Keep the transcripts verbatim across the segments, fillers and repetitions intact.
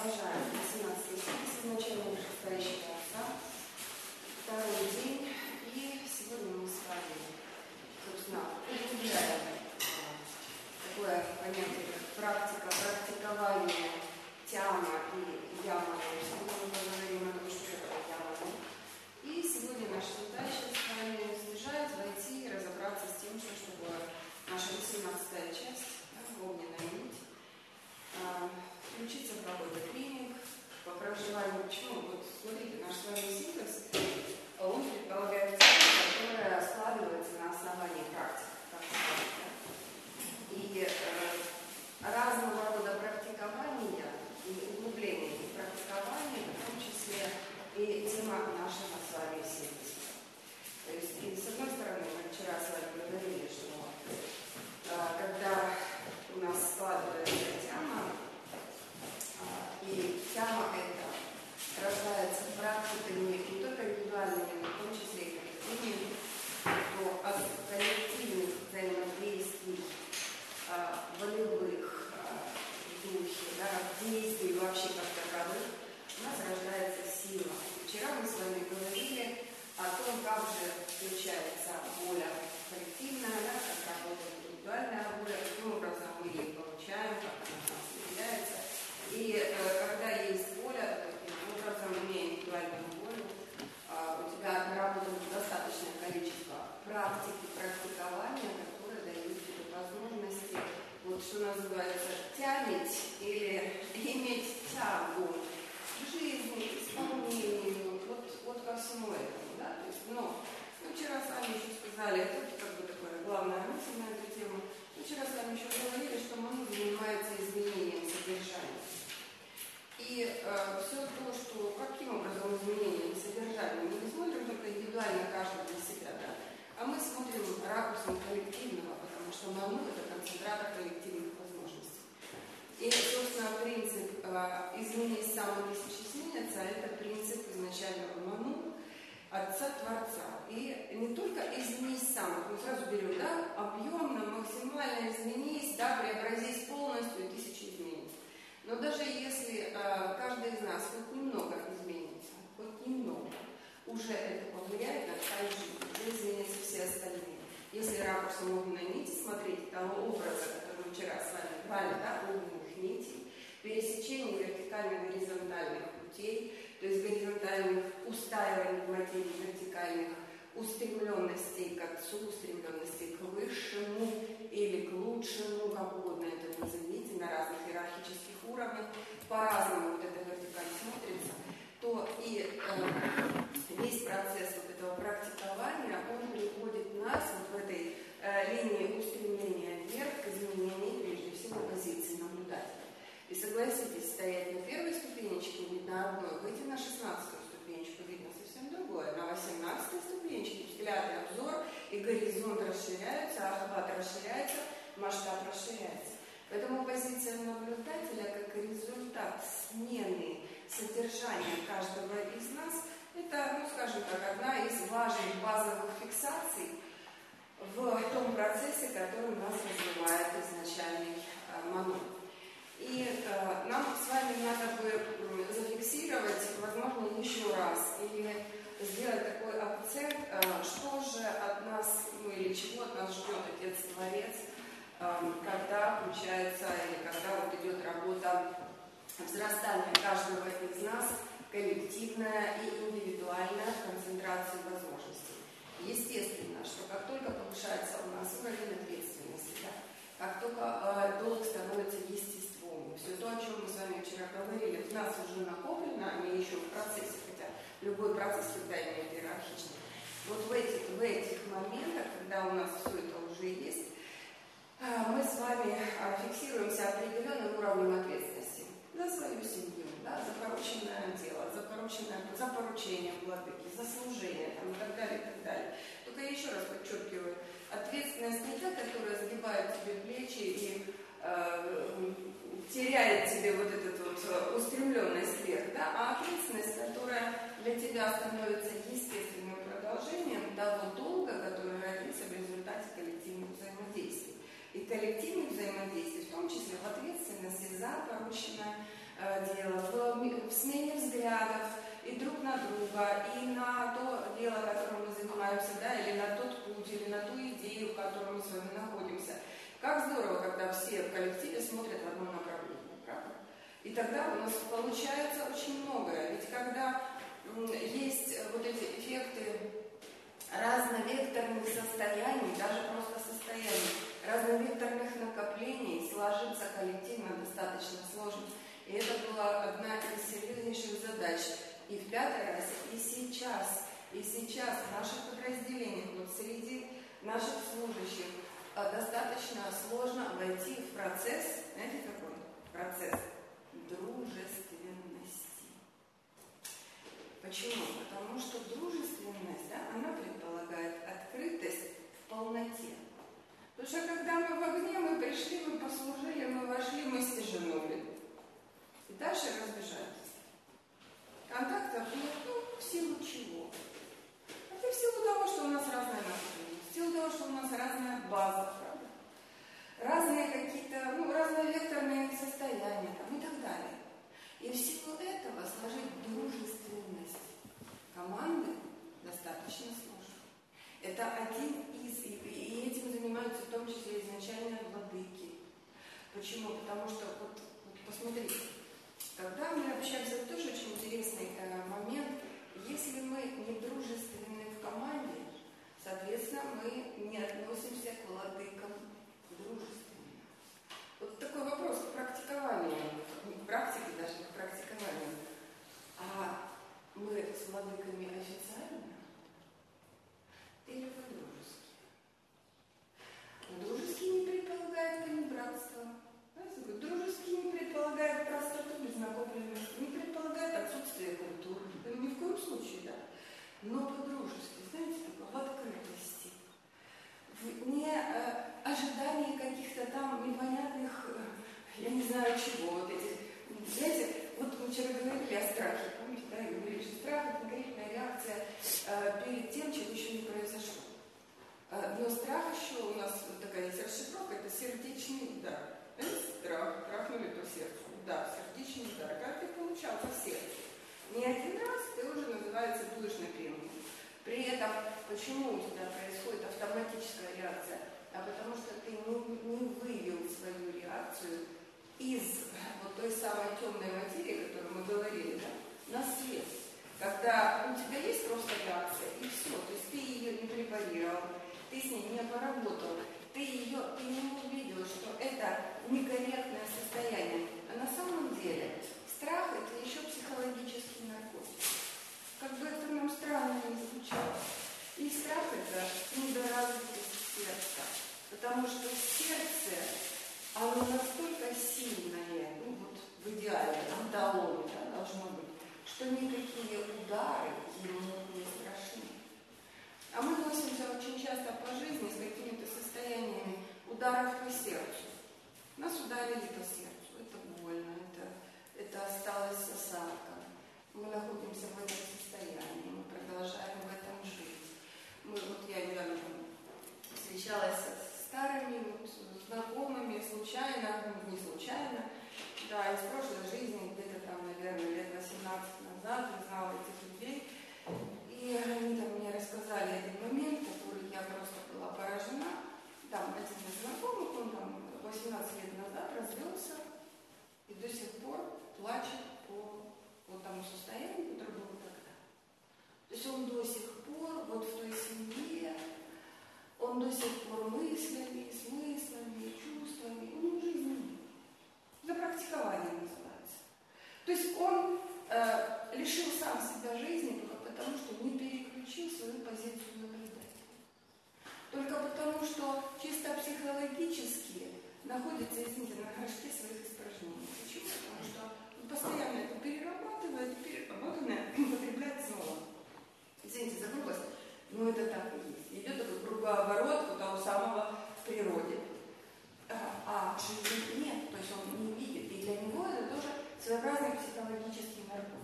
продолжаем восемнадцатую сессию начала предстоящего отца. Второй день. И сегодня мы с вами, собственно, углубляем такое понятие, как практика, практикование тяма и яма. Сегодня мы поговорим о том, что такое яма. И сегодня наша задача с вами снижать, войти и разобраться с тем, что, чтобы наша восемнадцатая часть, да, огненная нить, включиться в какой-то тренинг по проживанию. Почему? Вот смотрите, наш с вами синтез, он предполагает тему, которая складывается на основании практики. И э, разного рода практикования и углубления и практикования, в том числе и тема нашего с вами синтеза. То есть, и с одной стороны, мы вчера с вами говорили, что э, когда у нас складывается тема, и тяма эта рождается практиками не только индивидуальными, но в том числе и коллективными, то от коллективных взаимодействий, волевых духе, да, действий вообще как таковых, у нас рождается сила. Вчера мы с вами говорили о том, как же включается воля коллективная, да, как работает индивидуальная воля, каким образом мы ее получаем, как она у нас является. И э, когда есть воля, таким образом, имея индивидуальную волю, э, у тебя наработано достаточное количество практики, практикования, которые дают тебе возможности, вот что называется, тянуть или иметь тягу к жизни, к исполнению, вот, вот ко всему этому. Да? То есть, но мы вчера с вами еще сказали, это как бы такое главная мысль на эту тему, мы вчера с вами еще говорили, что Ману занимается изменением содержания. И э, все то, что каким образом изменением содержания, мы не смотрим только индивидуально каждый для себя, да, а мы смотрим ракурсом коллективного, потому что Ману – это концентратор коллективных возможностей. И, собственно, принцип э, «изменись сам, и тысячи изменятся» – это принцип изначального Ману, Отца-Творца. И не только «изменись сам», мы сразу берем, да, объемно, максимально изменись, да, преобразись полностью, и тысячи изменится. Но даже если э, каждый из нас хоть немного изменится, хоть немного, уже это повлияет на твою жизнь, уже изменятся все остальные. Если ракурсом огненной нити смотреть того образа, который мы вчера с вами брали, да, огненных нитей, пересечение вертикально-горизонтальных путей, то есть горизонтальных устаиваний в материи, вертикальных устремленностей к Отцу, устремленностей к Высшему или к Лучшему, как угодно это назовите, на разных иерархических уровнях, по-разному вот эта вертикаль смотрится, то и э, весь процесс вот этого практикования, он приводит нас вот в этой э, линии устремления вверх к изменению, прежде всего, позиции наблюдателя. И согласитесь, стоять на первой ступенечке видно одно, выйти на шестнадцатую ступенечку видно совсем другое. На восемнадцатой ступенечке взгляд и обзор, и горизонт расширяется, охват расширяется, масштаб расширяется. Поэтому позиция наблюдателя как результат смены содержания каждого из нас, это, ну скажем так, одна из важных базовых фиксаций в том процессе, который у нас развивает изначальный э, Ману. И э, нам с вами надо бы зафиксировать, возможно, еще раз, или сделать такой акцент, э, что же от нас, ну или чего от нас ждет Отец-Творец, э, когда включается, или когда вот идет работа взрастания каждого из нас, коллективная и индивидуальная в концентрации возможностей. Естественно, что как только повышается у нас уровень ответственности, да, как только э, долг становится естественным, все то, о чем мы с вами вчера говорили, в нас уже накоплено, а не еще в процессе, хотя любой процесс всегда имеет иерархичность. Вот в этих, в этих моментах, когда у нас все это уже есть, мы с вами фиксируемся определенным уровнем ответственности за свою семью, да, за порученное дело, за, порученное, за поручение владыки, за служение там, и так далее, и так далее. Только я еще раз подчеркиваю, ответственность не та, которая сгибает тебе плечи и э, теряет тебе вот эту вот устремленность вверх, да, а ответственность, которая для тебя становится естественным продолжением того долга, который родится в результате коллективных взаимодействий. И коллективных взаимодействий, в том числе в ответственности за порученное дело, в, в смене взглядов и друг на друга, и на то дело, которым мы занимаемся, да, или на тот путь, или на ту идею, в которой мы с вами находимся. Как здорово, когда все в коллективе смотрят в одном направлении, правда? И тогда у нас получается очень многое. Ведь когда есть вот эти эффекты разновекторных состояний, даже просто состояний, разновекторных накоплений, сложиться коллективно достаточно сложно. И это была одна из серьезнейших задач. И в пятый раз, и сейчас, и сейчас в наших подразделениях, вот среди наших служащих, достаточно сложно войти в процесс, знаете какой? Процесс дружественности. Почему? Потому что дружественность, да, она предполагает открытость в полноте. Потому что когда мы в огне, мы пришли, мы послужили, мы вошли, мы стяжанули. И дальше разбежались. Контактов нет, ну, в силу чего? Это в силу того, что у нас разная направленность, в силу того, что у нас разная база, правда? Разные какие-то, ну, разновекторные состояния там, и так далее. И в силу этого сложить дружественность команды достаточно сложно. Это один из, и этим занимаются в том числе изначально владыки. Почему? Потому что, вот, вот посмотрите, когда мы общаемся, это тоже очень интересный э, момент. Если мы не дружественны в команде, соответственно, мы не относимся к владыкам дружественно. Вот такой вопрос к практикованию, не к практике, даже к практикованию. А мы с владыками официально или по-дружески? Дружески не предполагает понебратство. Дружески не предполагает простоту, безнакопленность, не предполагает отсутствие культуры. Ни в коем случае, да. Но по-дружески, знаете, в открытости, в не э, ожидании каких-то там непонятных, э, я не знаю чего, вот этих. Знаете, вот мы вчера говорили о страхе, помните, да, и говорили, что страх – это конкретная реакция э, перед тем, чего еще не произошло. Э, но страх еще у нас вот такая есть расшифровка, это сердечный удар. Страх, трахнули по сердцу. Да, сердечный удар. Как ты получал по сердцу? Не один раз ты уже, называется, будешь на пенку. При этом, почему у тебя происходит автоматическая реакция? А потому что ты не, не вывел свою реакцию из вот той самой темной материи, о которой мы говорили, да, на свет. Когда у тебя есть просто реакция, и все, то есть ты ее не препарировал, ты с ней не поработал, ты ее, ты не увидел, что это некорректное состояние. А на самом деле страх – это еще психологический наркотик. Как бы это нам странно не звучало. И страх – это недоразвитость сердца. Потому что сердце, оно настолько сильное, ну вот в идеале, андалоне, да, должно быть, что никакие удары ему не страшны. А мы носимся очень часто по жизни с какими-то состояниями ударов по сердцу. Нас ударили по сердцу, это больно, это, это осталось с осадком. Мы находимся в этом состоянии, мы продолжаем в этом жить. Мы, вот я недавно встречалась с старыми вот, знакомыми, случайно, не случайно, да, из прошлой жизни, где-то там, наверное, лет восемнадцать назад, я знала этих людей. И они там мне рассказали один момент, который я просто была поражена. Там один из знакомых, он там восемнадцать лет назад развелся и до сих пор плачет по вот тому состоянию, которое было тогда. То есть он до сих пор вот в той семье, он до сих пор мыслями, смыслами, чувствами, ну, жизни нет. За практикование называется. То есть он э, лишил сам себя жизни потому что не переключил свою позицию наблюдателя. Только потому, что чисто психологически находится, извините, на горшке своих испражнений. Почему? Потому что он постоянно это перерабатывает, переработанное потребляет снова. Извините за грубость, но это так и есть. Идет такой кругооборот у того самого в природе. А, а жизни нет, то есть он не видит. И для него это тоже своеобразный психологический наркотик.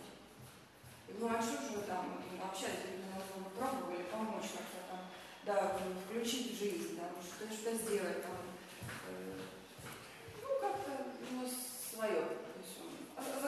Ну, а что же вы там общались, вы пробовали помочь как-то там, да, включить в жизнь, там, что-то что сделать, там, э, ну, как-то ну, свое. То есть он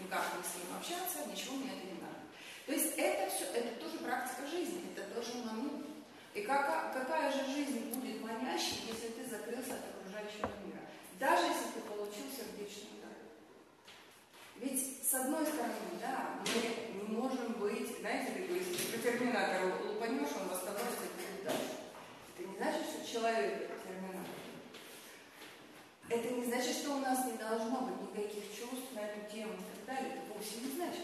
как мне с ним общаться, ничего мне это не надо. То есть это все, это тоже практика жизни, это тоже ману. И как, какая же жизнь будет манящей, если ты закрылся от окружающего мира? Даже если ты получил сердечный удар. Ведь, с одной стороны, да, мы не можем быть, знаете, такой, если ты по терминатору лупанешь, он восстановится и будет дальше. Это не значит, что человек это терминатор. Это не значит, что у нас не должно быть никаких чувств на эту тему и так далее. Это вовсе не значит.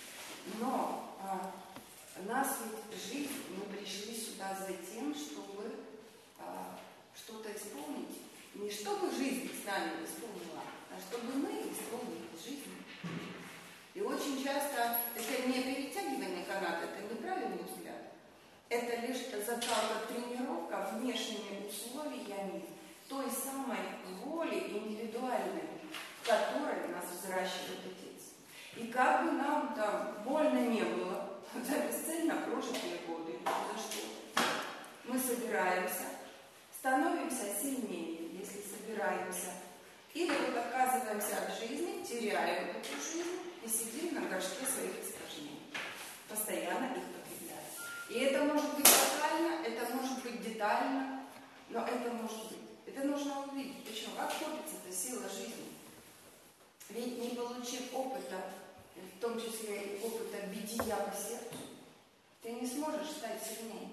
Но а, нас ведь жизнь, мы пришли сюда за тем, чтобы а, что-то исполнить. Не чтобы жизнь с нами исполнила, а чтобы мы исполнили жизнь. И очень часто это не перетягивание каната, это неправильный взгляд. Это лишь закалка, тренировка внешними условиями той самой воли индивидуальной, в которой нас взращивает Отец. И как бы нам там больно не было за бесцельно прожитые годы, за что мы собираемся, становимся сильнее, если собираемся, или вот отказываемся от жизни, теряем эту жизнь и сидим на горшке своих испражнений, постоянно их потребляя. И это может быть локально, это может быть детально, но это может быть. Это нужно увидеть. Почему? Как копится эта сила жизни? Ведь не получив опыта, в том числе и опыта бития по сердцу, ты не сможешь стать сильнее.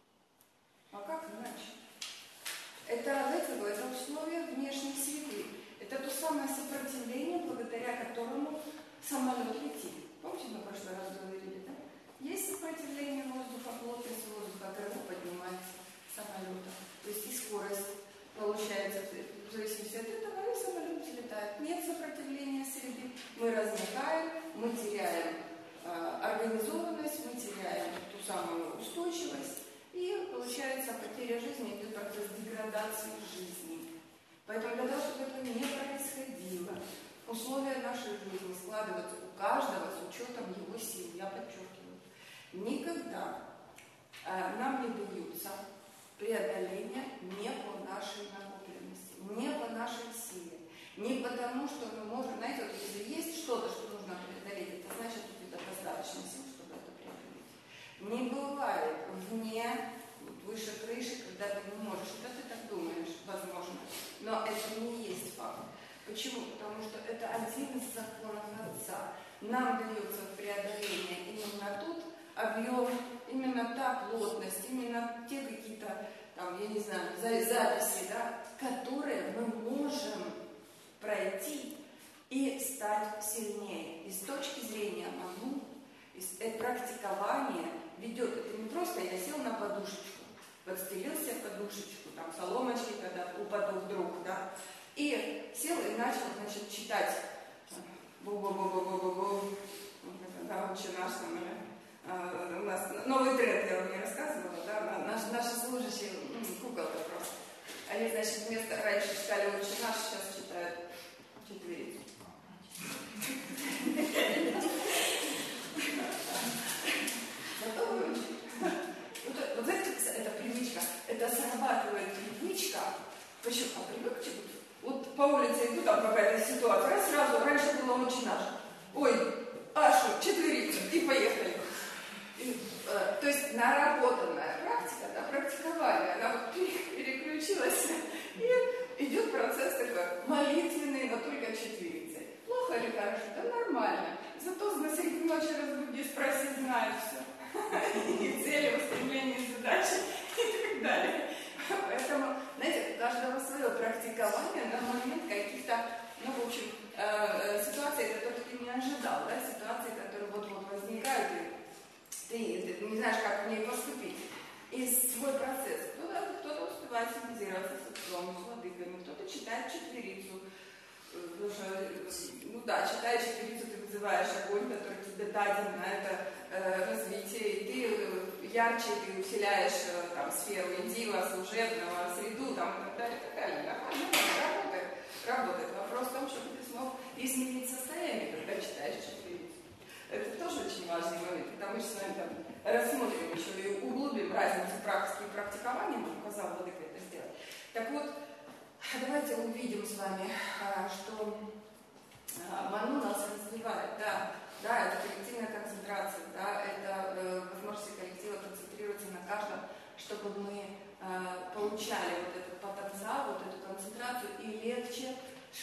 А как иначе? Это этого, это условия внешней среды. Это то самое сопротивление, благодаря которому самолет летит. Помните, мы в прошлый раз говорили, да? Есть сопротивление воздуха, плотность воздуха, когда поднимается самолета. То есть и скорость получается, в зависимости от этого, и самолет взлетает. Нет сопротивления среды, мы размыкаем, мы теряем э, организованность, мы теряем ту самую устойчивость, и получается потеря жизни, идет процесс деградации жизни. Поэтому для того, чтобы это не происходило, условия нашей жизни складываются у каждого с учетом его сил, я подчеркиваю. Никогда э, нам не даются преодоление не по нашей накопленности, не по нашей силе, не потому, что мы можем, знаете, вот если есть что-то, что нужно преодолеть, это значит, у тебя достаточно сил, чтобы это преодолеть. Не бывает вне, выше крыши, когда ты не можешь. Это ты так думаешь, возможно, но это не есть факт. Почему? Потому что это один из законов Отца. Нам дается преодоление именно тот объем, именно та плотность, именно те какие-то, там, я не знаю, записи, да, которые мы можем пройти и стать сильнее. И с точки зрения ману, это практикование ведет, это не просто я сел на подушечку, подстелил себе подушечку, там, соломочки, когда упаду вдруг, да, и сел и начал, значит, читать бу-бу-бу-бу-бу-бу-бу, да, «Отче наш», там, или Uh, у нас новый тренд, я вам не рассказывала, да, наши, наши служащие, куколка просто. Они, значит, вместо раньше читали «Отче наш», сейчас читают четверицу. Зато выучили. Вот знаете, эта привычка, это срабатывает привычка. Почему? А привыкните, вот по улице иду, там какая-то ситуация, раз сразу, раньше было «Отче наш». Ой, Ашу, четверицу, и поехали. И, э, то есть наработанная практика, да, практикование, она вот переключилась, и идет процесс такой молитвенный, но только четверицей. Плохо или хорошо? Да нормально. Зато на среди ночи разбуди, спроси, знает все. И цели, устремления, задачи и так далее. Поэтому, знаете, у каждого свое практикование на момент каких-то, ну, в общем, э, ситуаций, которых ты не ожидал, да, ситуаций, которые вот-вот возникают, и Ты, ты не знаешь, как в ней поступить. И свой процесс. Кто-то, кто-то успевает синтезироваться с отцом, с владыками, кто-то читает четверицу. Потому что, ну да, читая четверицу, ты вызываешь огонь, который тебе даден на это э, развитие. И ты ярче, ты усиляешь э, там, сферу идила, служебного, среду, там, и так далее, и так далее. Нормально, работает, работает. Вопрос в том, чтобы ты смог изменить состояние, когда читаешь четверицу. Это тоже очень важный момент, потому что с вами там рассмотрим еще и углубим разницу практики и практикования, мы указал Владыка это сделать. Так вот, давайте увидим с вами, что ману нас развивает. Да,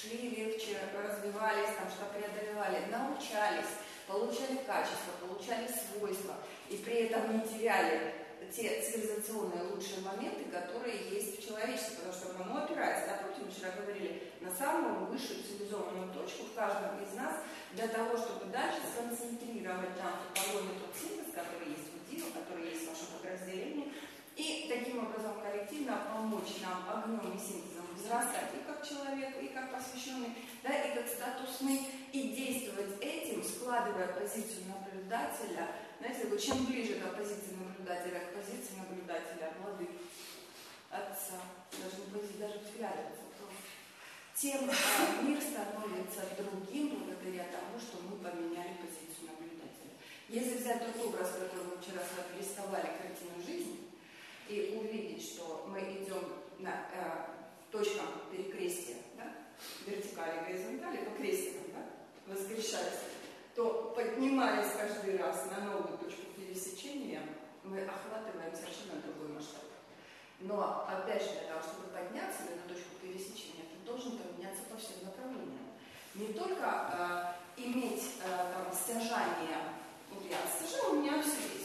шли легче, развивались, там что преодолевали, научались, получали качество, получали свойства, и при этом не теряли те цивилизационные лучшие моменты, которые есть в человечестве, потому что оно опирается, да, помните, мы вчера говорили, на самую высшую цивилизованную точку в каждом из нас, для того, чтобы дальше сконцентрировать там тот полный тот синтез, который есть в ИДИЛ, который есть в вашем подразделении, и таким образом коллективно помочь нам огнем и синтезом взрастать и как человек, и как посвященный, да, и как статусный, и действовать этим, складывая позицию наблюдателя. Знаете, вот чем ближе к позиции наблюдателя, к позиции наблюдателя, владыки, отца, даже не позиции, даже взглядываться, тем а, мир становится другим благодаря тому, что мы поменяли позицию наблюдателя. Если взять тот образ, который мы вчера с вами рисовали, картину жизни, и увидеть, что мы идем на э, точкам перекрестия, да, вертикали, горизонтали, по крестикам, да, воскрешаясь, то, поднимаясь каждый раз на новую точку пересечения, мы охватываем совершенно другой масштаб. Но, опять же, для того, чтобы подняться на точку пересечения, ты должен поменяться по всем направлениям. Не только э, иметь э, там, стяжание, вот я стяжаю, у меня все есть.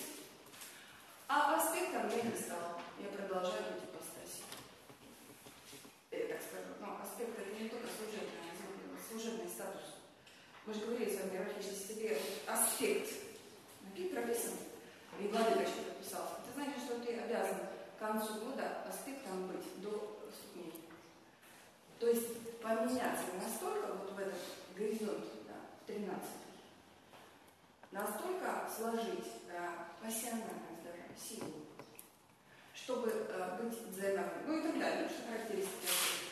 А аспектом я не стала. Я продолжаю быть ипостасью. Я так скажу. Но аспект это не только служебный, а служебный статус. Мы же говорили с вами, иерархически себе аспект. Напи прописан. И Владимир что подписал. Это значит, что ты обязан к концу года аспектом быть до ступени. То есть поменяться настолько вот в этот горизонт, да, тринадцатый, настолько сложить да, пассионарное здоровье, силу, чтобы э, быть дзеновым, ну и так далее, что характеристики,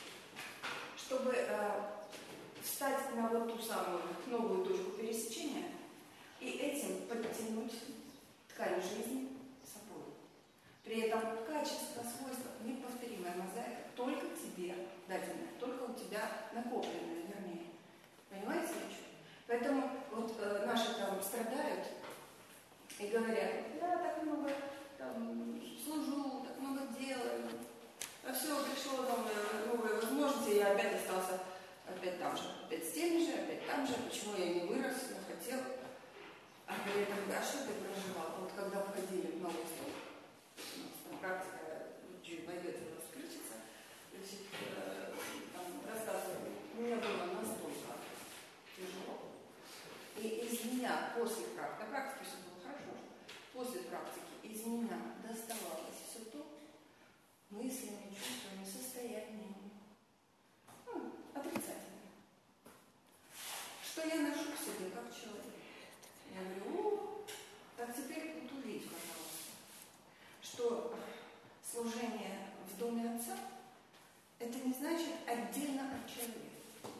чтобы э, встать на вот ту самую новую точку пересечения и этим подтянуть ткань жизни собой. При этом качество, свойства, неповторимая мозаика только тебе даденная, только у тебя накопленная, вернее. Понимаете, о чем? Поэтому вот э, наши там страдают и говорят, я так много там, служу, так много делаю, а все, пришло новые, новые возможности, я опять остался опять там же, опять с теми же, опять там же, почему я не вырос, я хотел. А при этом, а что ты проживал? Вот когда входили в новый стол, у нас там практика чуть найдется, раскрутится, значит, э, там рассказывали, мне было настолько тяжело. И из меня после практики, на практике все было хорошо, после практики из меня доставалось все то, мыслями, чувствами, состояниями, ну, отрицательными, что я ношу в себе как человек. Я говорю, о, так теперь вот увидеть, пожалуйста, что служение в доме Отца это не значит отдельно от человека.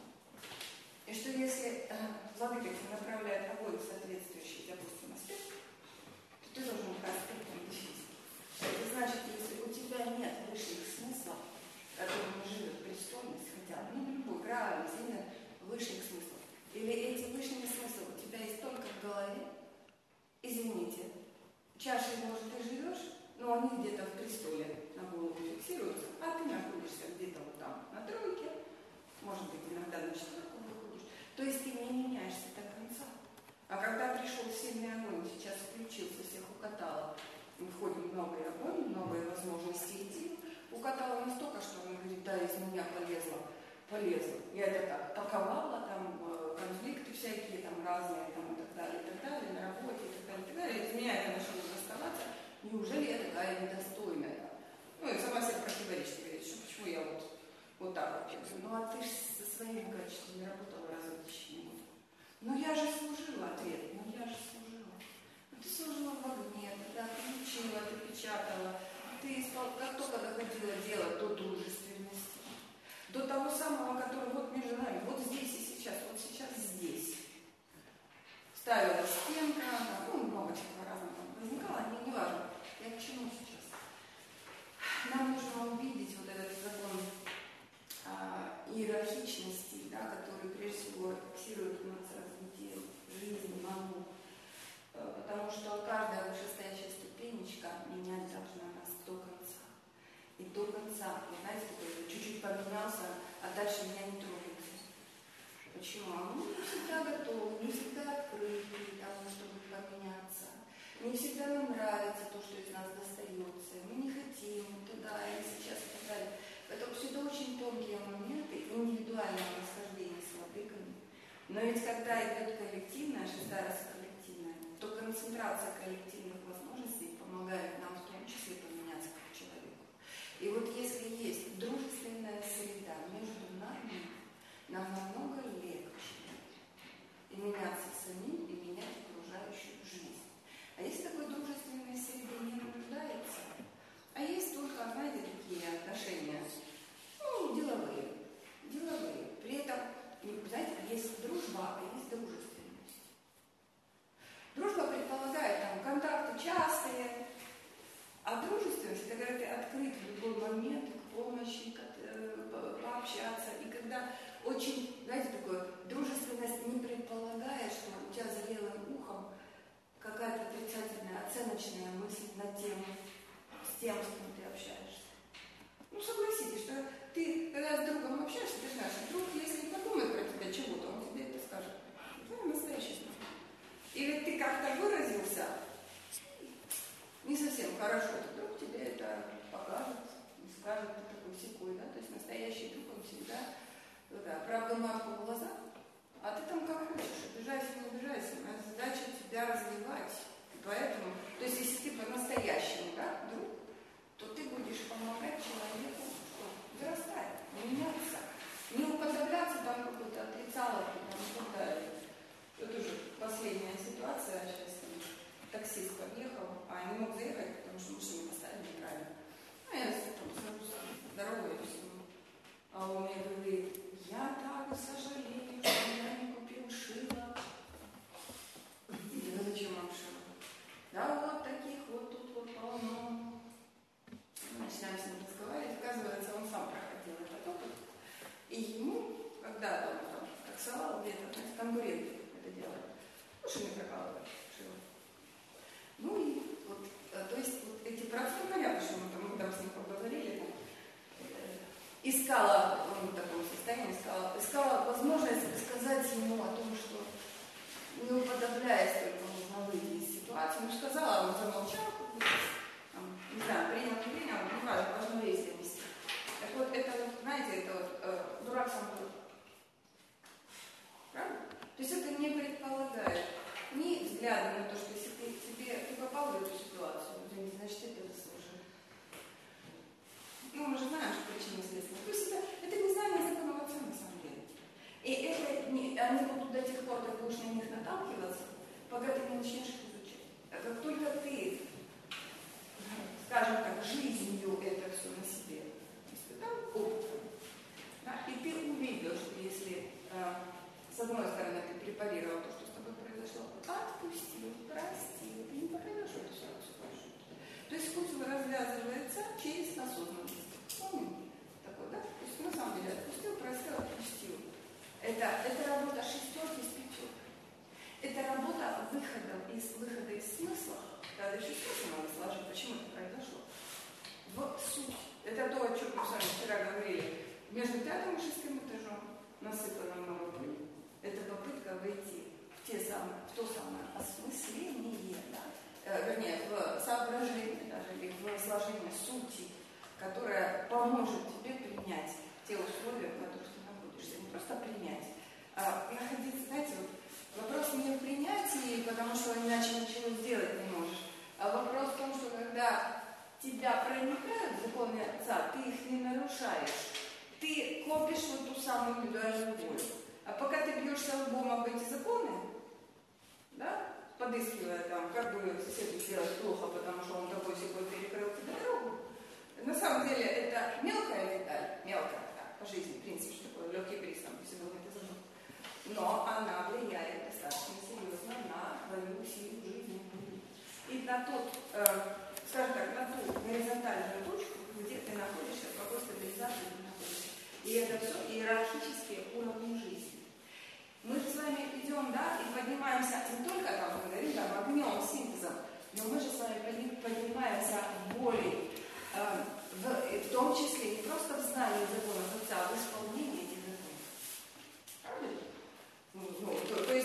И что если э, владыка направляет огонь в соответствующий, допустим, аспект, то ты должен быть аспектом физически. Это значит, если у тебя нет высших смыслов, которым живет престольность, хотя бы, ну, любой, правильно, сильно высших смыслов, или эти высшие смыслы у тебя есть только в голове, извините, чашей, может, ты живешь, но они где-то в престоле на голову фиксируются, а ты находишься где-то вот там на тройке, может быть, иногда на четверку выходишь. То есть ты не меняешься до конца. А когда пришел сильный огонь, сейчас включился, всех укатало, мы входим в новый огонь, новые возможности идти, укатало настолько, что он говорит, да, из меня полезло, полезло. Я это так паковала, там конфликты всякие, там разные, там и так далее, и так далее, на работе, и так далее, и так далее. Из меня это начало доставаться. Неужели я такая недостойная? Ну, и сама себе противоречит, говорит, что почему я вот, вот так вот чувствую. Ну, а ты же со своими качествами работала раза в течение года. Ну, я же служила, ответ, ну, я же служила. Ну, ты служила в огне, да, ты учила, ты печатала, ты испол... как только доходило дело до дружественности, до того самого, который вот между нами, вот здесь и сейчас, вот сейчас здесь. Ставила стенка, ну, много чего разного возникало, не, не важно. Я к чему сейчас? Нам нужно увидеть вот этот закон а, иерархичности, да, который прежде всего фиксирует у нас развитие жизни, маму. Потому что каждая вышестоящая ступенечка менять должна нас до конца. И до конца, вы знаете, чуть-чуть поменялся, а дальше меня не трогайте. всегда готовы, не всегда открыты к тому, чтобы поменяться. Не всегда нам нравится то, что из нас достается. Мы не хотим туда или сейчас и так далее. Поэтому все это очень тонкие моменты индивидуального расхождения с владыками. Но ведь когда идет коллективная, шестая раса коллективная, то концентрация коллективных возможностей помогает нам в том числе поменяться как человеку. И вот если есть дружественная среда между нами, нам намного легче и меняться самим, и менять окружающую жизнь. А если такой дружественной среды не наблюдается, а есть только, знаете, такие отношения, ну, деловые, деловые. При этом, знаете, есть дружба, а есть дружественность. Дружба предполагает там контакты частые, а дружественность, это когда ты открыт в любой момент к помощи, к, э, пообщаться. И когда очень, знаете, такое, дружественность не предполагает, что у тебя зрелым ухом какая-то отрицательная, оценочная мысль на тему с тем, с кем ты общаешься. Ну, согласитесь, что ты, когда с другом общаешься, ты знаешь, друг, если не подумает про тебя чего-то, он тебе это скажет. Ну, настоящий смысл. Или ты как-то выразился не совсем хорошо, то друг тебе это покажет, не скажет, ты такой секой, да? То есть настоящий друг, он всегда, да, правда, матку в глаза, а ты там как хочешь, обижайся, не обижайся, моя задача тебя развивать. И поэтому, то есть если ты по-настоящему, да, друг, то ты будешь помогать человеку взрастать, меняться, не уподобляться там какой-то отрицаловке, там, и так далее. Это уже последняя ситуация, сейчас там таксист подъехал, а не мог заехать, потому что машину поставили неправильно. Ну, я там здороваюсь, а он мне говорит, я так сожалею, что я не купил шило. Я зачем вам шило? Да вот таких вот тут вот полно. Начинаем с ним разговаривать, оказывается, он сам проходил этот опыт. И ему, когда он там таксовал где-то, то есть конкуренты это делали, лучше не прокалывать шило. Ну и вот, то есть вот эти процессы, понятно, что мы там, мы там с ним поговорили, там, э, искала, он в таком состоянии, искала, искала возможность сказать ему о том, что не уподобляясь только нужно выйти из ситуации. Ну, сказала, он замолчал, там, не знаю, принял, не принял, не важно, важно действие вести. Так вот, это вот, знаете, это вот э, дурак сам был. Правда? То есть это не предполагает ни взгляда на то, что если ты, тебе, ты попал в эту ситуацию, значит, ты это заслужил. Ну, мы же знаем, что причина следствия. То есть это, это не знание законов отца, на самом деле. И это не, они будут до тех пор, ты будешь на них наталкиваться, пока ты не начнешь их изучать. А как только ты, скажем так, жизнью это все на себе испытал, опытом, да, и ты увидел, что если э, с одной стороны ты препарировал то, что с тобой произошло, отпустил, простил, ты не поймешь эту ситуацию больше. То есть путь развязывается через осознанность. Помните? Такой, да? То есть на самом деле отпустил, простил, отпустил. Это, это работа шестерки с пятеркой. Это работа выхода из, выхода из смысла. Когда еще смысл надо сложить, почему это произошло. Вот суть. Это то, о чем мы с вами вчера говорили. Между пятым и шестым этажом насыпано много пыли. Это попытка войти в, те самые, в то самое осмысление, да? э, вернее, в соображение даже, или в сложение сути, которое поможет тебе принять те условия, в которых ты находишься. Не просто принять, а находиться, знаете, вот, вопрос не в принятии, потому что иначе ничего сделать не можешь, а вопрос в том, что когда тебя проникают законы отца, ты их не нарушаешь, ты копишь вот ту самую индивидуальную волю. А пока ты бьешься лбом об эти законы, да, подыскивая там, как бы соседу сделать плохо, потому что он такой секой перекрыл тебе дорогу, на самом деле это мелкая деталь, мелкая, да, по жизни, в принципе, что такое легкий приз, там, сегодня это забыл. Но она влияет достаточно серьезно на твою силу жизни. И на тот, э, скажем так, на ту горизонтальную точку, где ты находишься, в какой стабилизации ты находишься. И это все иерархические уровни жизни. Мы же с вами идем, да, и поднимаемся не только там, мы говорим, там, огнем, синтезом, но мы же с вами поднимаемся волей, э, в, в том числе не просто в знании законов отца, а в исполнении этих законов. Правда? Ну, то, то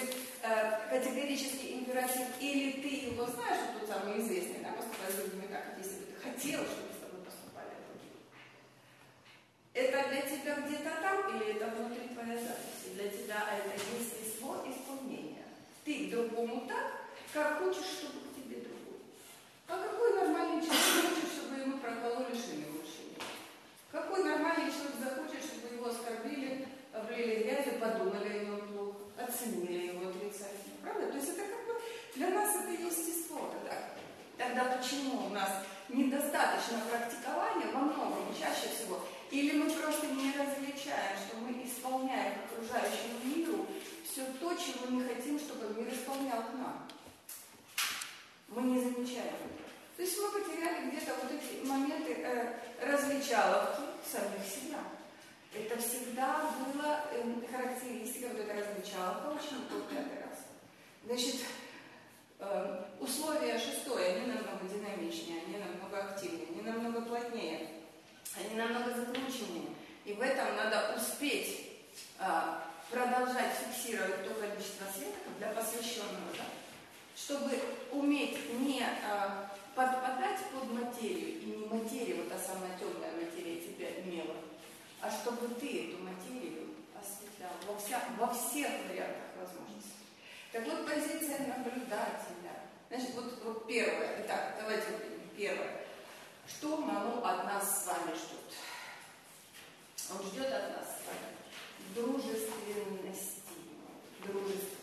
греческий императив, или ты его знаешь, вот тот самый известный, да, поступай с другими так, если бы ты хотел, чтобы с тобой поступали другие. Это для тебя где-то там, или это внутри твоей записи? Для тебя это естество исполнения. Ты к другому так, как хочешь, чтобы к тебе другой. А какой нормальный человек хочет, чтобы ему прокололи шину в машине? Какой нормальный человек захочет, чтобы его оскорбили, облили грязью, подумали о нем плохо, оценили его отрицательно? Правда? То есть это как бы для нас это естество. Тогда, тогда почему у нас недостаточно практикования во многом, чаще всего? Или мы просто не различаем, что мы исполняем к окружающему миру все то, чего мы хотим, чтобы мир исполнял к нам? Мы не замечаем этого. То есть мы потеряли где-то вот эти моменты э, различаловки самих себя. Это всегда была э, характеристика, вот эта различаловка, очень пятый раз. Значит, э, условия шестое, они намного динамичнее, они намного активнее, они намного плотнее, они намного закрученнее. И в этом надо успеть э, продолжать фиксировать то количество светок для посвященного, да? Чтобы уметь не а, подпадать под материю, и не материя, вот та самая темная материя тебя имела, а чтобы ты эту материю осветлял во, вся, во всех вариантах возможностей. Так вот, позиция наблюдателя. Значит, вот, вот первое. Итак, давайте первое. Что Ману от нас с вами ждет? Он ждет от нас с вами дружественности. Дружественности.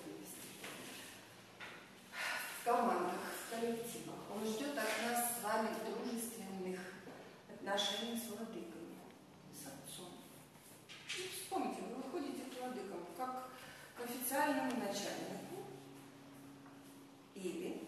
В командах, в коллективах. Он ждет от нас с вами дружественных отношений с владыками, с отцом. И вспомните, вы выходите к владыкам как к официальному начальнику или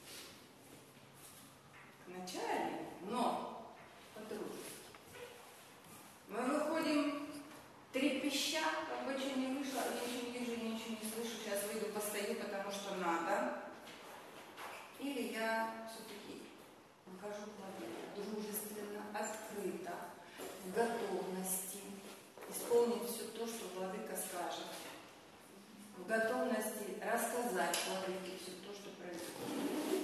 к начальнику, но по-дружески. Мы выходим трепеща, как бы что не вышло, я ничего не вижу, я ничего не слышу, сейчас выйду, постою, потому что надо. Или я все-таки выхожу к владыке дружественно, открыто, в готовности исполнить все то, что владыка скажет, в готовности рассказать владыке все то, что происходит.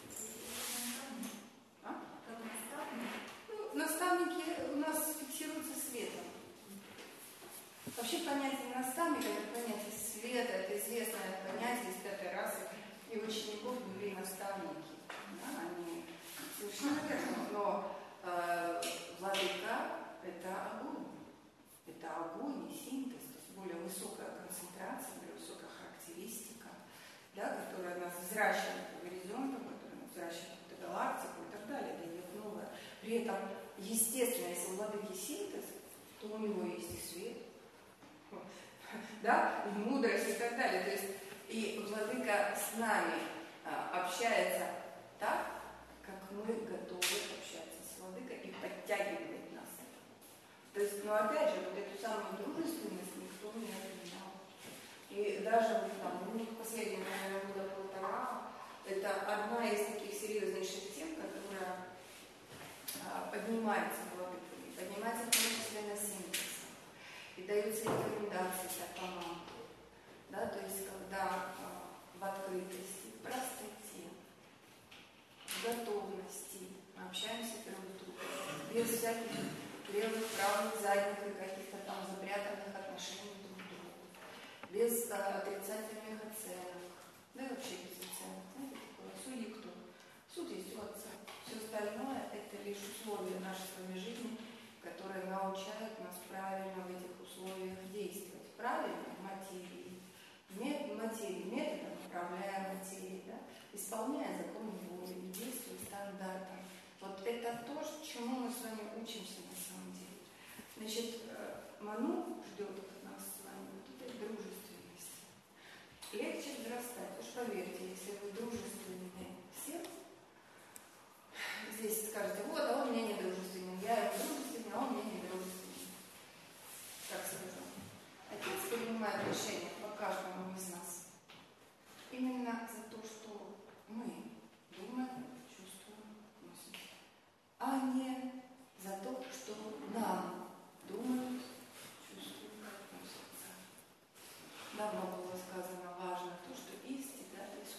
А? Ну, наставники у нас фиксируются светом. Вообще понятие наставника, это понятие света, это известное понятие из пятой расы. И учеников были наставники. Да, они совершенно верно. Но э, владыка – это огонь. Это огонь и синтез, то есть более высокая концентрация, более высокая характеристика, да, которая нас взращивает по горизонтам, которая нас взращивает в галактику и так далее, дает новое. При этом, естественно, если у владыки синтез, то у него есть и свет, да, и мудрость и так далее. То есть и владыка с нами а, общается так, как мы готовы общаться с владыкой и подтягивает нас. То есть, ну опять же, вот эту самую дружественность никто не отменял. И даже вот там, ну, последние, наверное, года полтора, это одна из таких серьезнейших тем, которая а, поднимается владыками, поднимается в том числе на синтез. И даются рекомендации для команд. Да, то есть, когда э, в открытости, в простоте, в готовности мы общаемся друг с другом, без всяких левых, правых, задних и каких-то там запрятанных отношений друг к другу, без э, отрицательных оценок, да и вообще без оценок. Знаете, такое судьи кто? Суд есть у отца. Все остальное – это лишь условия нашей с вами жизни, которые научают нас правильно в этих условиях действовать. Правильно в материи. Материи, методом управляя материей, да? Исполняя законы воли, действуя стандартам. Вот это то, чему мы с вами учимся на самом деле. Значит, Ману ждет от нас с вами вот этой дружественности. Легче взрастать. Уж поверьте, если вы дружественны всем, здесь скажете, вот, а он мне не дружественен, я ему дружественен, а он мне не дружественен. Как сказал. Отец принимает решение по каждому из нас. Именно за то, что мы думаем, чувствуем, носим. А не за то, что нам думают, чувствуют, носятся. Давно было сказано, важно то, что истина,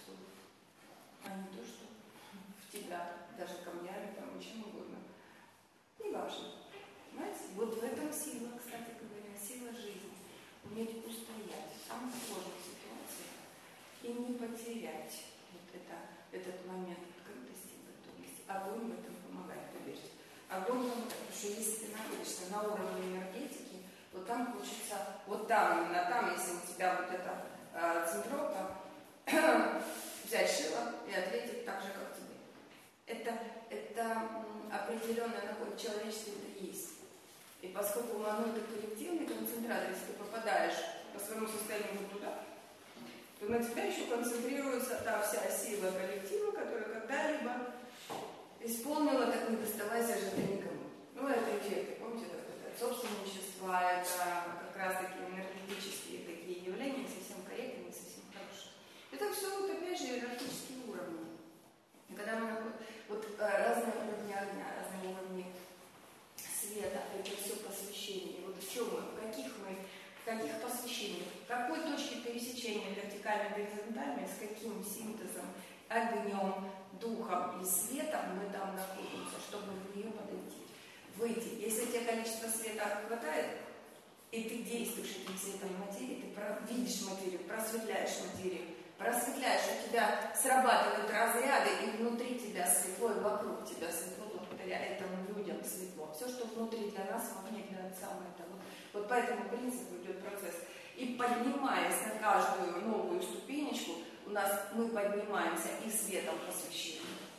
не потерять вот это, этот момент открытости, готовности. Огонь в этом помогает, поверьте. Огонь помогает, потому что если ты находишься на уровне энергетики, то там хочется, вот там, именно там, если у тебя вот эта э, центровка, взять шило и ответить так же, как тебе. Это, это определенное такое человечество, это есть. И поскольку мануты коллективный концентратор, если ты попадаешь по своему состоянию вот туда, то на тебя еще концентрируется та вся сила коллектива, которая когда-либо исполнила, так не доставайся же ты никому. Ну, это эффекты, помните, это, это собственничество, это как раз такие энергетические такие явления, не совсем корректные, не совсем хорошие. Это все, вот, опять же, иерархические уровни. И когда мы находим вот разные уровни огня, разные уровни света, это все посвящение. Вот в чем мы, в каких мы, в каких посвящениях, в какой точке пересечения вертикально-горизонтальной, с каким синтезом, огнем, духом и светом мы там находимся, чтобы в нее подойти, выйти. Если тебе количество света хватает, и ты действуешь этим светом материи, ты видишь материю, просветляешь материю, просветляешь, у тебя срабатывают разряды, и внутри тебя светло, и вокруг тебя светло, благодаря этому людям светло. Все, что внутри для нас, вовне для отца, это вот, вот по этому принципу идет процесс. И поднимаясь на каждую новую ступенечку, у нас мы поднимаемся и светом просвещения,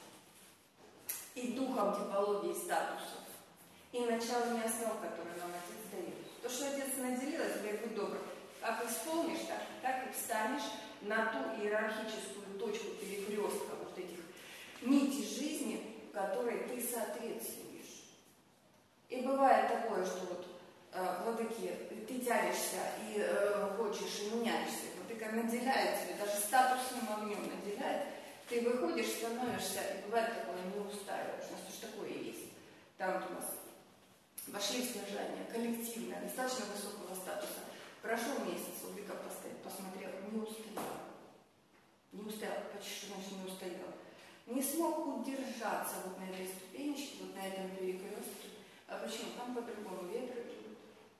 и духом типологии статусов, и началами основ, которые нам Отец дает. То, что Отец наделил, тебе будь добр, как исполнишь, так, так и встанешь на ту иерархическую точку перекрестка вот этих нитей жизни, которой ты соответствуешь. И бывает такое, что вот э, владыки, ты тянешься и э, хочешь, и меняешься. Владыка наделяет тебя, даже статусным огнем наделяет, ты выходишь, становишься, и бывает такое, не устаиваешь. У нас тоже такое есть. Там вот у нас вошли в снижение, коллективное, достаточно высокого статуса. Прошел месяц, владыка посмотрел, не устоял. Не устоял, почти что значит не устоял. Не смог удержаться вот на этой ступенечке, вот на этом перекрестке. А почему? Там по-другому ветры идут.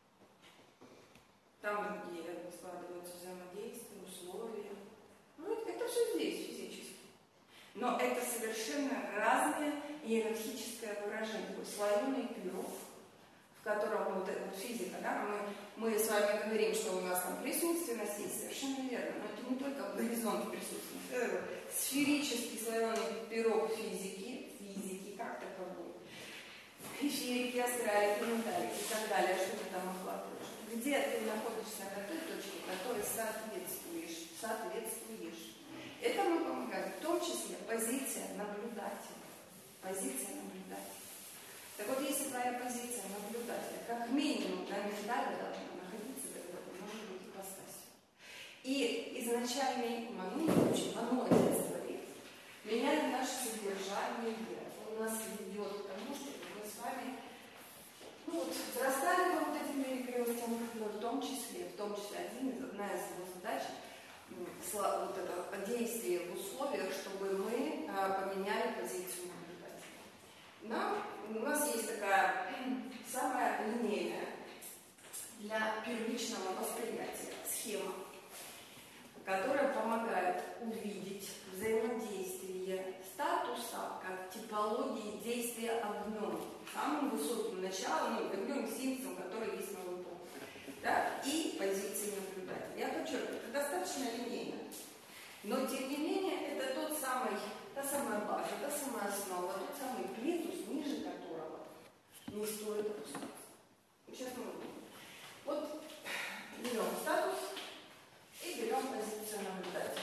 Там другие складываются взаимодействия, условия. Ну, это, это все здесь, физически. Но это совершенно разное иерархическое выражение. Такой слоеный пирог, в котором вот, вот физика, да, мы, мы с вами говорим, что у нас там присутственность есть, совершенно верно. Но это не только горизонт присутственности, это сферический слоеный пирог физики, физики, как таковой, эфирики, астралики, менталики и так далее, что ты там охватываешь. Где ты находишься на той точке, которой соответствуешь, соответствуешь. Этому помогает в том числе позиция наблюдателя. Позиция наблюдателя. Так вот, если твоя позиция наблюдателя, как минимум на ментале должна находиться, тогда ты можешь быть ипостасью. И изначальный ману, ману Отец говорит, меняет наше содержание мира. Он нас ведет к тому, чтобы мы с вами ну, вот, взрастали по вот этим перекресткам, но в том числе, в том числе один из, одна из его задач, вот это действие в условиях, чтобы мы а, поменяли позицию наблюдателя. Нам, у нас есть такая самая линейная для первичного восприятия схема, которая помогает увидеть взаимодействие статуса как типологии действия огнем, самым высоким началом, ну, огнем синтезом, который есть на выполнении, да, и позиции наблюдателя. Я подчеркиваю, это достаточно линейно, но тем не менее это тот самый, та самая база, та самая основа, тот самый плинтус, ниже которого не стоит опускаться. Сейчас мы увидим. Вот берем статус и берем позицию наблюдателя.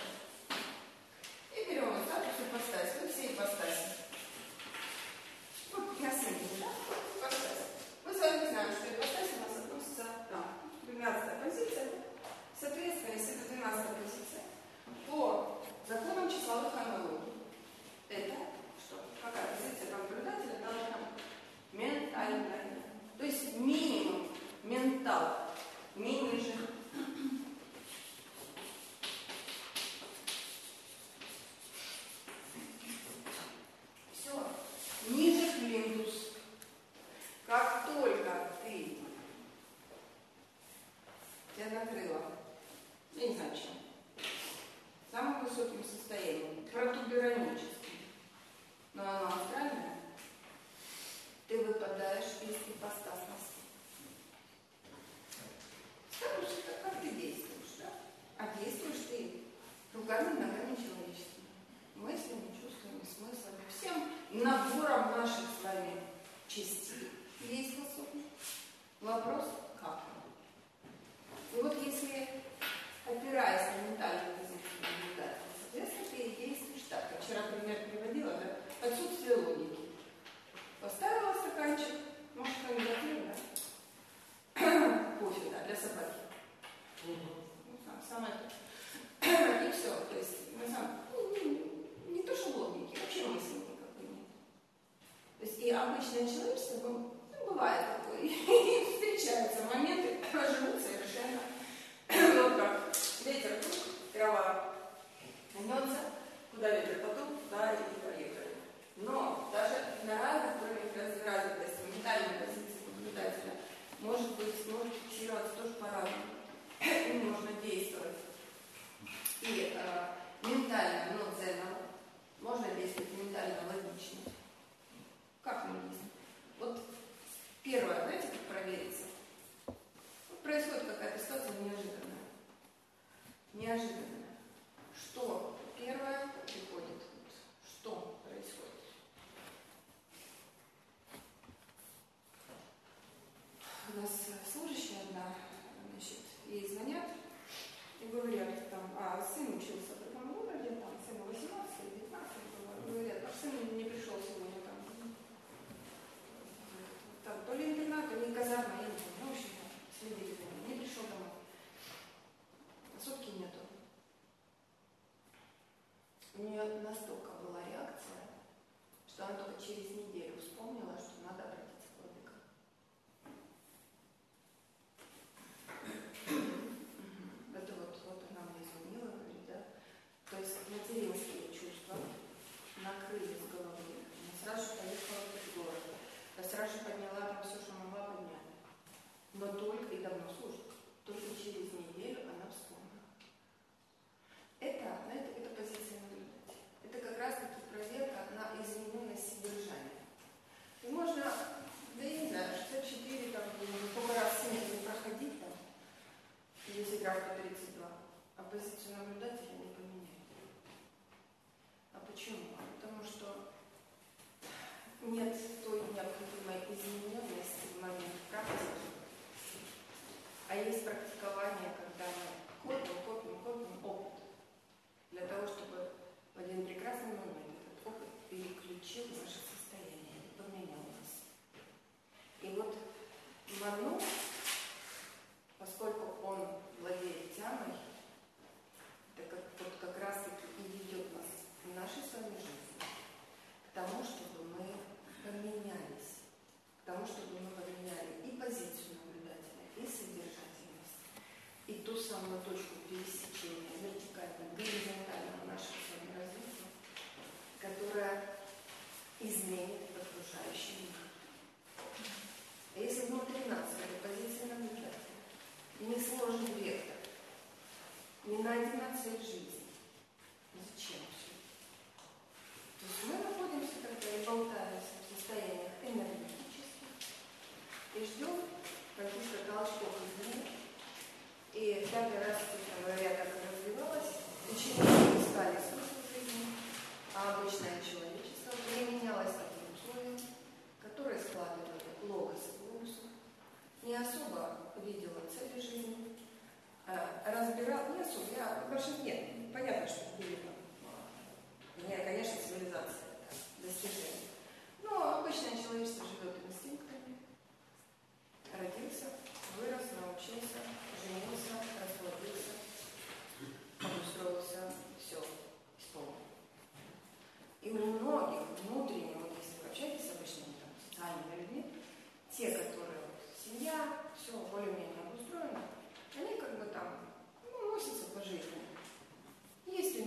И берем статус ипостаси. Вы все ипостаси. Вот на синтезе, да? Ипостаси. Мы с вами знаем, что ипостаси у нас относится там. двенадцатая позиция. Соответственно, если это двенадцатая позиция, высоким состоянием, протубераническим, но оно астральное, ты выпадаешь из ипостасности. Статус — это как ты действуешь, да? А действуешь ты руками, ногами человеческими, мыслями, чувствами, смыслами, всем набором наших с вами частей. Есть способность. Вопрос — как? И вот если, опираясь на ментальную позицию наблюдателя, соответственно, ты действуешь так. Я вчера пример приводила, да? Отсутствие логики. Поставила стаканчик, может, кто-нибудь да? Кофе, да, для собаки. Ну, самое то. И все. То есть, на самом деле, не, не то, что логики, вообще мысли никакой нет. То есть, и обычное человечество, ну, бывает такое, и встречаются моменты, живут совершенно, вот как ветер тут, трава гнется, куда ветер потом, туда и поехали. Но даже на разных уровнях развитости, ментальной позиции наблюдателя, может быть, может фиксироваться тоже по-разному. Им можно действовать и э, ментально, но ценно. Можно действовать ментально логично. Как мы действуем? Вот первое, знаете, как провериться? Вот происходит какая-то ситуация неожиданная. Неожиданная. Что первое приходит? Что происходит? У нас служащая одна, значит, ей звонят и говорят, там, а сын учился в таком городе, там, сыну восемнадцать или девятнадцать было, говорят, а сын не пришел сегодня там, там то ли интернат, то ли казарма, я не знаю, ну, в общем, следите за ним, не пришел домой. Сутки нету. У нее настолько была реакция, что она только через неделю вспомнила, что надо обратиться к владыке. Это вот, вот она мне звонила, говорит, да. То есть материнские чувства накрыли с головы. Она сразу же поехала в город. Я сразу же подняла там все, что могла поднять. Но только, и давно служит, только через неделю она вспомнила. Это, знаете, это позиция наблюдателя. Это как раз-таки проверка на измененность содержания. И можно, да я не знаю, шестьдесят четыре, там, сколько раз смерти проходить, там, десять раз по тридцать два, а позицию наблюдателя не поменяет. А почему? Потому что нет той необходимой измененности в момент практики, а есть практикование, когда мы копим, копим, копим опыт, для того, чтобы в один прекрасный момент этот опыт переключил наше состояние, поменял нас. И вот Ману, поскольку он владеет тямой, это как, вот как раз-таки и ведет нас в нашей с вами жизни к тому, чтобы мы поменялись, к тому, чтобы мы поменяли и позицию наблюдателя, и содержательность, и ту самую точку пересечения вертикального, горизонтального нашего с вами развития, которая изменит окружающий мир. А если внутри нас, в этой позиции наблюдателя, не сложен вектор, не найдена цель жизни, зачем все? То есть мы находимся тогда и болтаемся в состояниях энергетических и ждем каких-то толчков извне. И всякий раз, когда я так и развивалась, ученики искали смысл жизни, а обычное человечество применялось к таким условиям, которые складывали логос и логосу, не особо видела цели жизни, разбирал, не особо, я большинство, нет, понятно, что были там, конечно, цивилизация, достижение. Но обычное человечество живет инстинктами, родился, вырос, научился, женился, расплодился, обустроился, все, исполнил. И у многих внутренне, вот если вы общаетесь с обычными там, социальными людьми, те, которые вот, семья, все более-менее обустроено, они как бы там ну, носятся по жизни. Есть у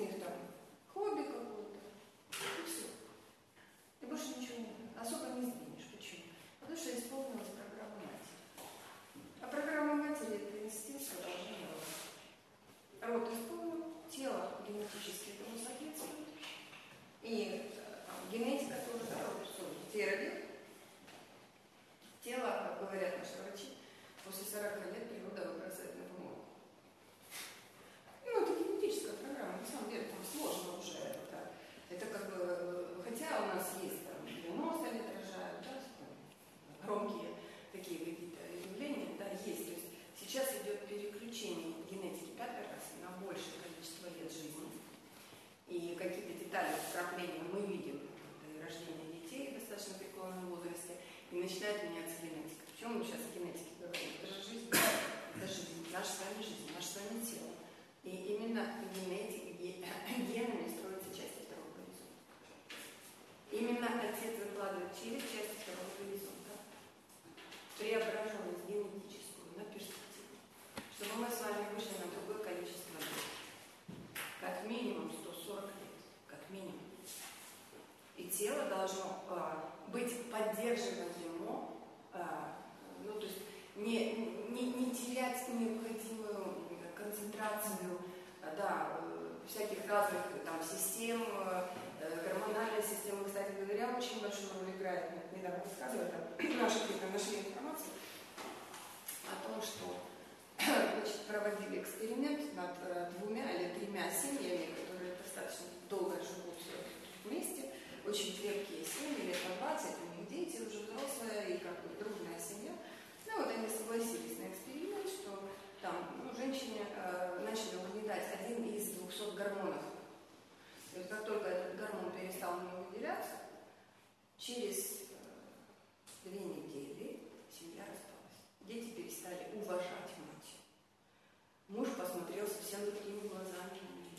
генетически этому соответствует. И э, генетика тоже, да, вот, что детей родил. Тело, как говорят наши врачи, после сорока лет природа выбрасывает на помойку. Ну, это генетическая программа, на самом деле, там сложно уже это. Это как бы, хотя у нас есть там девяносто лет рожают, да, громкие такие какие-то явления, да, есть. То есть сейчас идет переключение генетики пятой расы на большее количество лет жизни. И какие-то детали вкрапления мы видим при рождении детей в достаточно преклонном возрасте, и начинает меняться генетика. Причем мы сейчас о генетике говорим? Это же жизнь, это жизнь, наша с вами жизнь, наше с вами тело. И именно генетика, генами строится часть второго горизонта. Именно отец закладывает через часть второго горизонта преображенность генетическую на перспективу, чтобы мы с вами вышли на другое количество лет. Как минимум сто сорок лет, как минимум. И тело должно а, быть поддерживаемо, а, ну, то есть не, не, не терять необходимую концентрацию, да, всяких разных там систем, гормональная система, кстати говоря, очень большую роль играет. Мне недавно рассказывали, там, наши клиенты нашли информацию о том, что значит, проводили эксперимент над двумя или тремя семьями, которые достаточно долго живут вместе, очень крепкие семьи, лет по двадцать, у них дети уже взрослые и как бы дружная семья. Ну вот они согласились на эксперимент, что там ну, женщине э, начали выделять один из двухсот гормонов. То есть как только этот гормон перестал не выделяться, через э, две недели семья распалась. Дети перестали уважать мать. Муж посмотрел совсем другими глазами на нее.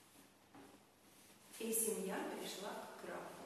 И семья пришла к краху.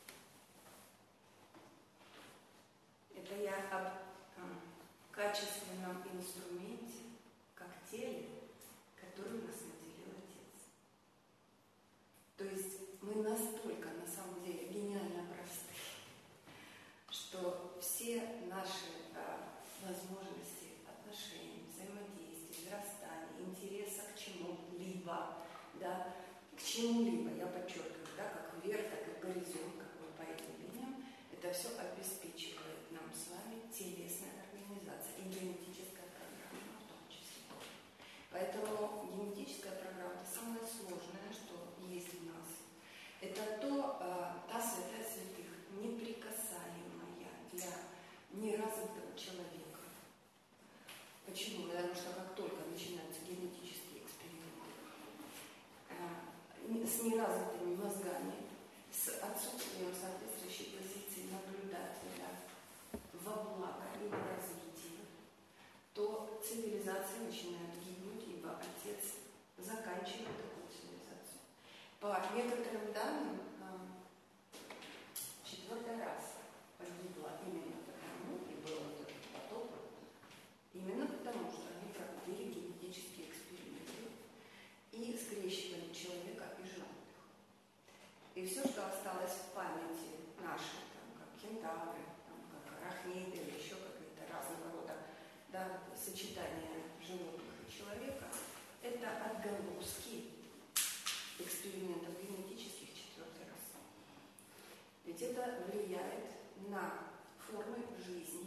Это я об э, качественном инструменте, как теле, которым нас наделил Отец. То есть мы настолько, на самом деле, гениально просты, что все наши а, возможности отношений, взаимодействия, взрастания, интереса к чему-либо, да, к чему-либо, я подчеркиваю, да, как вверх, так и горизонт, как вот по этим линиям, это все обеспечивает нам с вами телесная организация и генетическая программа в том числе. Поэтому генетическая программа – это самое сложное, что есть в нас. Это то, та святая святых, неприкасаемая для неразвитого человека. Почему? Потому что как только начинаются генетические эксперименты с неразвитыми мозгами, с отсутствием соответствующей позиции наблюдателя во благо и в развитии, то цивилизация начинает гибнуть, ибо Отец заканчивает такую цивилизацию. По некоторым данным, четвертый раз погибла именно потому, и был вот этот потоп, именно потому, что они проводили генетические эксперименты и скрещивали человека и животных. И все, что осталось в памяти нашей, там, как кентавры, там, как арахниды или еще какие-то разного рода, да, сочетания животных и человека, это отголоски экспериментов генетических четвертый раз. Ведь это влияет на формы жизни,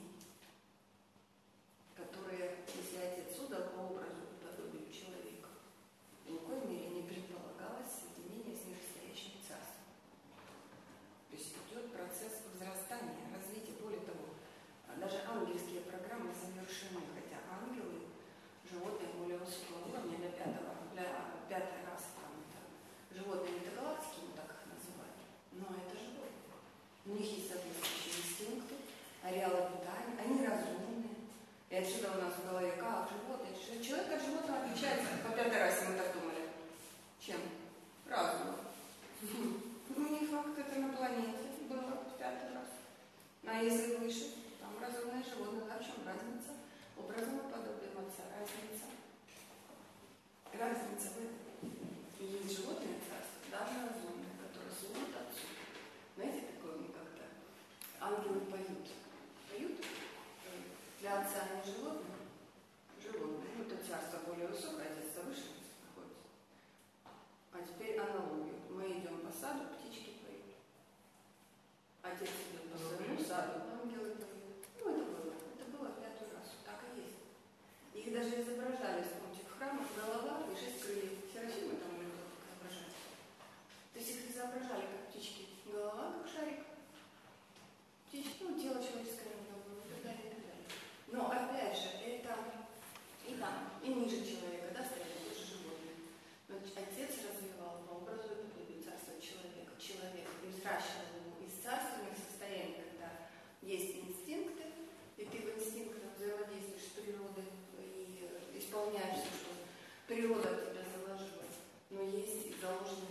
которые, если Отец создал по образу и подобию человека, ни в коей мере не предполагалось соединение с нижестоящим царством. То есть идет процесс взрастания, развития. Более того, даже ангельские программы завершены, хотя ангелы, животные более высокого уровня, для пятого, для пятой расы, там, это животные метагалактики, мы так их называем, но это животные. У них есть соответствующий инстинкт,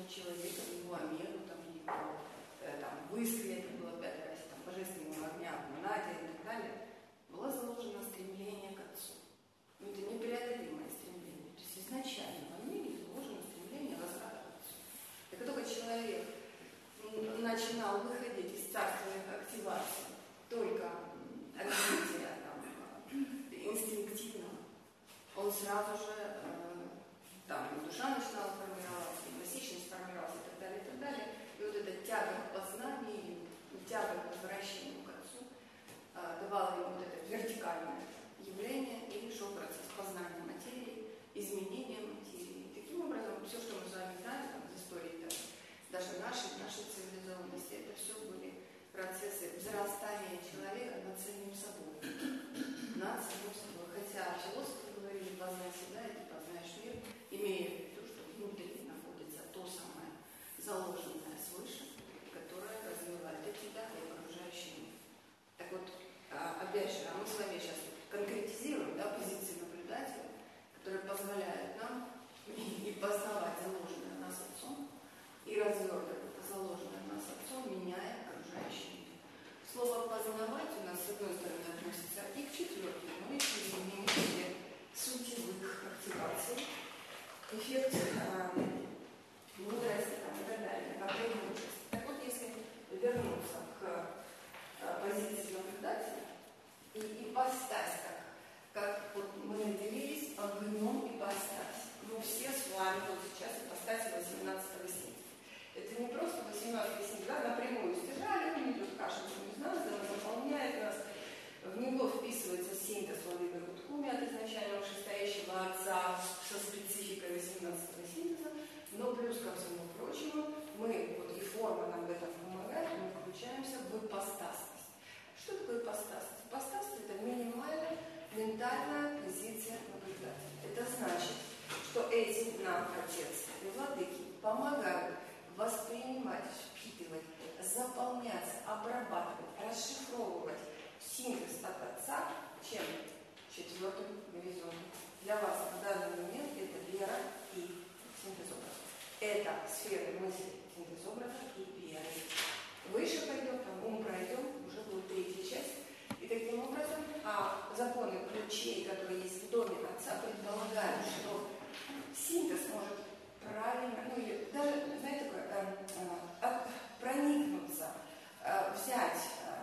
каждого человека, его Омегу, там, его э, там, в Искре, это было пятая рась, там, божественного огня, в Монаде и так далее, было заложено стремление к Отцу. Но это непреодолимое стремление. То есть изначально во мне заложено стремление возврата к Отцу. И как только человек начинал выходить из царственных активаций, только развития там, инстинктивного, он сразу же, э, там, душа начинала формироваться, насыщенность формировалась и так далее, и так далее. И вот эта тяга к познанию, тяга к возвращению к Отцу э, давала ему вот это вертикальное явление, и шел процесс познания материи, изменения материи. И таким образом, все, что мы с вами знаем там, из истории, там, даже нашей, нашей цивилизованности, это все были процессы взрастания человека над самим собой. Над самим собой. Хотя философы говорили, познай себя, и ты познаешь мир, имея в виду, что внутри находится то самое заложенное свыше, которое развивает и тебя, и окружающий мир. Так вот, опять же, мы с вами сейчас конкретизируем, да, позиции наблюдателя, которые позволяют нам и познавать заложенное нас Отцом, и развертывать это заложенное нас Отцом, меняя окружающий мир. Слово «познавать» у нас, с одной стороны, относится и к четвертому, но и к изменению сутевых активаций, эффект э, мудрости там, и так далее, как преимущество. Так вот, если вернуться к э, позиции наблюдателя и ипостась, как, как вот мы наделились огнем ипостась. Мы все с вами вот сейчас ипостаси восемнадцатого сентября. Это не просто восемнадцатого сентября напрямую стяжали, он идет кашицем из нас, она заполняет нас, в него вписывается синтез Владимира Гудкуми от изначально вышестоящего отца со спецификой восемнадцатого синтеза, но плюс ко всему прочему, мы, вот и форма нам в этом помогает, мы включаемся в ипостасность. Что такое ипостасность? Ипостасность – это минимальная ментальная позиция наблюдателя. Это значит, что эти нам Отец и Владыки помогают воспринимать, впитывать, заполняться, обрабатывать, расшифровывать синтез от Отца, чем четвертым горизонтом. Для вас в данный момент это вера и синтез образа. Это сферы мысли, синтез образа и веры. Выше пойдем, там ум пройдем, уже будет третья часть. И таким образом а законы ключей, которые есть в доме Отца, предполагают, что синтез может правильно, ну или даже, знаете, такое, э, э, проникнуться, э, взять,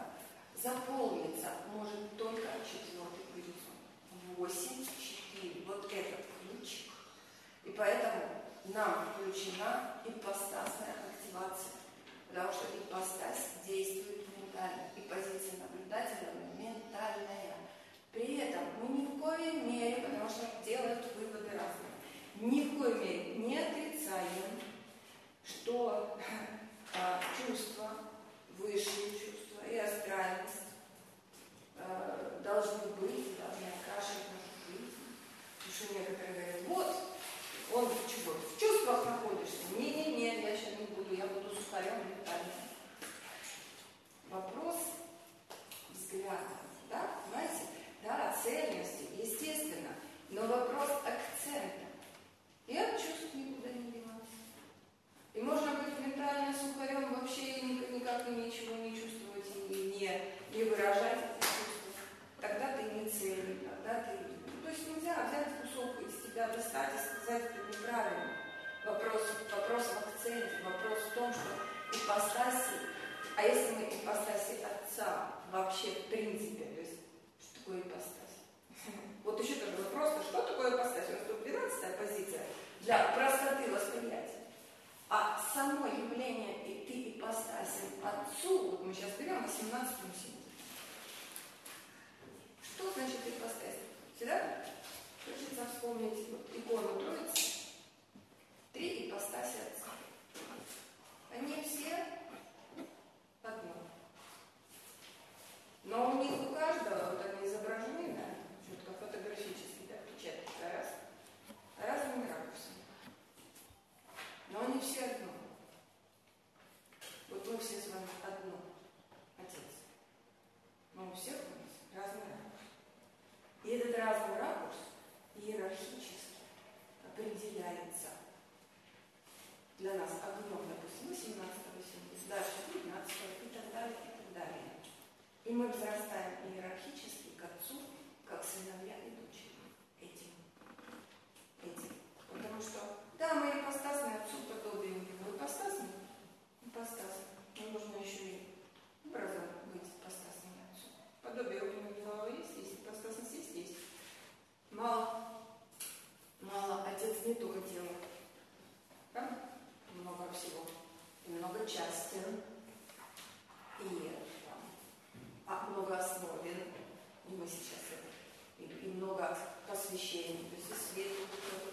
э, заполниться может только четвертый горизонт. Восемь, четыре. Вот этот ключик. И поэтому нам включена ипостасная активация. Потому что ипостась действует ментально. И позиция наблюдателя ментальная. При этом мы ни в коей мере, потому что делают выводы разные, ни в коей мере не отрицаем, что э, чувства, высшие чувства и астральность э, должны быть, должны окрашивать нашу жизнь. Потому что некоторые говорят, вот, он чего, в чувствах находишься. Не-не-не, я сейчас не буду, я буду сухарем ментально. Вопрос взгляда, да, понимаете? Да, цельности, естественно, но вопрос акцента. И от чувств никуда не деваться. И можно быть ментально сухарем, вообще никак ничего не чувствовать и не, не выражать эти чувства. Тогда ты не цельный, тогда ты... То есть нельзя взять кусок из тебя, достать и сказать, это неправильно. Вопрос, вопрос в акценте, вопрос в том, что ипостаси, а если мы ипостаси Отца вообще в принципе, то есть что такое ипостась? Вот еще тоже вопрос, что такое ипостась? У нас тут двенадцатая позиция для простоты восприятия. А само явление и ты ипостасен Отцу, вот мы сейчас берем восемнадцатую синтез. Что значит ипостась? Всегда хочется вспомнить вот, икону Троицы. Три ипостаси Отца. Они все одно. Но у них у каждого, вот они изображены, да, четко фотографически, да, печать раз, разными ракурсами. Но они все одно. Вот мы все с вами одно. Отец. Но у всех у нас разный ракурс. И этот разный ракурс иерархически определяется для нас И мы взрастаем иерархически к отцу, как сыновья и дочери. Этим. Этим. Потому что, да, мы ипостасны отцу подобие его. Ипостасны? Ипостасны. Но нужно еще и образом быть ипостасным отцу. Подобие у него есть, есть, ипостасность есть, есть. Мало. Мало. Отец не только дело. Правда? Много всего. И много частен. И а много основен, и мы сейчас это, и, и много посвящений, то есть и свет,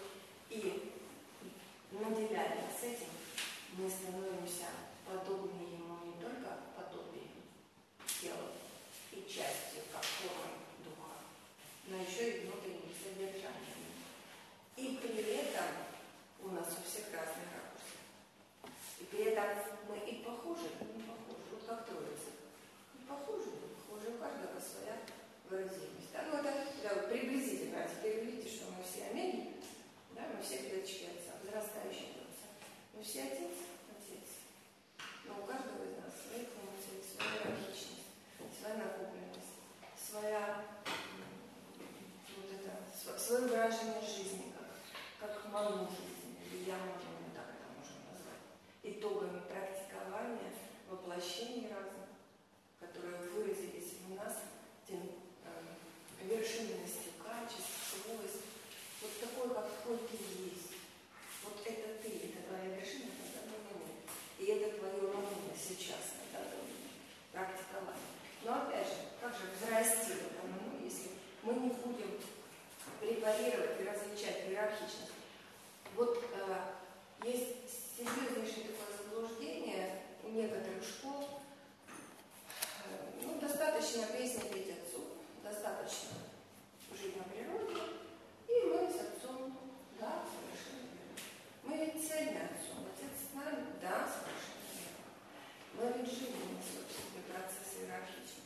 и наделяя нас этим, мы становимся подобны ему не только подобием тела и частью, как формой духа, но еще и внутренним содержанием. И при этом у нас у всех разные ракурсы. И при этом мы и похожи, и не похожи. Вот как Троица. И похожи, похожи, у каждого своя выразимость. Да? Ну, это да, приблизительно. А теперь вы видите, что мы все омеги, да? Мы все клеточки отца, взрастающие отца. Мы все отец, отец. Но у каждого из нас свои функции, своя иерархичность, своя накопленность, своя вот это, свое выражение жизни, как, как ману жизни, или я могу, мы так это можем назвать. Итогами практикования, воплощений разных, которые выразились в нас тем э, вершинностью качеств, свойств. Вот такой, какой ты есть. Вот это ты, это твоя вершина на данный момент. И это твое умение сейчас на данный момент. Практикование. Но опять же, как же взрасти в этом, ну, если мы не будем препарировать и различать иерархичность. Вот э, есть серьезнейшее такое заблуждение у некоторых школ. Э, ну, достаточно песни петь отцу, достаточно жить на природе, и мы с отцом, да, совершенно верно. Мы ведь цельны отцом, отец с нами, да, совершенно верно. Мы ведь жизнь несет в себе процесс иерархичности.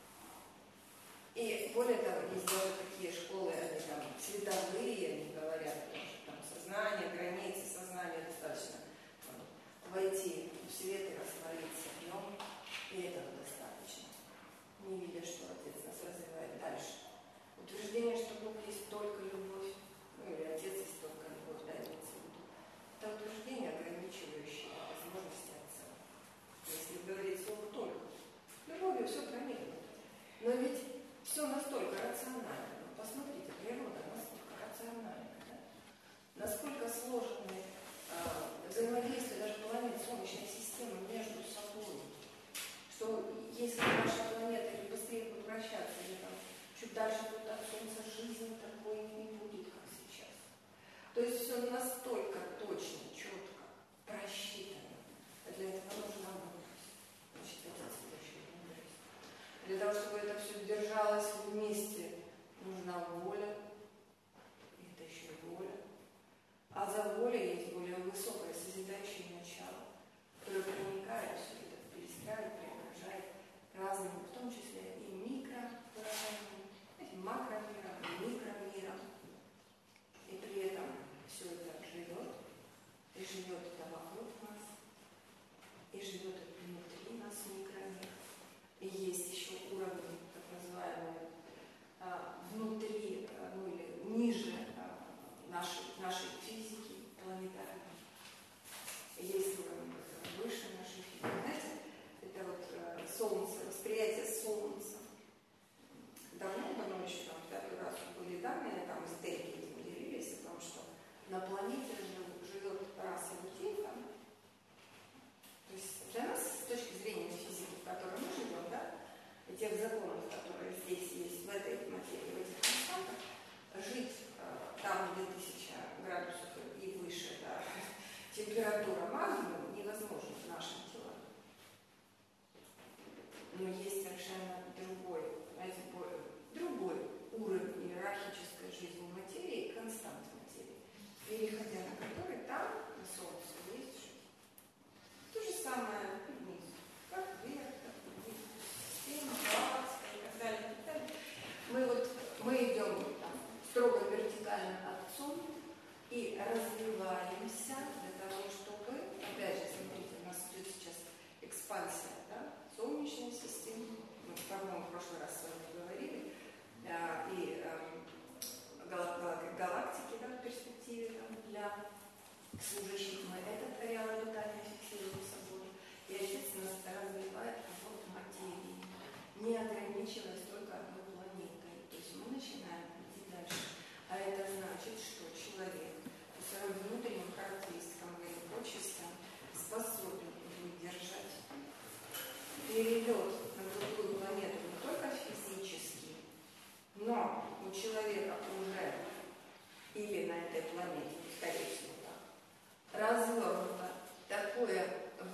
И более того, есть даже такие школы, они там световые, они говорят, что там сознание, границы сознания достаточно там, войти в свет и раствориться в нем, и этого достаточно. Не видя, что отец нас развивает дальше. Утверждение, что Бог есть только любовь, ну или отец есть только любовь, да, имеется в виду. Это утверждение, ограничивающее возможности отца. Если говорить слово только. Любовью все проникнуто. Но ведь все настолько рационально. Посмотрите, природа насколько рациональна, да? Насколько сложны э, взаимодействия даже планет Солнечной системы между собой, что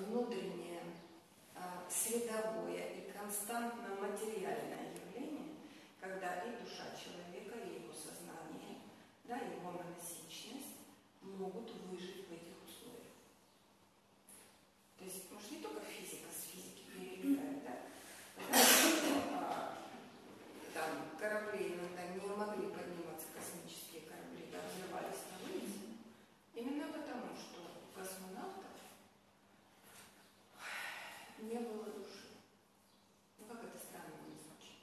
внутреннее средовое и константно материальное явление, когда и душа человека, и его сознание, да, и его моносичность могут выжить в этих условиях. То есть, может, не только физика с физики перелетает, да? Там корабли иногда не могли подниматься, космические корабли, да, взрывались на улице. Именно потому, что у космонавтов не было души. Ну, как это странно не звучит.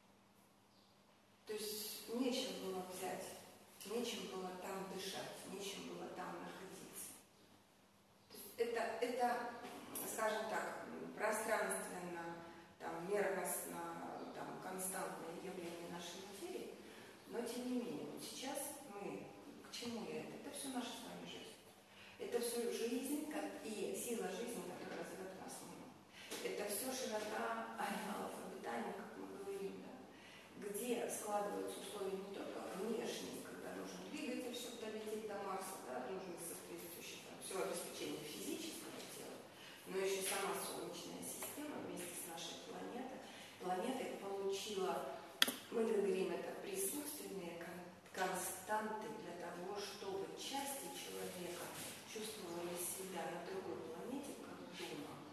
То есть нечем было взять, нечем было там дышать, нечем было там находиться. То есть это, это, скажем так, пространственно, там, мерностно, там, константное явление нашей материи, но тем не менее, вот сейчас мы, к чему я это? Это все наша с вами жизнь. Это все жизнь и сила жизни, которая живет в нас. Это все широта ареалов обитания, как мы говорим, да, где складываются условия не только внешние, когда нужен двигатель, чтобы долететь до Марса, да, нужно соответствующее там, все обеспечение физического тела, но еще сама Солнечная система вместе с нашей планетой, планетой получила, мы говорим, это присутственные константы для того, чтобы части человека чувствовали себя на другой планете как дома.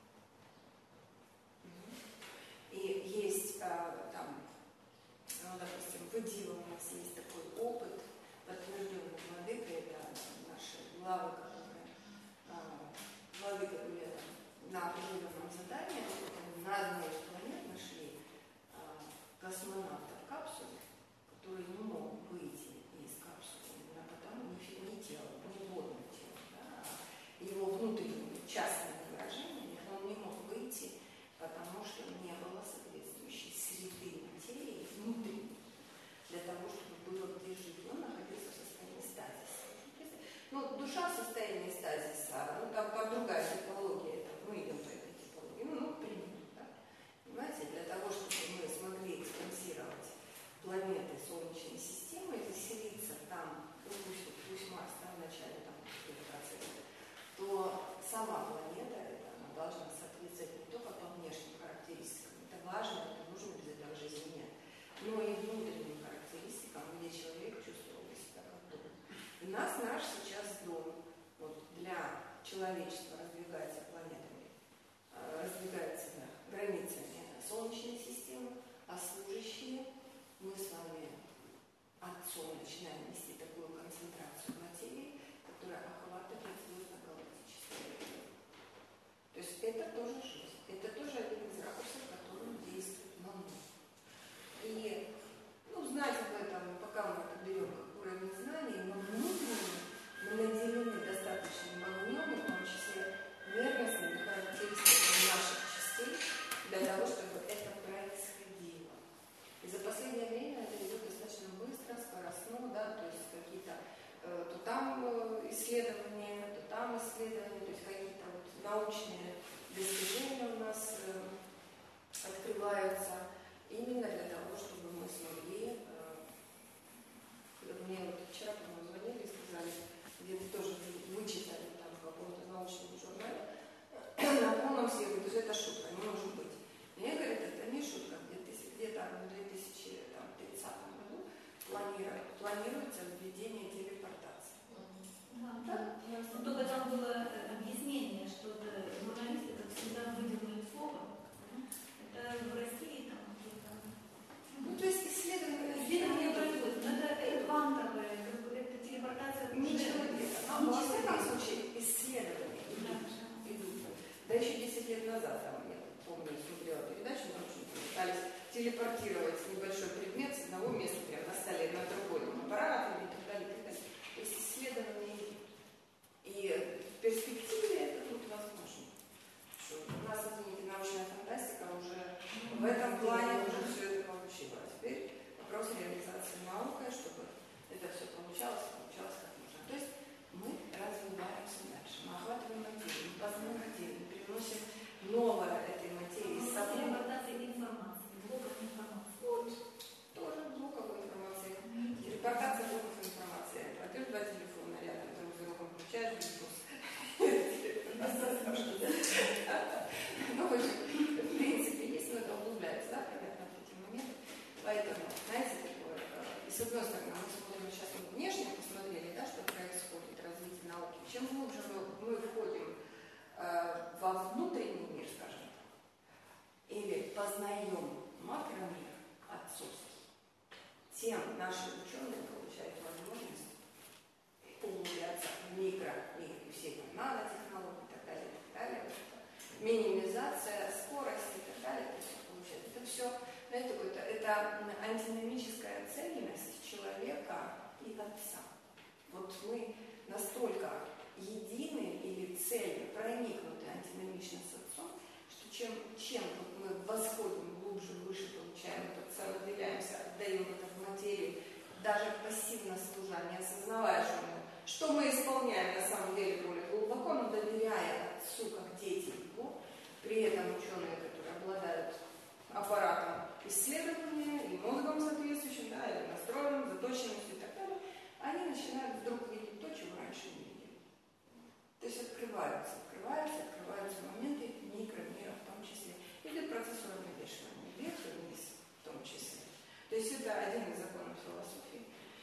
И есть а, там, ну, допустим, в Идиле у нас есть такой опыт, подтвержденный владыкой, это наши главы, которые а, владыка были на определенном задании, на одной из планет нашли а, космонавта в капсуле, который не мог выйти из капсулы, именно потому, не, не тело, не водное тело, да, а его внутреннее частное выражение, он не мог выйти, потому что не было соответствующей среды материи внутренней, для того, чтобы было где жить. Он находился в состоянии стазиса. Ну, душа в состоянии стазиса, ну, там, там другая типология, это, мы идем по этой типологии, ну, ну, примерно, да? Понимаете, для того, чтобы мы смогли экспансировать планеты Солнечной системы и заселиться там, ну, пусть, пусть Марс, да, в начале там какой-то процесса, то сама планета, это, она должна соответствовать не только по внешним характеристикам, это важно, это нужно, без этого жизни нет, но и внутренним характеристикам, где человек чувствовал себя как дома. И нас наш сейчас дом, вот, для человечества раздвигается планетами, раздвигается, да, границами Солнечной системы, а служащие мы с вами отцом начинаем нести такую концентрацию материи, которая охватывает звездно-галактическое тело. То есть это тоже жизнь, это тоже один из ракурсов, который действует на нас. И, ну, знать об этом, пока мы это берем как уровень знаний, но внутренне мы наделены достаточным огнем, в том числе мерностными характеристиками наших частей, для того, чтобы это происходило. И за последнее время это идет достаточно быстро, скоростно, да, то есть какие-то э, то там исследования, то там исследования, то есть какие-то вот научные достижения у нас э, открываются именно для того, чтобы мы смогли, э, мне вот вчера, по-моему, звонили и сказали, где-то тоже вычитали там в каком-то научном журнале, на полном все говорят, это шутка, не может быть. Мне говорят, это не шутка, где-то в две тысячи тридцатом году планируется, планируется введение телепортации. Да, да. Но только там было объяснение, что журналисты, как всегда, выдумывают слово. Это в России там где-то. Ну, то есть исследования... Исследования производятся, но это квантовая, как бы, это телепортация... Ничего нет. Но, во всяком случае, исследования идут. идут. Да еще десять лет назад, там, я помню, смотрела передачу, научную, пытались телепортировать небольшой предмет с одного места прямо на столе на другой, там, аппарат и так далее, и так далее. То есть исследования идут. И в перспективе это тут возможно. Что у нас, извините, научная фантастика уже в этом плане уже все это получила. А теперь вопрос реализации наукой, чтобы это все получалось, получалось как нужно. То есть мы развиваемся дальше, мы охватываем материю, мы познаем материю, мы приносим новое этой материи с собой. Телепортация информации, блоков информации. Вот, тоже блоковая информация. Телепортация блоков информации. Кладешь два телефона рядом, это антиномическая цельность человека и Отца. Вот мы настолько едины или цельно проникнуты антиномично с Отцом, что чем, чем вот мы восходим глубже, выше, получаем это, самоотделяемся, отдаем это в материю, даже пассивно служа, не осознавая, что мы, что мы исполняем на самом деле более глубоко, но доверяя Отцу, как дети Его. При этом ученые, которые обладают аппаратом исследования и мозгом соответствующим, да, или настроенным, заточенностью и так далее, они начинают вдруг видеть то, чего раньше не видели. То есть открываются, открываются, открываются моменты микромира в том числе. Идет процесс уравновешивания, вверх и вниз в том числе. То есть это один из законов философии.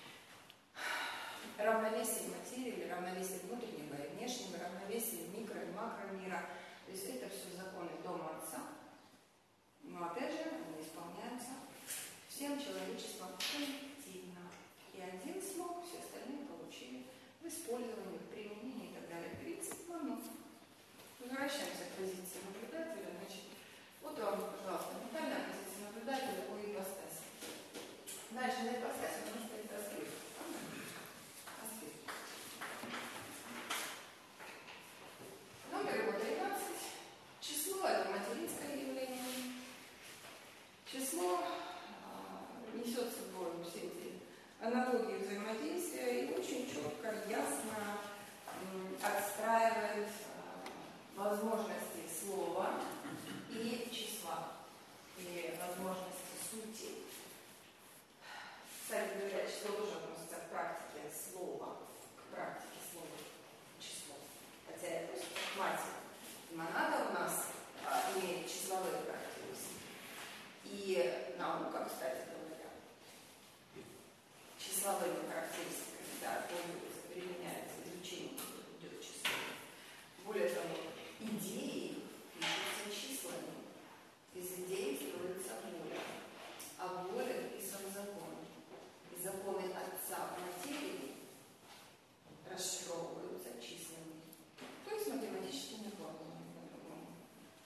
Равновесие материи или равновесие внутреннего и внешнего, равновесие микро- и макромира. То есть это все законы дома Отца. Но опять же, они исполняются всем человечеством коллективно. И один смог, все остальные получили в использовании, в применении и так далее. Принцип Ману. Возвращаемся к позиции наблюдателя. Значит, вот вам, пожалуйста, ментальная позиция наблюдателя по ипостаси. Дальше на ипостаси у нас стоит аспект. Аспект. Номер его тринадцать. Число – это материнское явление. Число э, несет с собой все эти аналогии взаимодействия и очень четко, ясно э, отстраивает э, возможности слова и числа, и возможности сути. Кстати говоря, число тоже относится к практике слова, к практике слова, число. Хотя это просто матерь. Монада у нас а, имеет числовые характеристики. И наука, кстати говоря, числовыми характеристиками, да, пользуется, применяется, изучение идет число. Более того, идеи пишутся числами. Из идей строится воля. А воля написан закон. И законы Отца в материи расшифровываются числами. То есть математическими формулами по-другому.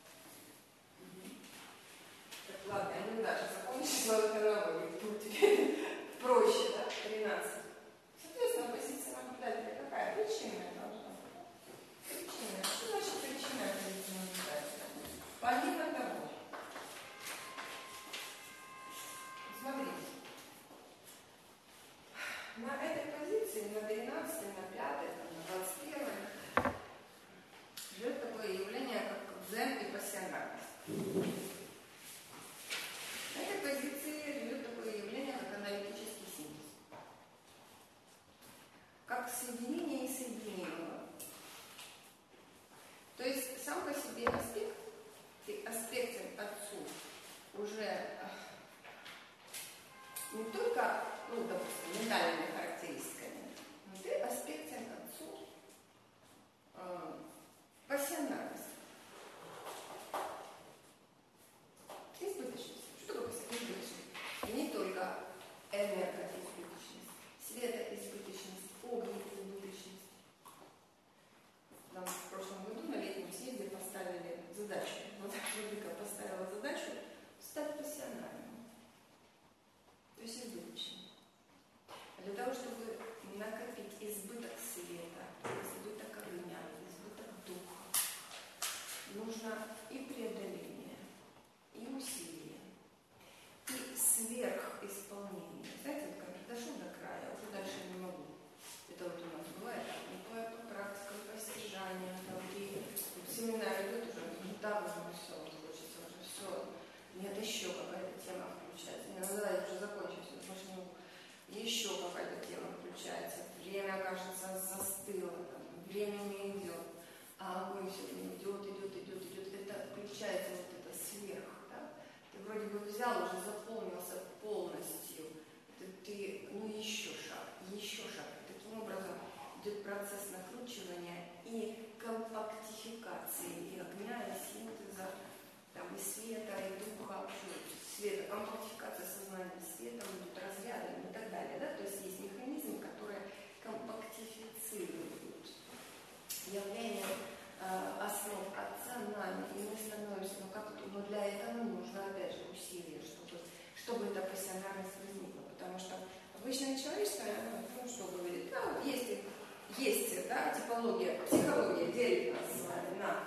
Так, ладно, я не дальше закончу числовых аналогий. Тут теперь проще, да? тринадцать. Соответственно, позиция наблюдателя какая? Причинная должна быть. Причинная. Что значит причинная позиция наблюдателя? Помимо того, смотрите, на этой позиции, на тринадцатой, на пятой, на двадцать первой, живет такое явление, как дзен и пассионарность. На этой позиции живет такое явление, как аналитический синтез. Как соединение несоединимого. То есть сам по себе аспект, ты аспектен Отцу уже не только, ну, допустим, ментальными характеристиками, но ты аспектен Отцу э, пассионарность. Избыточность. Что такое избыточность? И не только энергоизбыточность, светоизбыточность, огнеизбыточность. Нам в прошлом году на летнем съезде поставили задачу. Вот Владыка поставила задачу стать пассионарным. То есть избыточным. А для того, чтобы накопить избыток света, избыток огня, избыток духа, нужно и преодоление, и усилие, и сверхисполнение. Знаете, вот как дошел до края, уже дальше не могу. Это вот у нас бывает, не по, по практике, по стяжанию, там, и вот семинар идет уже, ну да, уже все, хочется уже все. Нет, еще какая-то тема включается. Не надо, я уже закончить, потому что не могу. Еще какая-то тема включается. Время, кажется, застыло, там, время не идет. А огонь все время идет, идет, идет, идет. Это включается вот это сверх, да? Ты вроде бы взял, уже заполнился полностью. Это ты, ну еще шаг, еще шаг. И таким образом идет процесс накручивания и компактификации и огня, и синтеза, там, и света, и духа, света, компактификация сознания светом, идут разрядами и так далее. Да? То есть есть механизмы, которые компактифицируют явление э, основ Отца нами, и мы становимся, ну как это, но для этого нужно, опять же, усилия, чтобы, чтобы это Обычная человеческая, ну что говорит, да, есть, есть да, типология, психология делит нас с вами на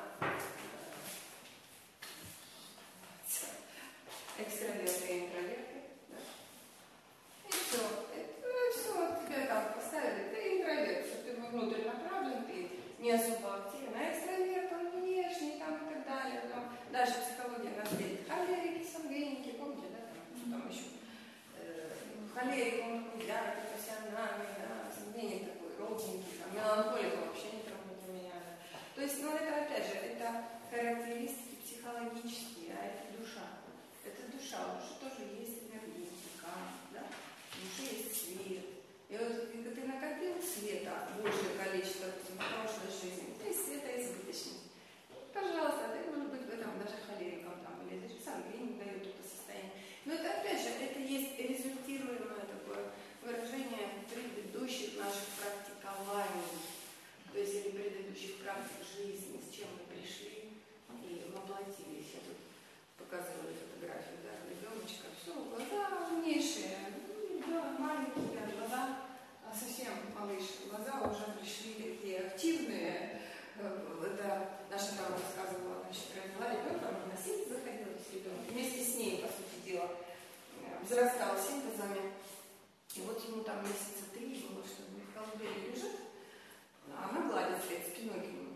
экстраверты и интроверты. Да. И все. Это все, тебя там поставили, ты интроверт, что ты внутрь направлен, ты не особо активен, а экстраверт, он внешний там, и так далее. Там, даже психология нас делит. Холерики, сангвиники, помните, да, там, что там еще? Э, холерик, он такой яркий, профессиональный, да, сангвиник такой, ровненький, там, меланхолик вообще не трогает для меня. Да. То есть, ну это опять же, это характеристики психологические, а это душа. Это душа, у души тоже есть энергетика, да? В душе есть свет. И вот когда ты накопил света большее количество в прошлой жизни, то есть света избыточность. Пожалуйста, ты можешь быть в этом даже холериком там, или даже сангвиник дает это состояние. Но это опять же, это есть результируемое такое выражение предыдущих наших практикований, то есть или предыдущих практик жизни, с чем мы пришли и воплотились. Я тут показывали фотографию, да, ребеночка, все, глаза умнейшие, да, маленькие, да, глаза совсем малыш, глаза уже пришли такие активные. Это наша там рассказывала, значит, родила ребенка, она на синтез заходила с ребенком, вместе с ней, по сути дела, взрастала синтезами. И вот ему там месяца три было, что он в колыбели лежит, а она гладит след спиной к нему.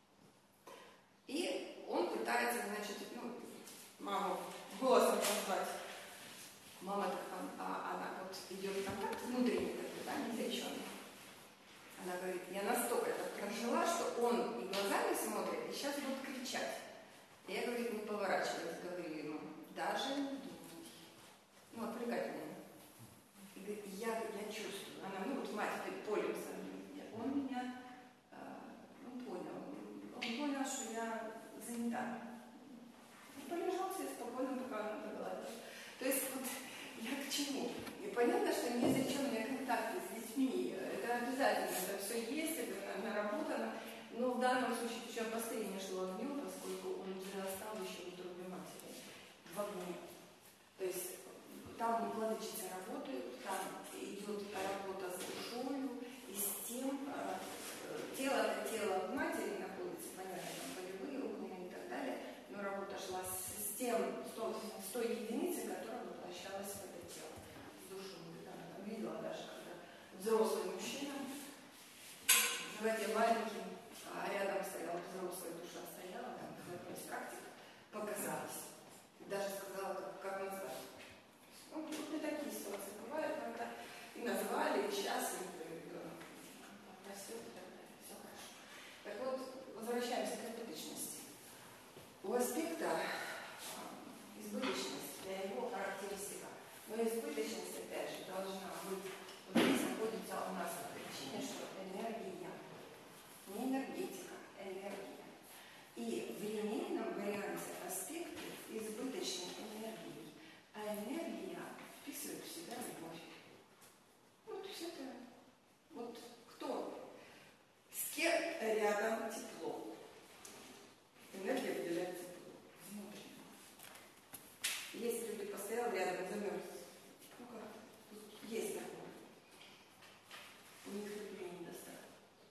И он пытается, значит, ну, маму голосом позвать. Мама так, а, она вот идет в контакт внутренний такой, да, неизреченный. Она говорит, я настолько это прожила, что он и глазами смотрит, и сейчас будет кричать. И я, говорит, не поворачиваясь, говорю ему, даже не думай. Ну, отвлекать меня. И говорит, я, я чувствую. Она, ну вот мать теперь пользуется. Он меня, э, он понял. Он понял, что я занята. И полежал себе спокойно, пока она договорилась. То есть вот я к чему? И понятно, что неизреченные контакты с детьми, это обязательно, это все есть, это наработано, но в данном случае еще обострение шло в нем, поскольку он взрастал еще в утробе матери, в огне. То есть там владычицы работают, там идет работа с душою и с тем, тело это тело в матери находится, понятно, там полевые, огненные и так далее, но работа шла с тем, с той единицей, которая воплощалась в это тело, с душой. Да, она видела даже, когда взрослый мужчина в животе маленький, а рядом стояла взрослая душа, стояла, там, из практика, показалось. Даже сказала, как, как назвать. Ну, вот и такие ситуации бывают, когда и назвали, и сейчас, и растет, и так далее, все хорошо. Так вот, возвращаемся к избыточности. У аспекта избыточность, для его характеристика. Но избыточность, опять же, должна быть, вот здесь находится у нас на причине, что энергия, не энергетика, энергия. И в линейном варианте аспекты избыточной энергии, а энергия вписывает в себя любовь. Вот все это, вот кто, с кем рядом тепло. Энергия выделяет тепло, внутренне. Если ты постоял рядом, замерз, ну как, тут есть такое. У них любви не достаточно.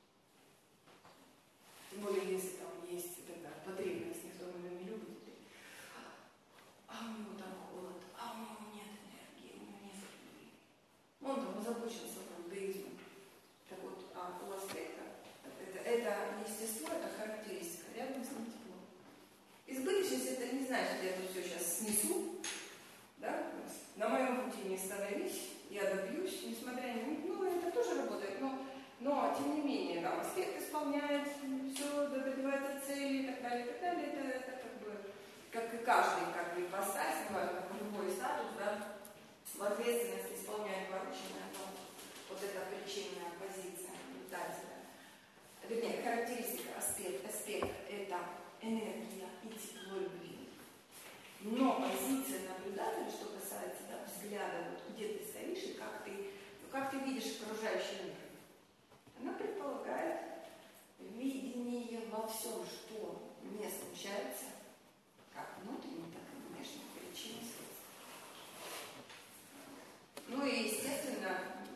Тем более, если там есть тогда потребность, никто меня не любит. А у него там холод, а у него нет энергии, у него нет любви. Он там озабочен своим эгоизмом. Так вот, а у аспекта это, это естество, это характеристика. Рядом с ним тепло. Избыточность это не значит, что я тут все сейчас снесу, да? На моем пути не становись, я добьюсь, несмотря на них, ну, это тоже работает, но, но тем не менее, там, аспект исполняет, все, добивается цели и так далее, и так далее, это, это как бы, как и каждый, как бы, ипостась, как любой статус, да, в ответственности исполняет порученное, но вот эта причинная позиция наблюдателя, вернее, характеристика, аспект, аспект это энергия и тепло любви. Но позиция наблюдателя, что касается да, взгляда, вот где ты стоишь и как ты, ну, как ты видишь окружающий мир, она предполагает видение во всем, что не случается, как внутренне, так и внешне, причин и следствий. Ну и, естественно,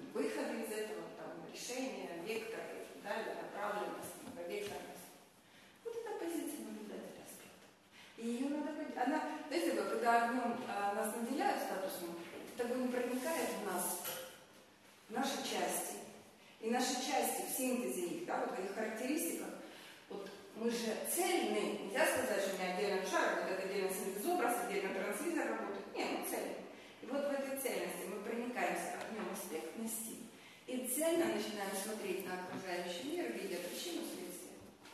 когда огнем а, нас наделяют статусом, это огонь проникает в нас, в наши части. И наши части в синтезе их, да, вот в этих характеристиках, вот мы же цельны. Нельзя сказать, что у меня отдельно шар, вот это отдельно синтезобраз, отдельно транслизор работает. Нет, мы цельны. И вот в этой цельности мы проникаемся огнем аспектности и цельно начинаем смотреть на окружающий мир, видя причину следствия.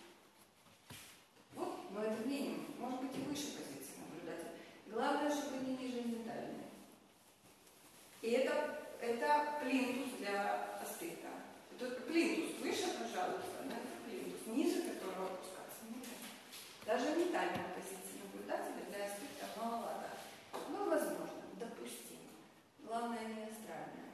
Вот, но это минимум. Может быть и выше позиции наблюдателя. Главное, чтобы не ниже ментальные. И это, это плинтус для аспекта. Это плинтус выше, пожалуйста, но это плинтус, ниже которого опускаться нельзя. Даже ментальная позиция наблюдателя для аспекта маловато. Но возможно, допустимо. Главное не астральное.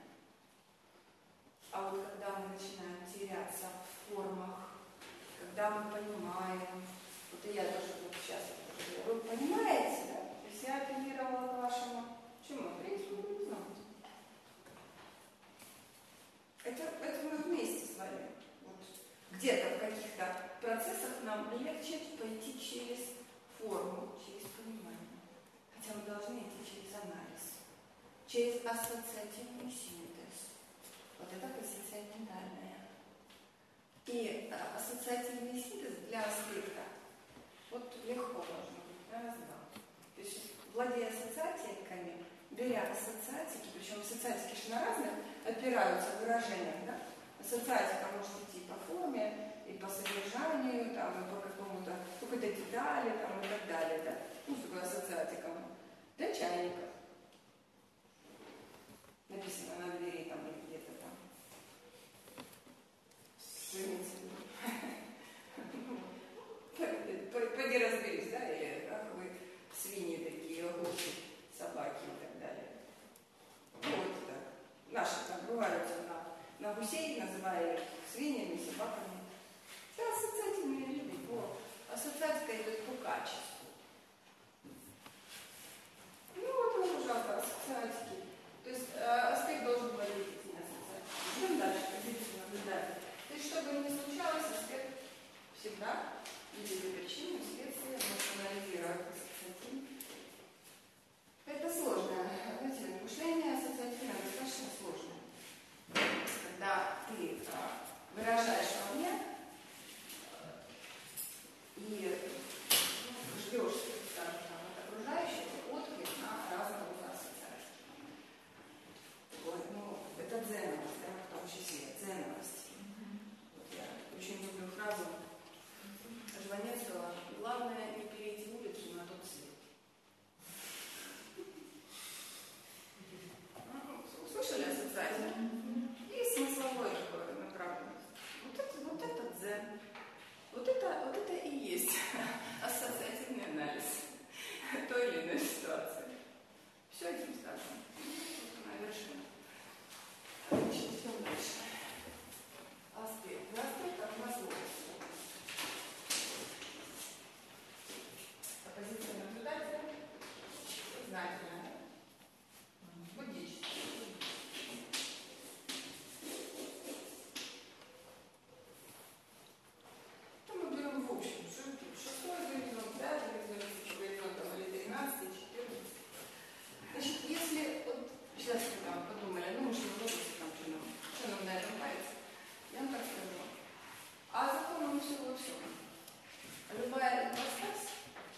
А вот когда мы начинаем теряться в формах, когда мы понимаем, вот и я тоже вот сейчас это говорю, вы понимаете, да? То есть я апеллировала к вашему чему? Принципу горизонта. Это, это мы вместе с вами. Вот. Где-то в каких-то процессах нам легче пойти через форму, через понимание. Хотя мы должны идти через анализ, через ассоциативный синтез. Вот это позиция ментальная. И а, ассоциативный синтез для аспекта вот легко должно быть. Раз-два. То есть, владея ассоциатиками, беря ассоциатики, причем ассоциатики же на разных опираются в выражениях, да? Ассоциатика может идти по форме, и по содержанию, там, и по какому-то, какой-то детали, там, и так далее, да? Ну, что такое ассоциатика? Для чайника. Написано на двери, там, или где-то там. Извините. Пойди разберись, да, или ах вы свиньи такие, огурцы, собаки и так далее. Ну, вот так. Наши там бываются на, на гусей, называя их свиньями, собаками. Это ассоциативные люди. Вот. Ассоциатика идет по качеству. Ну, вот он, пожалуйста, ассоциатики. То есть э, аспект должен валить эти ассоциатики. Идем дальше, позицию наблюдателя. То есть, что бы ни случалось, аспект всегда видит причину, следствие, может анализировать ассоциативно. Это сложное, знаете, мышление ассоциативное достаточно сложное. Когда ты а, выражаешь во мне и ну, ждешь, скажем, там, от окружающего отклик на разного рода ассоциации. Вот, ну, это дзеновость, да, в том числе, дзеновость. Вот я очень люблю фразу Жванецкого: главное не перейти улицу на тот свет. Слышали ассоциацию? И смысловой такой направленность. Вот это, вот это дзен. Вот это, вот это и есть ассоциативный анализ той или иной ситуации. Все этим скажем. На вершину. Отлично, идем дальше. Аспект. На аспектах у нас логос. Позиция наблюдателя знательная. Буддическая. Это мы берем в общем. Что это? Шестой горизонт, пятый горизонт, там, или тринадцатый, четырнадцатый. Значит, если вот сейчас мы там подумали, ну мы же не логосы там, что нам, что нам на этом нравится, я вам так скажу. А закон он все во всем. Любая ипостась,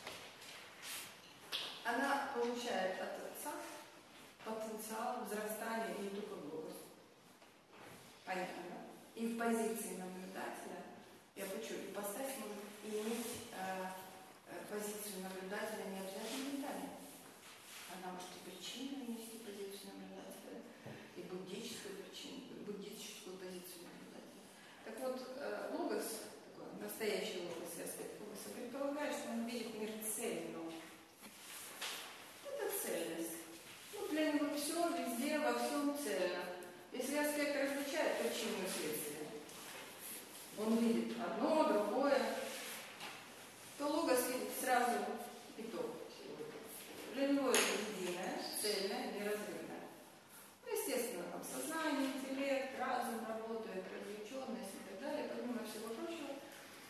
она получает от отца потенциал взрастания не только в логос. Понятно, да? И в позиции наблюдателя, я хочу, ипостась может иметь э, э, позицию наблюдателя не обязательно ментальной. Она может и причину нести позицию наблюдателя, и буддическую причину, буддическую позицию наблюдателя. Так вот, э, логос, такой, настоящий логос и аспект логоса, предполагает, что он видит мир цельно. Это цельность. Ну, для него все, везде, во всем цельно. Если аспект различает причину и следствие, он видит одно, другое, то логос видит сразу итог всего этого. Для него это единое, цельное, неразрывное. Ну, естественно, там сознание, интеллект, разум работает, развлеченность и так далее. Помимо всего прочего,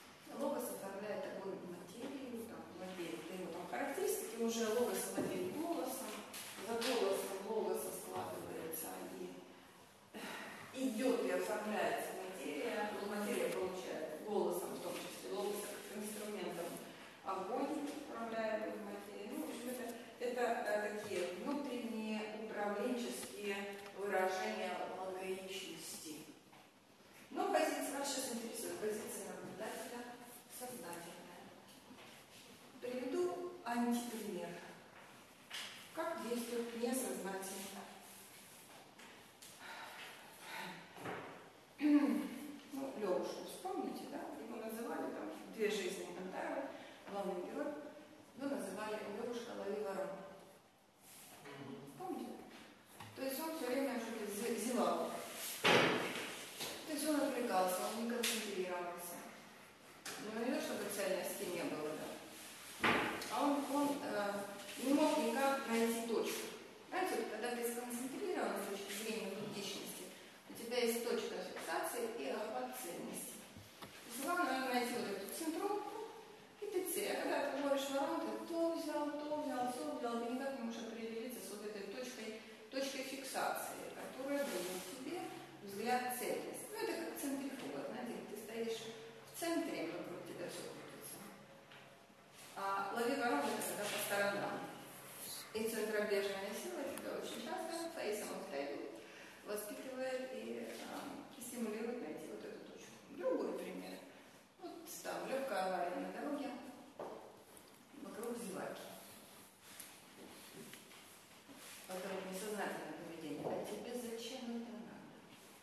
логос оформляет огонь материю, там, владеет его там характеристики, уже логос владеет главный герой, его называли «Левушка, лови ворон». Помните? То есть он все время что-то зевал. То есть он отвлекался, он не концентрировался. Но не то, чтобы цельности не было, да. А он, он э, не мог никак найти точку. Знаете, вот, когда ты сконцентрирован с точки зрения буддичности, у тебя есть точка фиксации и охват цельности. Главное найти вот эту центровку и ты цель. А когда ты ловишь ворон, ты то взял, то взял, то взял, ты никак не можешь определиться с вот этой точкой, точкой фиксации, которая дает тебе взгляд цельности. Ну, это как центрифуга, знаете, ты стоишь в центре, вокруг тебя все крутится. А лови ворон — это когда по сторонам. И центробежная сила тебя очень часто, face of table, воспитывает и, э, и стимулирует найти вот эту точку. Другой пример. Вот там легкая авария на дороге, вокруг зеваки. Вокруг несознательное поведение. А тебе зачем это надо?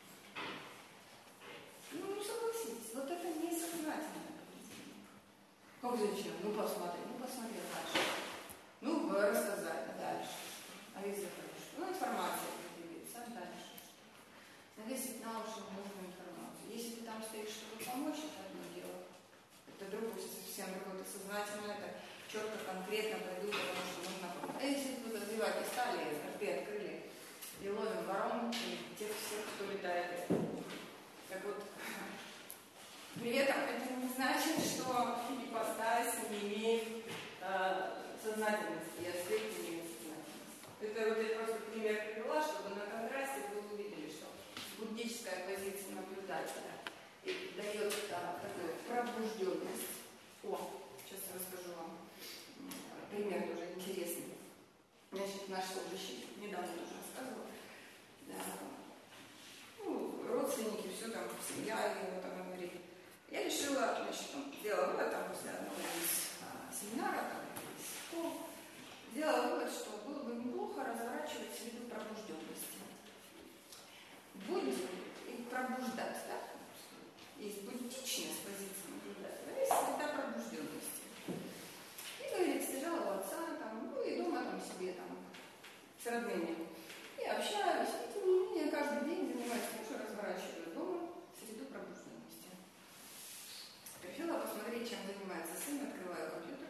Ну, ну согласитесь, вот это несознательное поведение. Как зачем? Ну посмотри, ну посмотри дальше. Ну, рассказать, а дальше. А если хорошо? Ну, информация поделиться, а дальше. Навесить на уши нужную информацию. Если ты там стоишь, чтобы помочь, это одно дело. Это другое, совсем другое. Это сознательно, это четко, конкретно пойду, потому что нужно помочь. А если вы развивать и стали, рты открыли, и ловим ворон, и тех всех, кто летает. Так вот, при этом это не значит, что ипостась не имеет э, сознательности, я аспект не имеет сознательности. Это вот я просто пример привела, чтобы на контрасте вы увидели, что буддическая позиция наблюдателя дает да, такую пробужденность. О, сейчас я расскажу вам пример тоже интересный. Значит, наш служащий недавно тоже рассказывал. Да. Ну, родственники, все там, семья его там говорит. Я решила, значит, ну, сделала вывод там после одного из а, семинаров, там, из школ, сделала вывод, что было бы неплохо разворачивать среду пробужденности. Буддизм и пробуждать, да? Есть буддичная с позиции наблюдателя, есть среда пробужденности. И, говорит, сидела у отца, там, ну и дома там себе там с родными. И общаюсь, и тем не менее каждый день занимаюсь тем, что разворачиваю дома среду пробужденности. Решила посмотреть, чем занимается сын, открываю компьютер.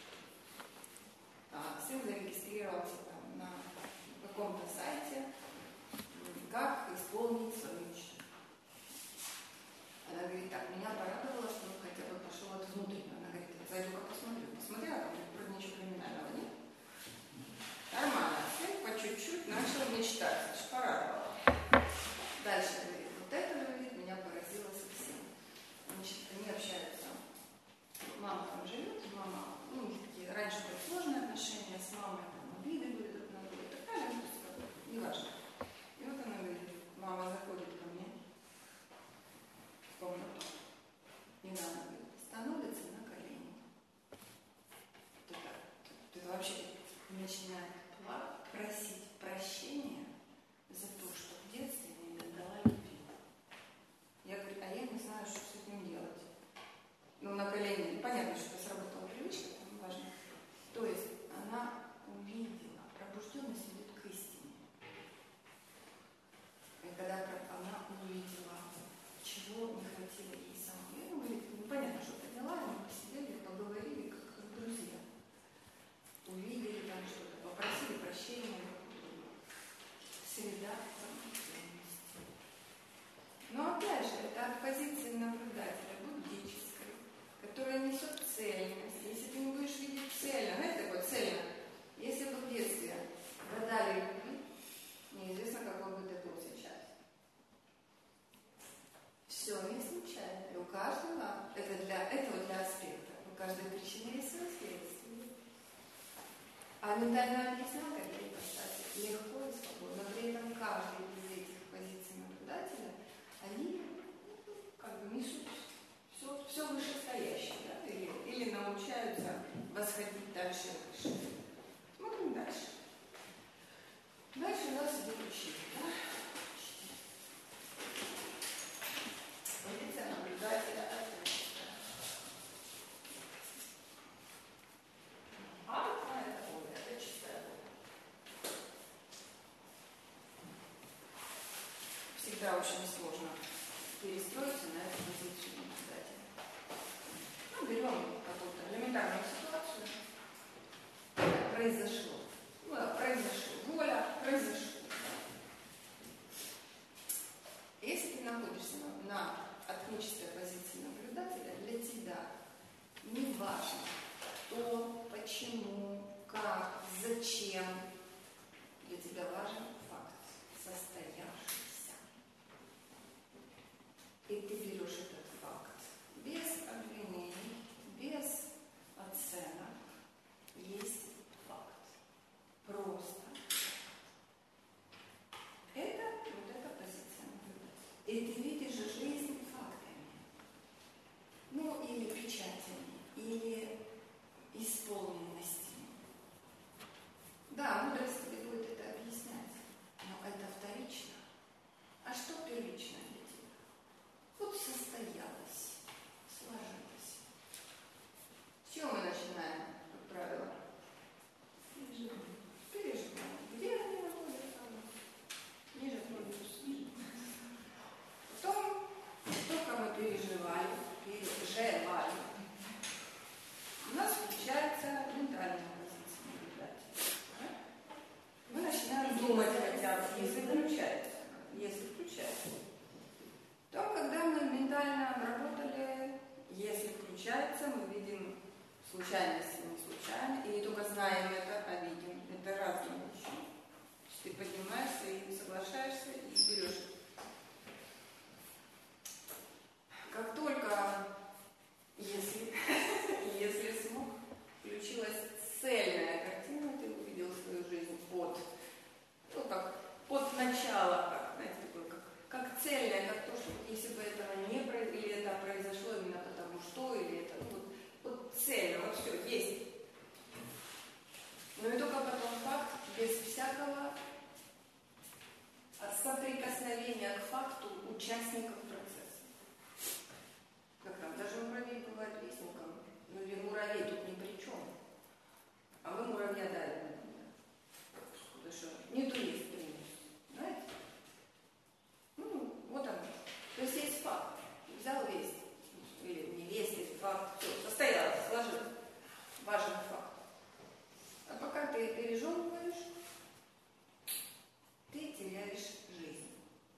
А, сын зарегистрировался там на каком-то сайте, как исполнить свою мечту. Она говорит, так, меня порадовало, что он хотя бы пошел от внутреннего. Она говорит, зайду-ка посмотрю. Посмотрела, там вроде ничего криминального нет. Нормально. Сын по чуть-чуть начал мечтать. Аж порадовало. Дальше, говорит, вот это, говорит, меня поразило совсем. Значит, они общаются. Мама там живет, мама, ну, у них такие раньше были сложные отношения с мамой, там, обиды были друг на друга и так далее, ну, просто как бы, неважно. И вот она говорит, мама заходит ко мне в комнату, и она говорит, становится на колени. Это, это вообще начинает просить прощения за то, что в детстве не дала любви. Я говорю, а я не знаю, что с этим делать. Ну, на колени, понятно, что это сработала привычка, это не важно. То есть она увидела, пробужденность идет к истине. И когда она увидела, чего не хотела ей сама. Я говорю, ну, понятно, что поняла, мы посидели, поговорили, как, как друзья. Увидели там что-то, попросили прощения друг у друга. Среда пробужденности. Но опять же, это от позиции наблюдателя, буддической, которая несет цельность. Если ты не будешь видеть цельно, знаете, такое цельно, если бы в детстве додали любви, неизвестно, какой бы ты был сейчас. Все не случайно. И у каждого, это для этого для аспекта, у каждой причины есть свое следствие. А ментальная объяснялка для ипостаси легко и свободно. При этом каждый из этих позиций наблюдателя, они как бы несут все, все вышестоящее, да? или, или научаются восходить дальше и выше. Смотрим дальше. Дальше у нас идет учение. Да? Позиция наблюдателя оценщика. очень сложно перестроиться на эту позицию наблюдателя. Ну, берем какую-то элементарную ситуацию. Произошло. Ну, произошло. Воля, произошло. Если ты находишься на, на атмической позиции наблюдателя, для тебя не важно то, почему, как, зачем. Для тебя важен факт, состоявшийся. И ты берешь этот факт без обвинений, без оценок. Есть факт. Просто. Это вот эта позиция наблюдателя. И ты видишь жизнь фактами. Ну, или печатями, или исполненностями. Да, мудрость тебе будет это объяснять, но это вторично. А что первично для тебя? Вот состоялось, сложилось. С чего мы начинаем, как правило? Переживание. Переживание. Где они находятся? Ниже плинтуса. Потом, только мы переживали, переживали, у нас включается ментальная позиция наблюдателя. Мы начинаем думать хотя бы, если включается. Если включается. То, когда мы ментально работали, если включается, мы видим случайности, не случайно, и не только знаем это, а видим. Это разные вещи. Ты поднимаешься и соглашаешься, и берешь. Как только, если, если смог, включилась цельная картина, ты увидел свою жизнь под, ну, как под начало, как, знаете, такое, как, как цельное, как то, что если бы этого не произошло, или это произошло именно потому что, или это, ну, вот, вот цельно, вот все, есть. Но и только потом факт, без всякого соприкосновения к факту участников процесса. Как там, даже муравей бывает вестником, ну или муравей тут ни при чем. А вы муравья дали, например. Потому что не то есть принес. Знаете? Ну, вот оно. То есть есть факт. Взял весть. Или не весть, есть факт. Все, состоялось, сложилось. Важен факт. А пока ты пережевываешь, ты теряешь жизнь.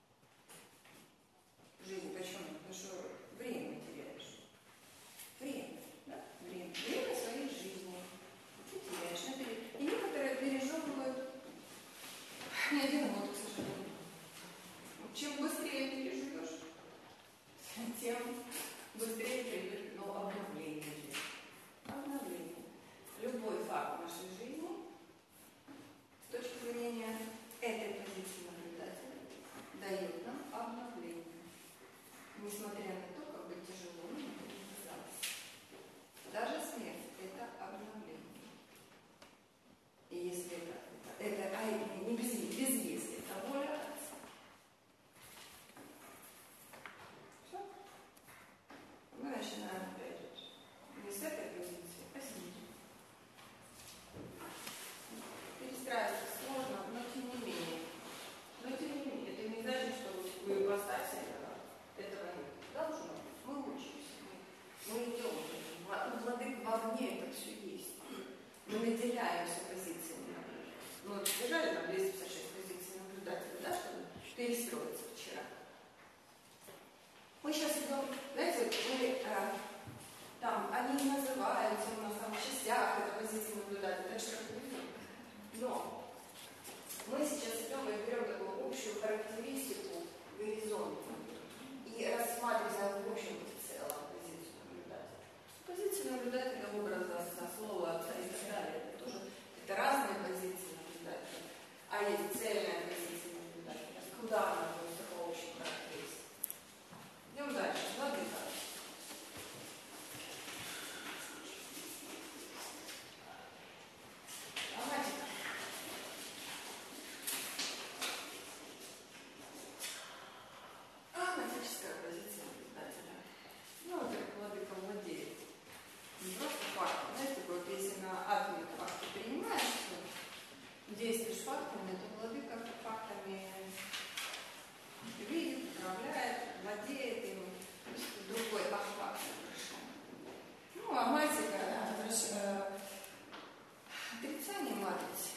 Жизнь почему? Потому что время теряешь. Время, да? Время. Время своей жизни. Ты теряешь. И некоторые пережевывают не один год, к сожалению. Чем быстрее переживешь, тем быстрее придет ну, обновление. Обновление. Любой факт нашей жизни с точки зрения этой позиции наблюдателя дает нам обновление. Несмотря на то, как бы тяжело нам это не казалось. Даже смерть – это обновление. И если это, это, это а не без, без если, это воля Отца. Все. Мы начинаем опять же не с этой позиции, а с ней. Перестраиваться сложно, но тем не менее. Но тем не менее, это не значит, что вы ипостаси этого нет. Должно. Мы учимся. Мы, мы идем. У владык вовне это все есть. Мы наделяемся позициями наблюдателя. Мы вот держали там двести пятьдесят шесть позиций наблюдателя, да, чтобы перестроиться вчера. Мы сейчас идем, знаете, мы а, там, они называются у нас там в частях, это позиция наблюдателя, так что как видно. Но мы сейчас идем и берем такую общую характеристику горизонта и рассматриваем в общем и целом позицию наблюдателя. Позицию наблюдателя, образа, со слова отца и так далее, это тоже это разные позиции наблюдателя. А есть цельная позиция наблюдателя. Куда она относится по общей характеристике? Идем дальше. Владыка. Грамматика. Грамматическая позиция наблюдателя. Ну, это владыка владеет. Не просто факт. Знаете, вот если на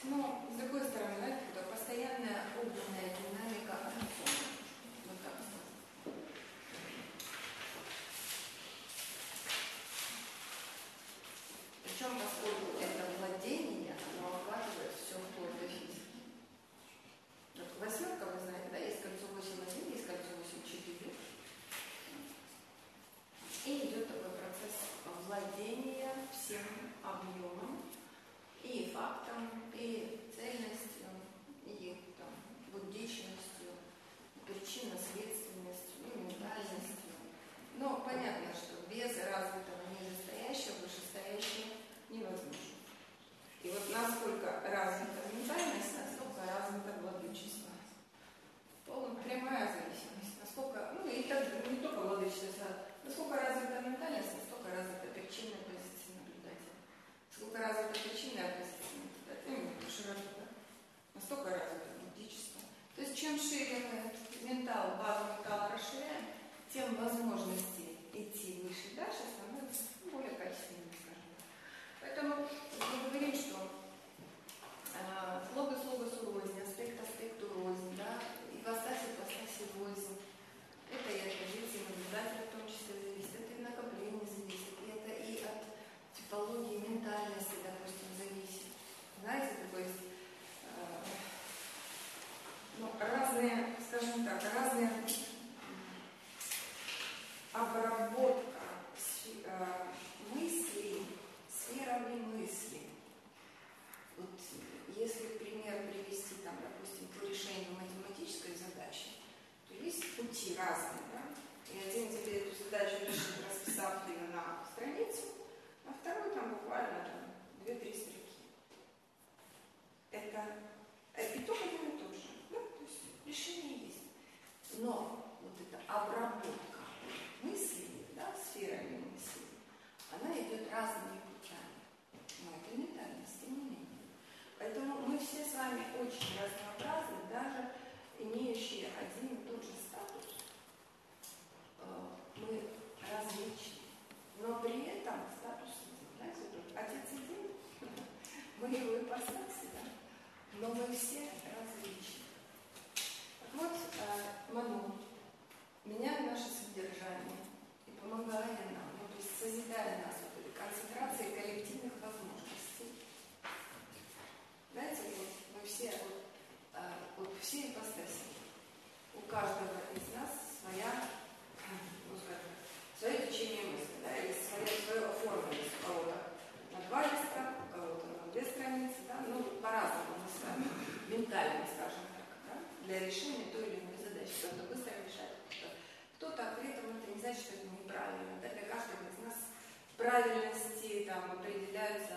Но, с другой стороны, да, это постоянная огненная динамика аукциона. Вот так сказать. Причем, поскольку это владение, оно охватывает все вплоть до физики. Вот восьмерка, вы знаете, да, есть кольцо восемь один, есть кольцо восемь четыре. И идет такой процесс владения всем объемом, и фактом, и цельностью, и там, буддичностью, причинно-следственностью, и ментальностью. Но понятно, что без развитого нижестоящего, вышестоящего невозможно. И вот насколько развита ментальность, настолько развито владычество. Полная прямая зависимость. Насколько, ну и так, не только владычество, насколько развита ментальность, настолько развита причинная позиция наблюдателя. Насколько развита причинная позиция наблюдателя, ну, широта, настолько развито буддичество. То есть чем шире мы ментал, базу ментала расширяем, тем возможности идти выше и дальше становятся более качественными, скажем так. Поэтому мы говорим, что э, логос логос рознь, аспект аспекту рознь, да, ипостась ипостаси рознь. Это и от позиции наблюдателя в том числе зависит, это и накопление зависит, и это и от типологии ментальности, допустим, зависит. Знаете, то есть э, ну, разные, скажем так, разные обработка э, мыслей сферами мысли. Вот если пример привести, там, допустим, по решению математической задачи, то есть пути разные, да? И один тебе эту задачу решит, расписав ее на страницу, а второй там буквально там, две-три строки. Это итог один и тот же. Да? То есть решение есть. Но вот эта обработка мыслей, да, сферами мыслей, она идет разными путями. Но это ментальность, тем не менее. Поэтому мы все с вами очень разнообразны, даже имеющие один и тот же статус, мы различны. Но при этом статус один. Знаете, отец един, мы его ипостаси, да? Но мы все различны. Так вот, Ману, меняя наше содержание и помогая нам, ну, то есть созидая нас вот этой концентрацией коллективных возможностей. Знаете, вот мы все, вот, вот все ипостаси. У каждого из нас своя, ну, скажем, свое течение мысли, да, или своя, свое оформленность. У кого-то на два листа, у кого-то на две страницы, да, ну, по-разному мы с вами, ментально, скажем так, да, для решения той или иной задачи. Кто-то быстро решает, кто-то, кто-то при этом это не значит, что это неправильно. Да, для каждого из нас правильности там определяются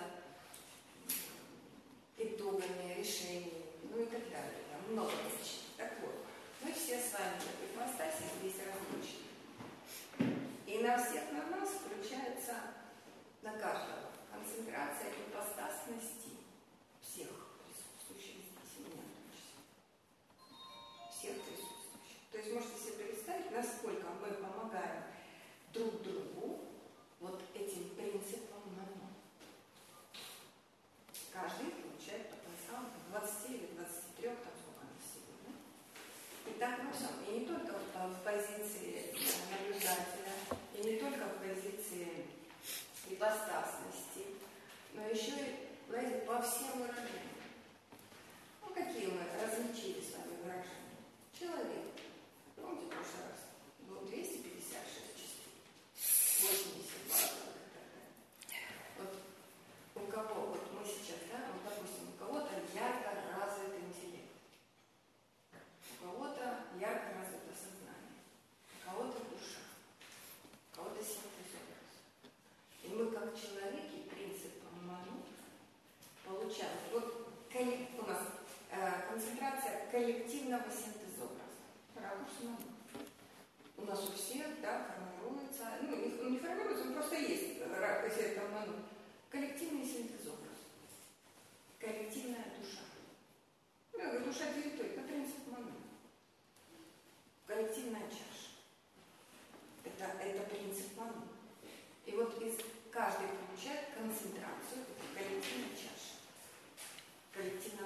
итогами, решениями, ну и так далее. Там много причин. Так вот, мы все с вами в этой ипостаси здесь различны. И на всех на нас включается, на каждого, концентрация ипостасности всех присутствующих здесь, и меня в том числе. Всех присутствующих. То есть можете себе представить, насколько мы помогаем друг другу вот этим принципом Ману. Каждый получает потенциал двадцати или двадцати трёх, там сколько на сегодня. И так во всем. И не только в позиции наблюдателя, и не только в позиции ипостасности, но еще и, знаете, по всем выражениям. Ну, какие мы различили с вами выражения? Человек. Помните, в прошлый раз было двести пятьдесят шесть частей, восемьдесят два и так далее. Вот у кого, вот мы сейчас, да, вот, допустим, у кого-то ярко развит интеллект, у кого-то ярко развито сознание, у кого-то душа, у кого-то синтезобраз. И мы, как человеки, принципом Ману получаем. Вот у нас э, концентрация коллективного синтезобраза. Ракурс Ману. У нас у всех, да, формируется, ну, не, не формируется, он просто есть ракурс этого Ману. Коллективный синтезобраз. Коллективная душа. Ну, я говорю, душа территории, это принцип Ману. Коллективная чаша. Это, это принцип Ману. И вот из, каждый получает концентрацию коллективной чаши, коллективного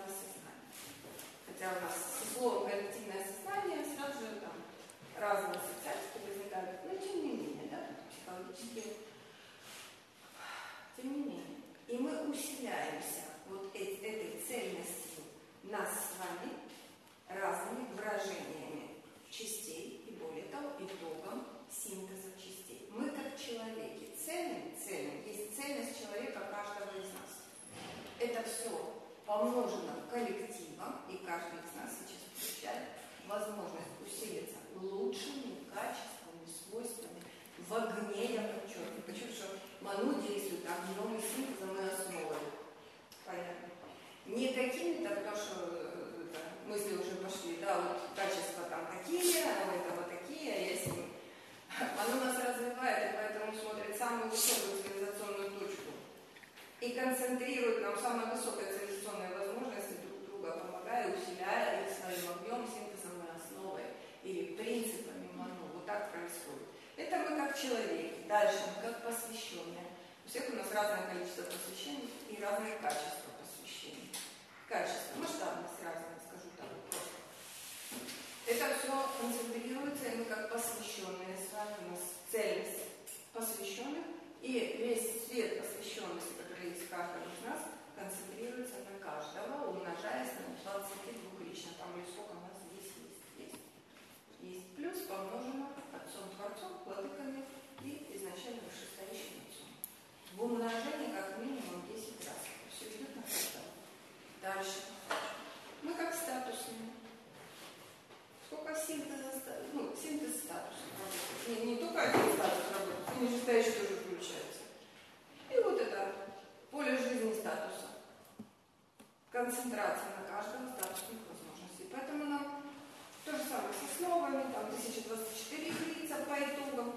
помножено коллективом, и каждый из нас сейчас получает возможность усилиться лучшими качествами, свойствами в огне, я подчеркиваю. Почему? Что ману действует огнем и синтезом и основой. Понятно. Не какими-то, потому что это, мысли уже пошли, да, вот качества там такие, а у этого такие, а если оно нас развивает, и поэтому смотрит самую высокую цивилизационную точку и концентрирует нам самые высокие цивилизационные возможности, друг друга помогая, усиляя их своим огнем, синтезом и основой или принципами ману. Вот так происходит. Это мы как человеки, дальше мы как посвященные. У всех у нас разное количество посвящений и разное качество посвящений. Качество, масштабность разная, скажу так просто. Это все концентрируется, и мы как посвященные с вами, у нас цельность посвященных, и весь цвет посвященности, который есть в каждом из нас, концентрируется на каждого, умножаясь на двадцать два лично. Там или сколько у нас здесь есть. Есть, есть. Плюс помножено Отцом Творцом, Владыками и изначально вышестоящим Отцом. В умножении как минимум десять раз. Все идет на каждого. Дальше. Мы как статусные. Сколько синтеза, ну, синтез статуса работает. Не, не только один статус работает, и нижестоящий тоже включается. И вот это поле жизни статуса. Концентрация на каждом статусных возможностей. Поэтому нам то же самое с основами, там тысяча двадцать четыре лица по итогам,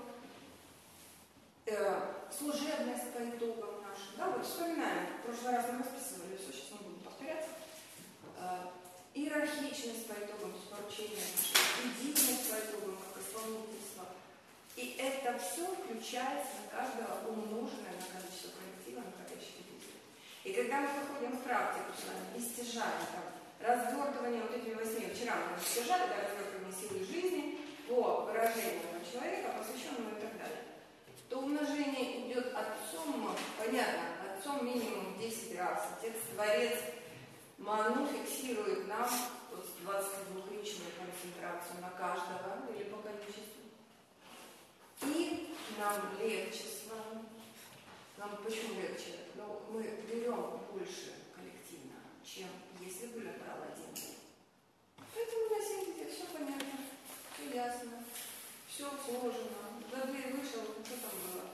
э, служебность по итогам нашим. Да, вот вспоминаем, в прошлый раз мы расписывали, все, сейчас мы будем повторяться. Э, иерархичность по итогам с поручением нашего, единость по итогам как исполнительство. И это все включается на каждого умноженное на количество коллектива, находящих людей. И когда мы выходим в практику с вами и стяжаем там развертывание вот этими восьми, вчера мы стяжали, да, развертывание силы жизни по выражениям человека, посвященному и так далее, то умножение идет отцом, понятно, отцом минимум десять раз. Отец Творец ману фиксирует нам вот двадцатидвухличную концентрацию на каждого или по количеству. И нам легче с вами. Нам почему легче? Ну, мы берем больше коллективно, чем если бы я брал один. Поэтому на синтезе все понятно, все ясно, все сложено. За дверь вышел, что там было?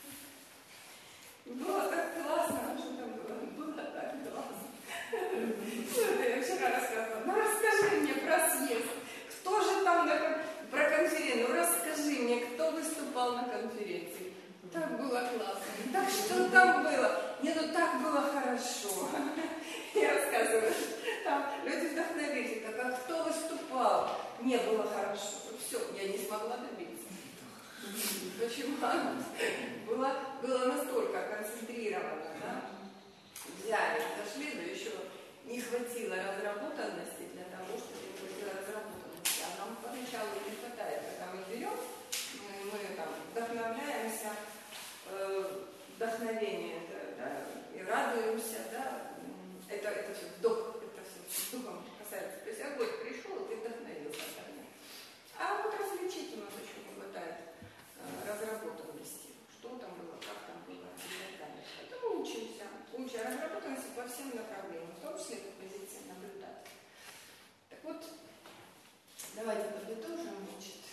Было так классно, что там было? Было так классно. Я вчера рассказывала. Ну расскажи мне про съезд. Кто же там на, про конференцию? Ну расскажи мне, кто выступал на конференции. Так было классно. Так что там было? Не, ну так было хорошо. Я рассказываю. Там люди вдохновились. Так, а кто выступал? Не было хорошо. Все, я не смогла добиться. Почему? Было, было настолько концентрировано, да? Взяли, дошли, но еще не хватило разработанности для того, чтобы не хватило разработанности. А нам поначалу не хватает, когда мы берем, мы, мы там вдохновляемся, э, вдохновение, да, да, и радуемся, да, это, это все вдох, это все духом касается. То есть огонь пришел, и ты вдохновился от огня. А вот различить у нас еще не хватает э, разработанности. Что там было, как там было и так далее. Поэтому учимся. Учимся разработанности по всем направлениям, в том числе по позиции наблюдателя. Так вот, давайте подытожим. Значит,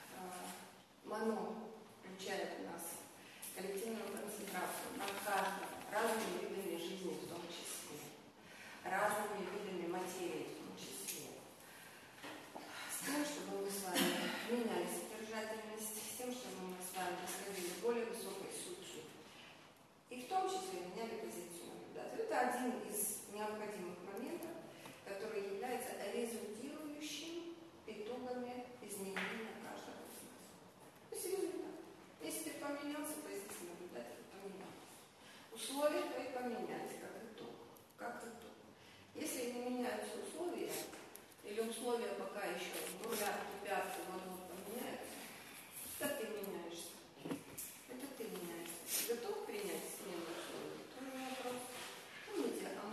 ману включает у нас коллективную концентрацию на каждом, разными видами жизни в том числе, разными видами материи в том числе. С тем, чтобы мы с вами меняли содержательность, с тем, чтобы мы с вами расходили более высокой сутью. И в том числе меняли позицию наблюдателя. Это один из необходимых моментов, который является результирующим итогами изменения каждого из нас. То есть результат. Если ты поменялся, позиция наблюдателя поменялась. Условия твои поменялись, как итог. Как итог. Если не меняются условия, или условия пока еще нуля, тупят, вот поменяются, то ты меняешься. Это ты меняешься. Ты готов принять смену условий? Тоже вопрос. Помните, а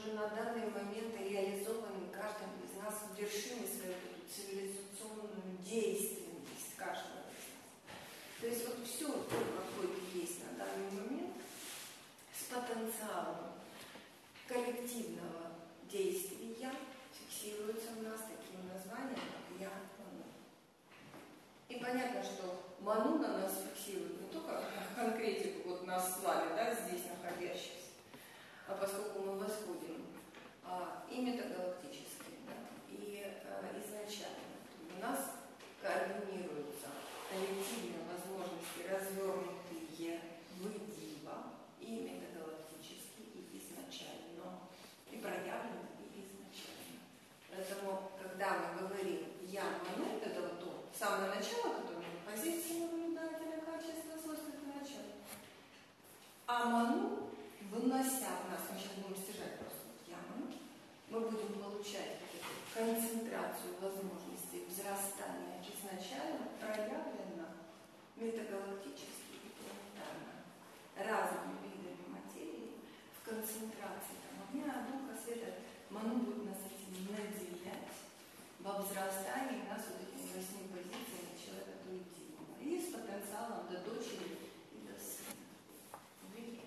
уже на данный момент реализованы каждым из нас в вершине свою цивилизационную действенность каждого из нас. То есть вот все, то, какой ты есть на данный момент, с потенциалом коллективного действия фиксируется у нас таким названием, как «Я Ману». И понятно, что Ману на нас фиксирует не только конкретику вот нас с вами, да, здесь находящихся, а поскольку мы восходим а, и метагалактически, да, и а, изначально, у нас координируются коллективные возможности, развернутые в диво, и метагалактически, и изначально, и проявлены, и изначально. Поэтому, когда мы говорим «Я Ману», это вот то самое начало, которое мы позиции наблюдателя, качества, свойства, это начало. А Ману, вынося в нас, мы сейчас будем стяжать просто вот «Я Ману», мы будем получать вот эту концентрацию возможностей взрастания изначально проявлена метагалактически и планетарно разными видами материи в концентрации там, огня, духа, света. Ману будет нас этим наделять во взрастании нас вот этими восьми позициями человека до единого. И с потенциалом до дочери и до сына. Видите?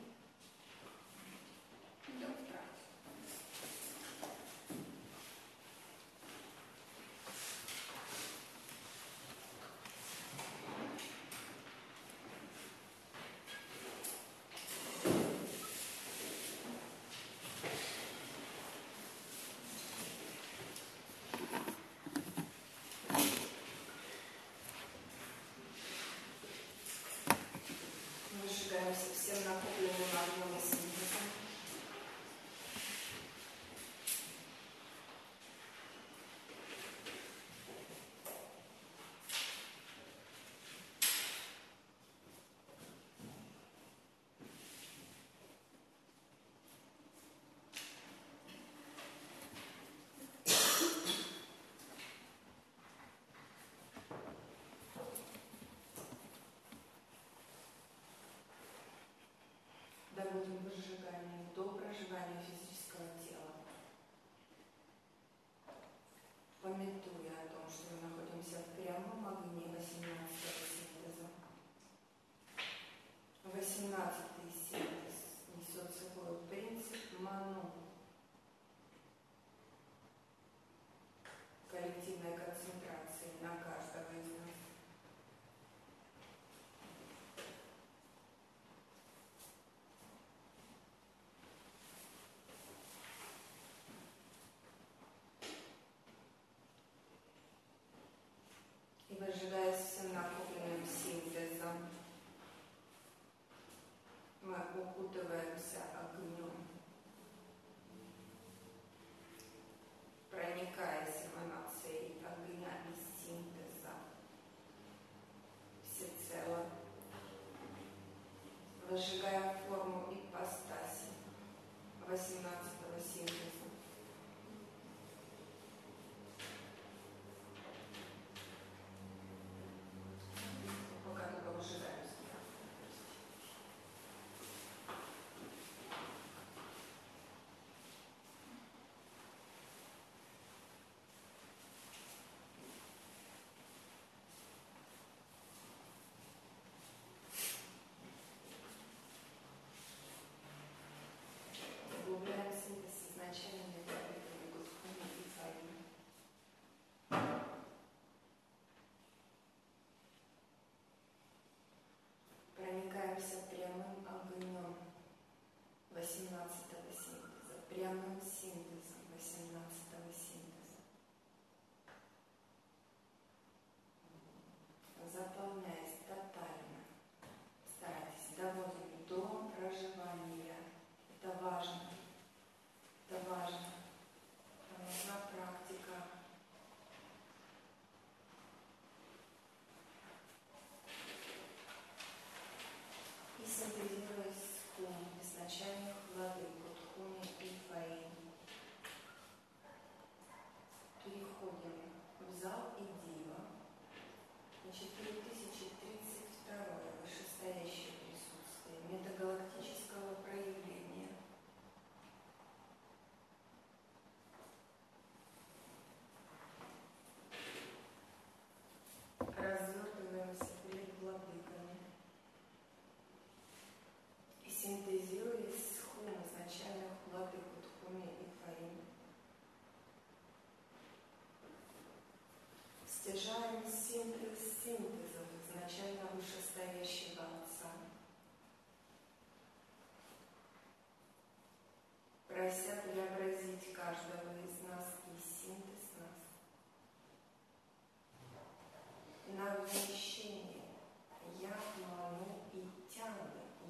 Идем в практику. Сжигаемся всем накопленным огнем и синтезом. Доводим выжигание до проживания физического тела, памятуя о том, что мы находимся в прямом огне восемнадцатого синтеза. восемнадцатый синтез несет собой принцип Ману, коллективной концентрации на каждого из нас. Выжигаясь всем накопленным синтезом, мы укутываемся огнем, проникаясь эманацией огня и синтеза всецело, выжигая форму ипостаси восемнадцатого синтеза. Углубляем синтез изначально методикой Гудхуни и Фаи. Проникаемся прямым огнем восемнадцатого синтеза, прямым синтезом восемнадцатого синтеза. Заполняясь тотально, старайтесь доводить до проживания. Это важно. Это важно. Это нужна практика. И синтезируясь с кум, изначальных владык Гудхуни и Фаи, переходим в зал и дива на четыре тысячи тридцать второе вышестоящее присутствие метагалактического проявления.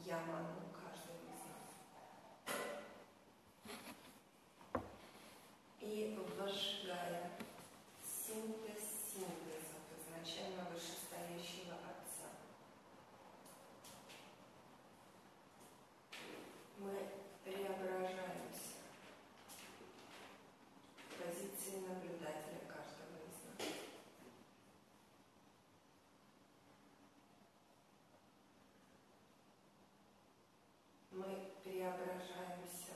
я ману каждого из нас. И возжигая синтез синтезов изначально вышестоящего Отца, мы преображаемся в позиции наблюдателя каждого из нас. Мы преображаемся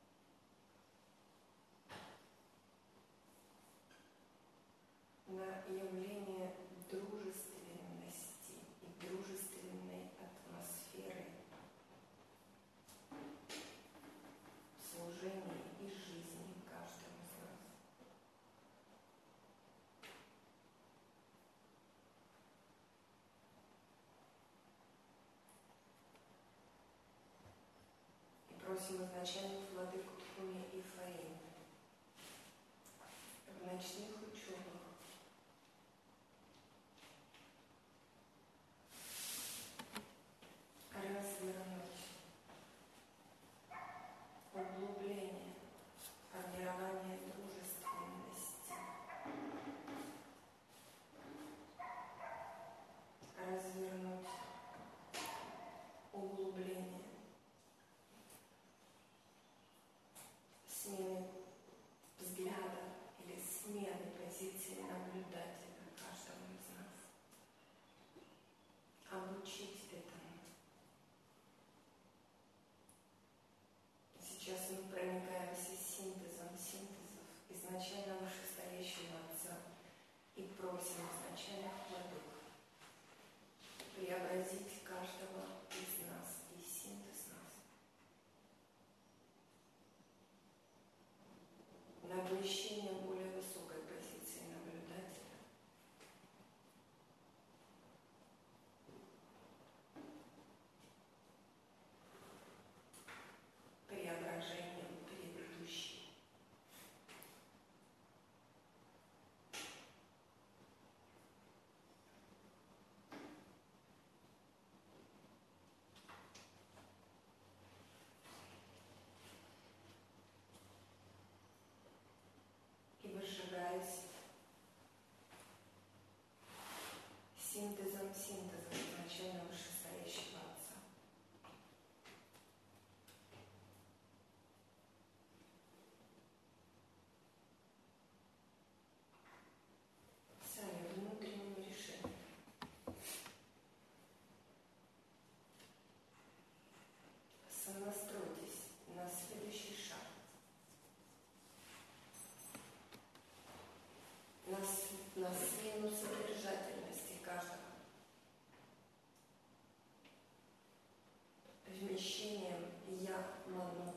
на явление дружественности и дружественной атмосферы служения и жизни каждого из нас. И просим изначальных владыку Тхуми и Фаин в ночных учебах развернуть углубление формирования дружественности, развернуть углубление смены взгляда или смены позиции наблюдателя каждого из нас. Обучить этому. Сейчас мы проникаемся синтезом синтезов изначально вышестоящего Отца и просим изначальных владык преобразить каждого из нас и синтез нас на вмещение более высокой позиции наблюдателя, преображением предыдущей. И выжигаясь синтезом синтеза изначально вышестоящего Отца. Сами внутренним решением сонастройтесь на следующий шаг. На, с- на смену содержательности каждого. Вмещением «я ману»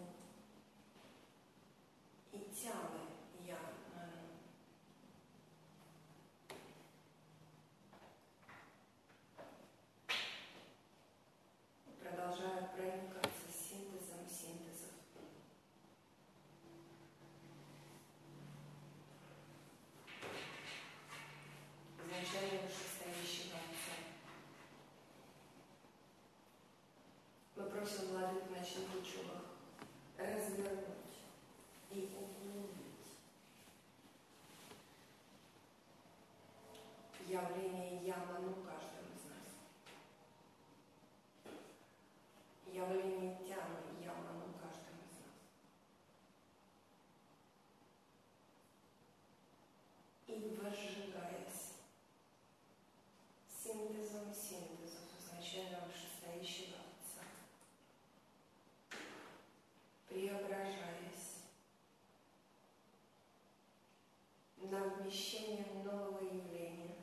и тяло «я ману». Продолжая проникаться синтезом синтезов. Изначально вышестоящего Отца. Мы просим владык в ночных учебах развернуть и углубить явление «я ману» каждого из нас. Явление тяны «я ману» каждого из нас. И возжигаясь синтезом синтезов изначально вышестоящего Отца, преображаясь на вмещение нового явления,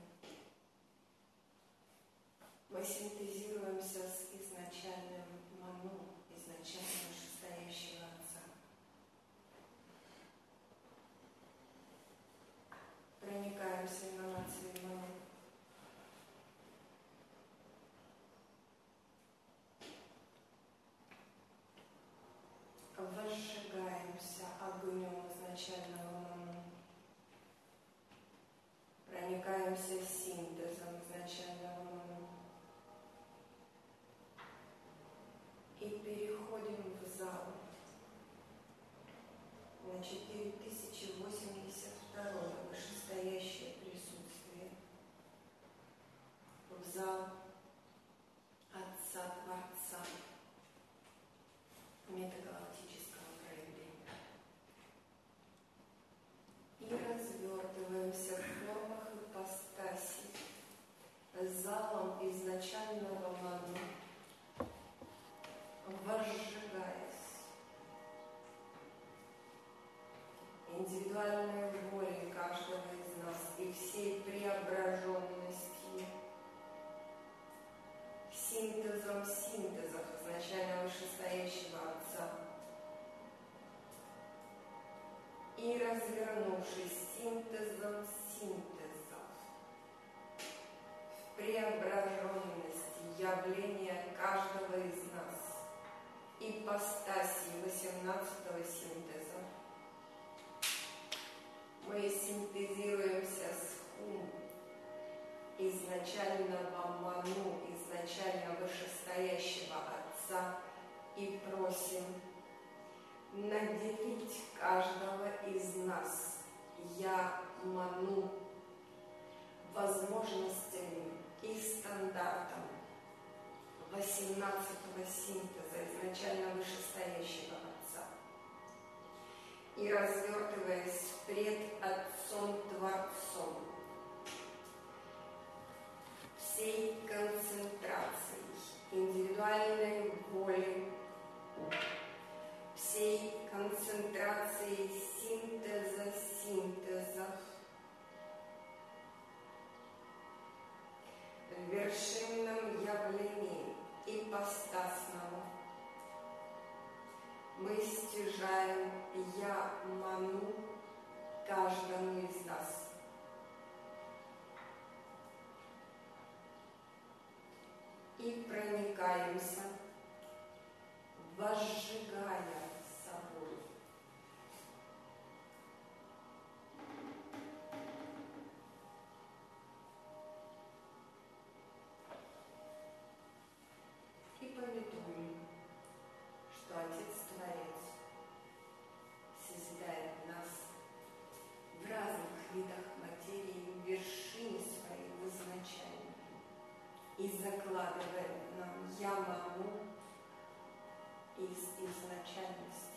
мы синтезируемся с изначальным ману, изначально вышестоящего Отца. Проникаемся эманацией ману. Возжигаемся огнем изначального ману. Проникаемся синтезом изначального ману. переходим в зал на четыре тысячи восемьдесят второе вышестоящее присутствие, в зал Отца Творца метагалактического проявления. И развертываемся в формах ипостаси залом изначального ману, возжигаясь индивидуальной волей каждого из нас и всей преображенности, синтезом синтезов изначально вышестоящего Отца, и развернувшись синтезом синтезов в преображенности явления каждого из нас, ипостаси восемнадцатого синтеза, мы синтезируемся с Хум, изначального Ману, изначально вышестоящего Отца, и просим наделить каждого из нас, Я Ману, возможностями и стандартом восемнадцатого синтеза, изначально вышестоящего Отца. И развертываясь пред Отцом Творцом, всей концентрацией индивидуальной воли, всей концентрацией синтеза синтезов, в вершинном явлении ипостасного мы стяжаем Я Ману каждому из нас. И проникаемся, возжигая собой и пометуем, что Отец-Творец созидает нас в разных видах материи в вершине своей в изначальной и закладывает нам Я Ману из изначальности.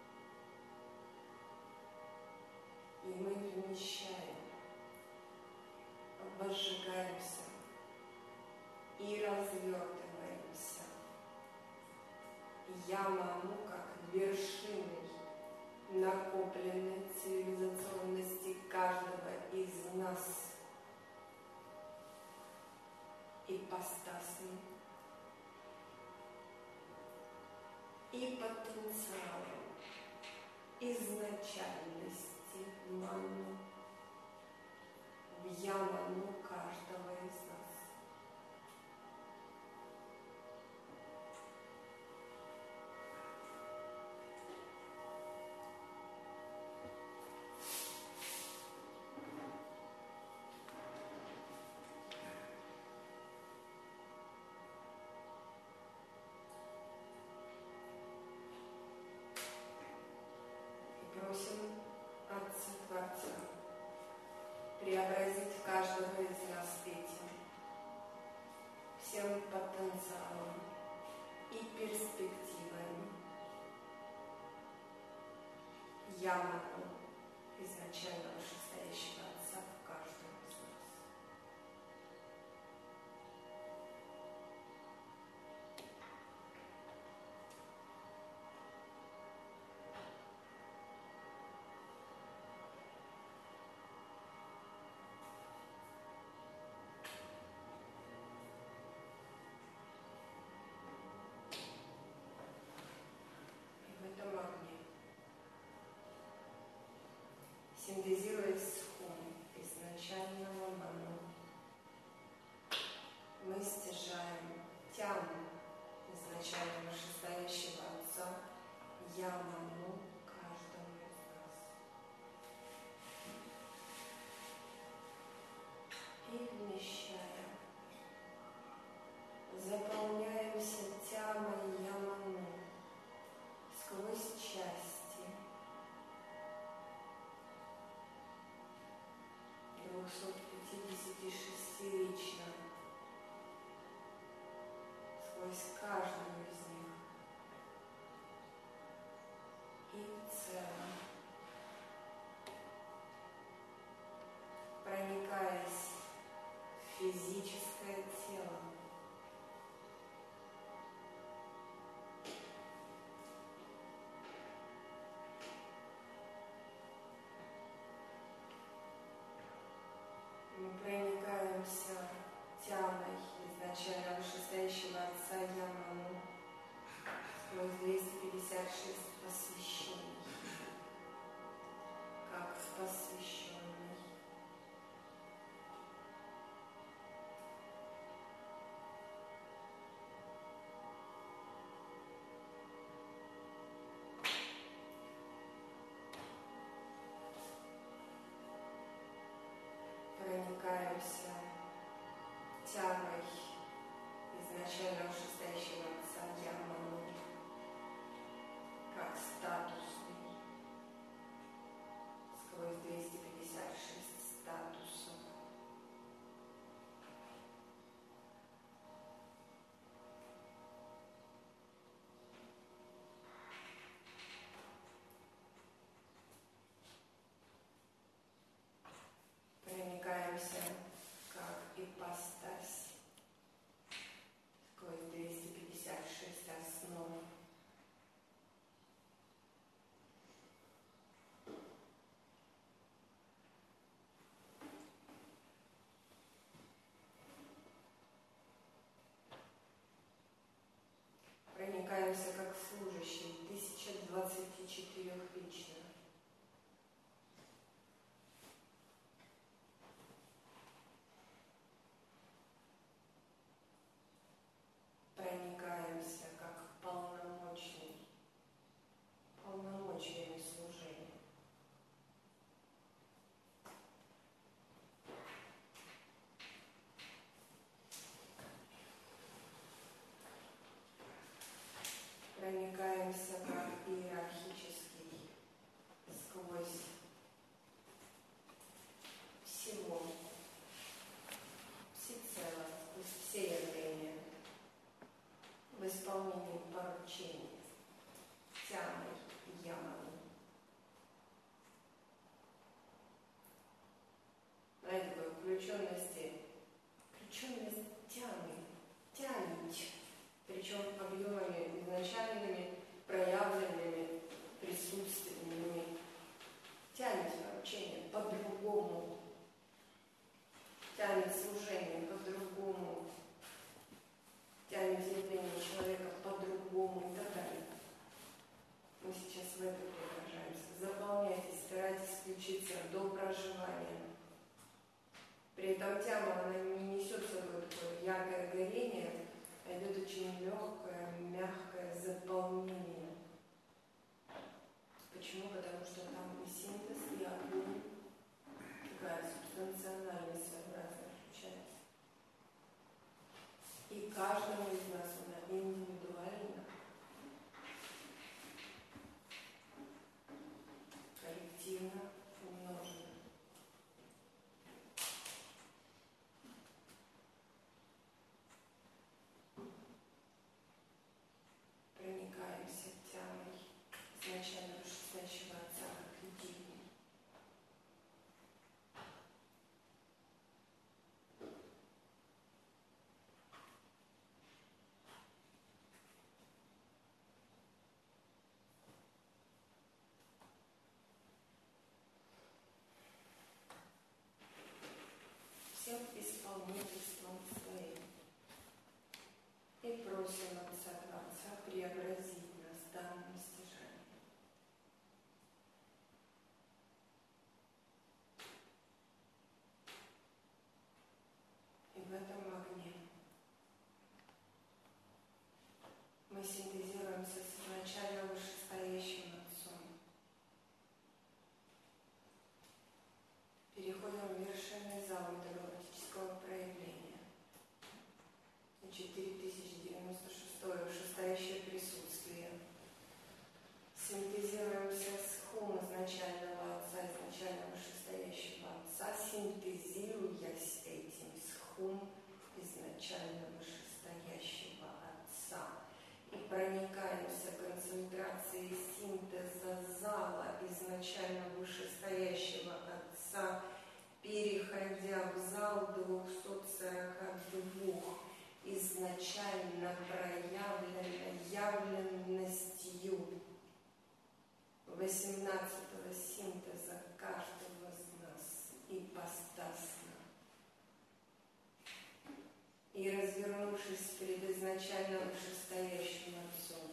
И мы вмещаем, возжигаемся и развертываемся Я Ману как вершиной накопленной цивилизационности каждого из нас, ипостасным и потенциалом изначальности Ману, в Я Ману каждого из нас. Просим Отца Творца преобразить каждого из нас этим, всем потенциалом и перспективами Я Ману, изначально вышестоящего Отца в каждом из нас. Синтезируясь с Хум, изначального Ману, мы стяжаем Тяму, изначально вышестоящего Отца, Я Ману каждому из нас. И вмещая, заполняемся Тямой Я Ману, трехсот пятидесяти шести лично, сквозь каждую из них и в целом, проникаясь в физическое тело. Мы проникаемся тяной изначально вышестоящего Отца Яману сквозь двести пятьдесят шесть посвящений, как посвященный. Проникаемся тягой изначально вышестоящего Отца Яману, как статусный, сквозь двести пятьдесят шесть статусов. Проникаемся как ипостась сквозь двести пятьдесят шесть основ. Проникаемся как служащий тысяча двадцати четырех лично. Проникаемся как полномочный, полномочиями служения. Проникаемся как иерархический сквозь всего, всецело, сквозь все явления в исполнении поручений Тямой Яману. Знаете, такой включенности, включенность Тямы, тянуть, причем объемами изначальными, проявленными, присутственными. Тянет поручение по-другому, тянет служение по-другому, тянет явление человека по-другому и так далее. Мы сейчас в это преображаемся. Заполняйтесь, старайтесь включиться до проживания. При этом тяма, она не несет с собой такое яркое горение, а идет очень легкое, мягкое заполнение. Почему? Потому что там и синтез, и огонь, такая субстанциональность своеобразная включается. И каждому из нас она индивидуально, коллективно умножена. Проникаемся тямой изначально вышестоящего Отца как единый. Всем исполнительством своим. И просим Отца Творца преобразить нас в данном стяжании. И в этом огне мы синтезируемся с изначально вышестоящим Отцом. Переходим в вершинный зал галактического проявления на четыре тысячи девяносто шесть изначально вышестоящего Отца, переходя в зал двухсот сорока двух, изначально проявлено явленностью восемнадцатого синтеза каждого из нас ипостасно. И развернувшись перед изначально вышестоящим Отцом,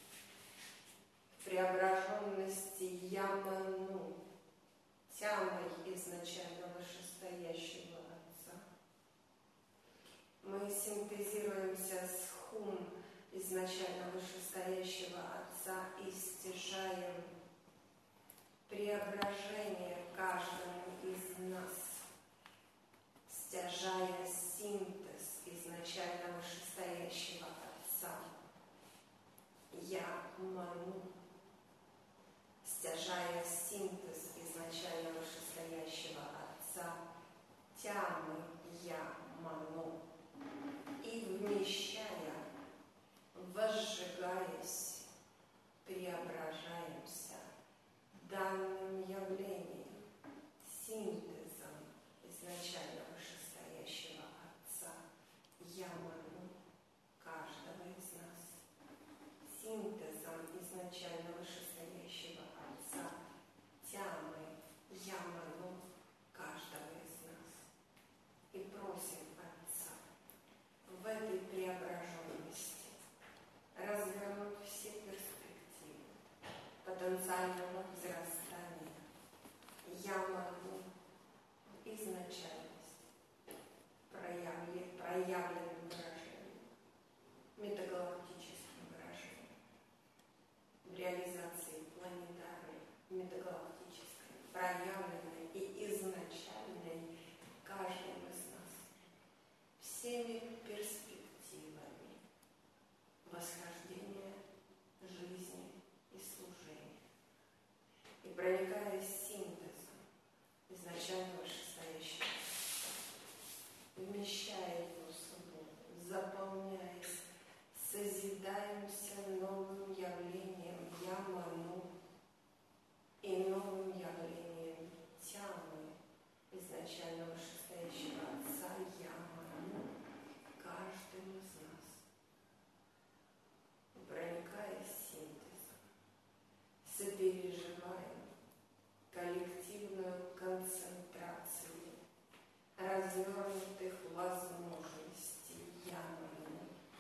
в преображенности Яману, тямой изначально вышестоящего Отца, мы синтезируемся с Хум изначально вышестоящего Отца и стяжаем преображение каждому из нас, стяжая синтез изначально вышестоящего Отца. Я Ману, стяжая синтез изначально вышестоящего Отца, тямы Я Ману, и вмещая, возжигаясь, преображаемся данным явлением, синтезом изначально вышестоящего Отца, Я Ману, каждого из нас, синтезом изначально вышестоящего Отца, тямы Я Ману, каждого из нас. И просим Отца в этой преображенности развернуть все перспективы потенциального взрастания Я Ману, изначальность, проявлен, проявленным выражением, метагалактическим выражением, в реализации планетарной, метагалактической, проявленной и изначальной каждым из нас, всеми перспективами восхождения, жизни и служения. И проникая синтезом изначально вышестоящего, вмещая его собой, заполняясь, созидаемся новым явлением Я Ману и новым явлением тямы изначально вышестоящего Отца Я Ману, каждым из нас. Проникая синтезом, сопереживаем коллективную концентрацию развернутых возможностей Я Ману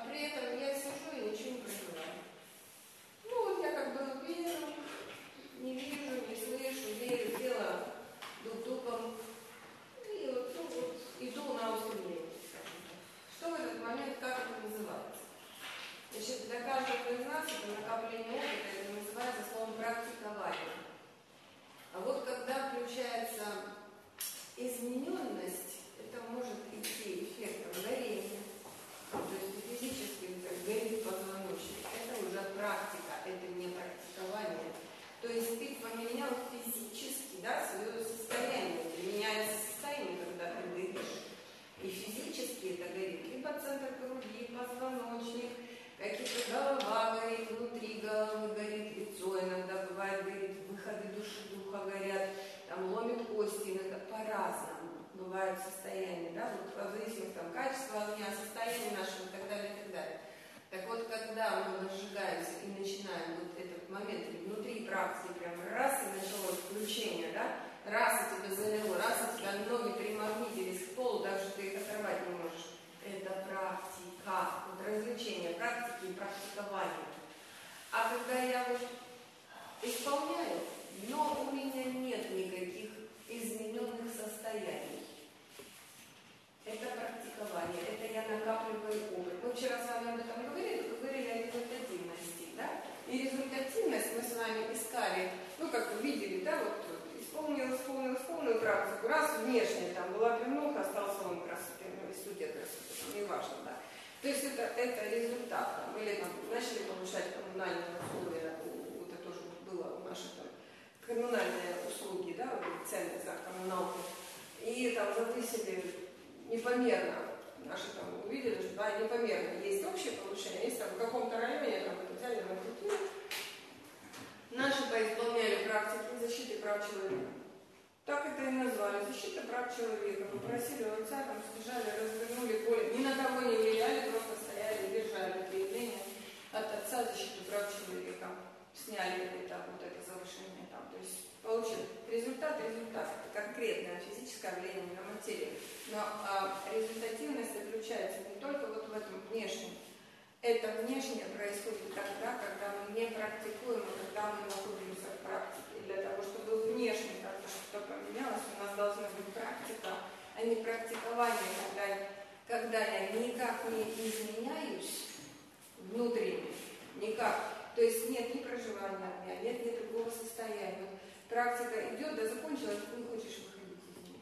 при этом я сижу и ничего не проживаю. Ну вот я как бы вижу, не вижу, не слышу, верю, дело дух-духом. И вот, ну, вот иду на устремление, скажем так. Что в этот момент, как это называется? Значит, для каждого из нас это накопление опыта, это называется словом практикование. А вот когда включается измененность, это может идти эффектом горения. То есть физически горит позвоночник. Это уже практика, это не практикование. То есть ты поменял физически, да, свое состояние. Меняется состояние, когда ты горишь. И физически это горит. Либо центр груди, позвоночник, какие-то голова горит, внутри головы горит, лицо иногда бывает горит, выходы души духа горят, там ломит кости, иногда по-разному бывают состояния, да, вот в зависимости от качества огня, состояния нашего и так далее, и так далее. Так вот, когда мы разжигаемся и начинаем вот этот момент, или внутри практики прям раз и началось включение, да, раз и тебя залило, раз и тебя ноги примагнитились к полу, так что ты их оторвать не можешь. Это практика, вот развлечение, практики и практикование. А когда я вот исполняю, но у меня нет никаких измененных состояний. Это практикование, это я накапливаю опыт. Мы вчера с вами об этом говорили, говорили о результативности, да? И результативность мы с вами искали, ну, как вы видели, да, вот исполнил, исполнил, исполнил практику, раз внешне там была пленуха, остался салон красоты, ну, и студия красоты, там, неважно, да. То есть это, это результат, там, или там начали повышать коммунальные условия, вот это тоже было у наших там коммунальные услуги, да, вот, цены за коммуналку, и там завысили непомерно, наши там увидели, что да, непомерно, есть общее повышение, есть там в каком-то районе, там это взяли на культуру, наши поисполняли практики защиты прав человека. Так это и назвали, защита прав человека. Попросили у отца, там сбежали, развернули поле, ни на кого не влияли, просто стояли и держали заявление от отца защиту прав человека. Сняли это, вот это завышение там. То есть получили результат, результат, это конкретное физическое влияние на материю. Но а, результативность заключается не только вот в этом внешнем. Это внешнее происходит тогда, когда мы не практикуем, а когда мы находимся в практике. Для того, чтобы внешне как-то что-то поменялось, у нас должна быть практика, а не практикование, когда, когда я никак не изменяюсь внутренне, никак. То есть нет ни проживания огня, нет ни другого состояния. Практика идет, да закончилась, ты не хочешь выходить из нее.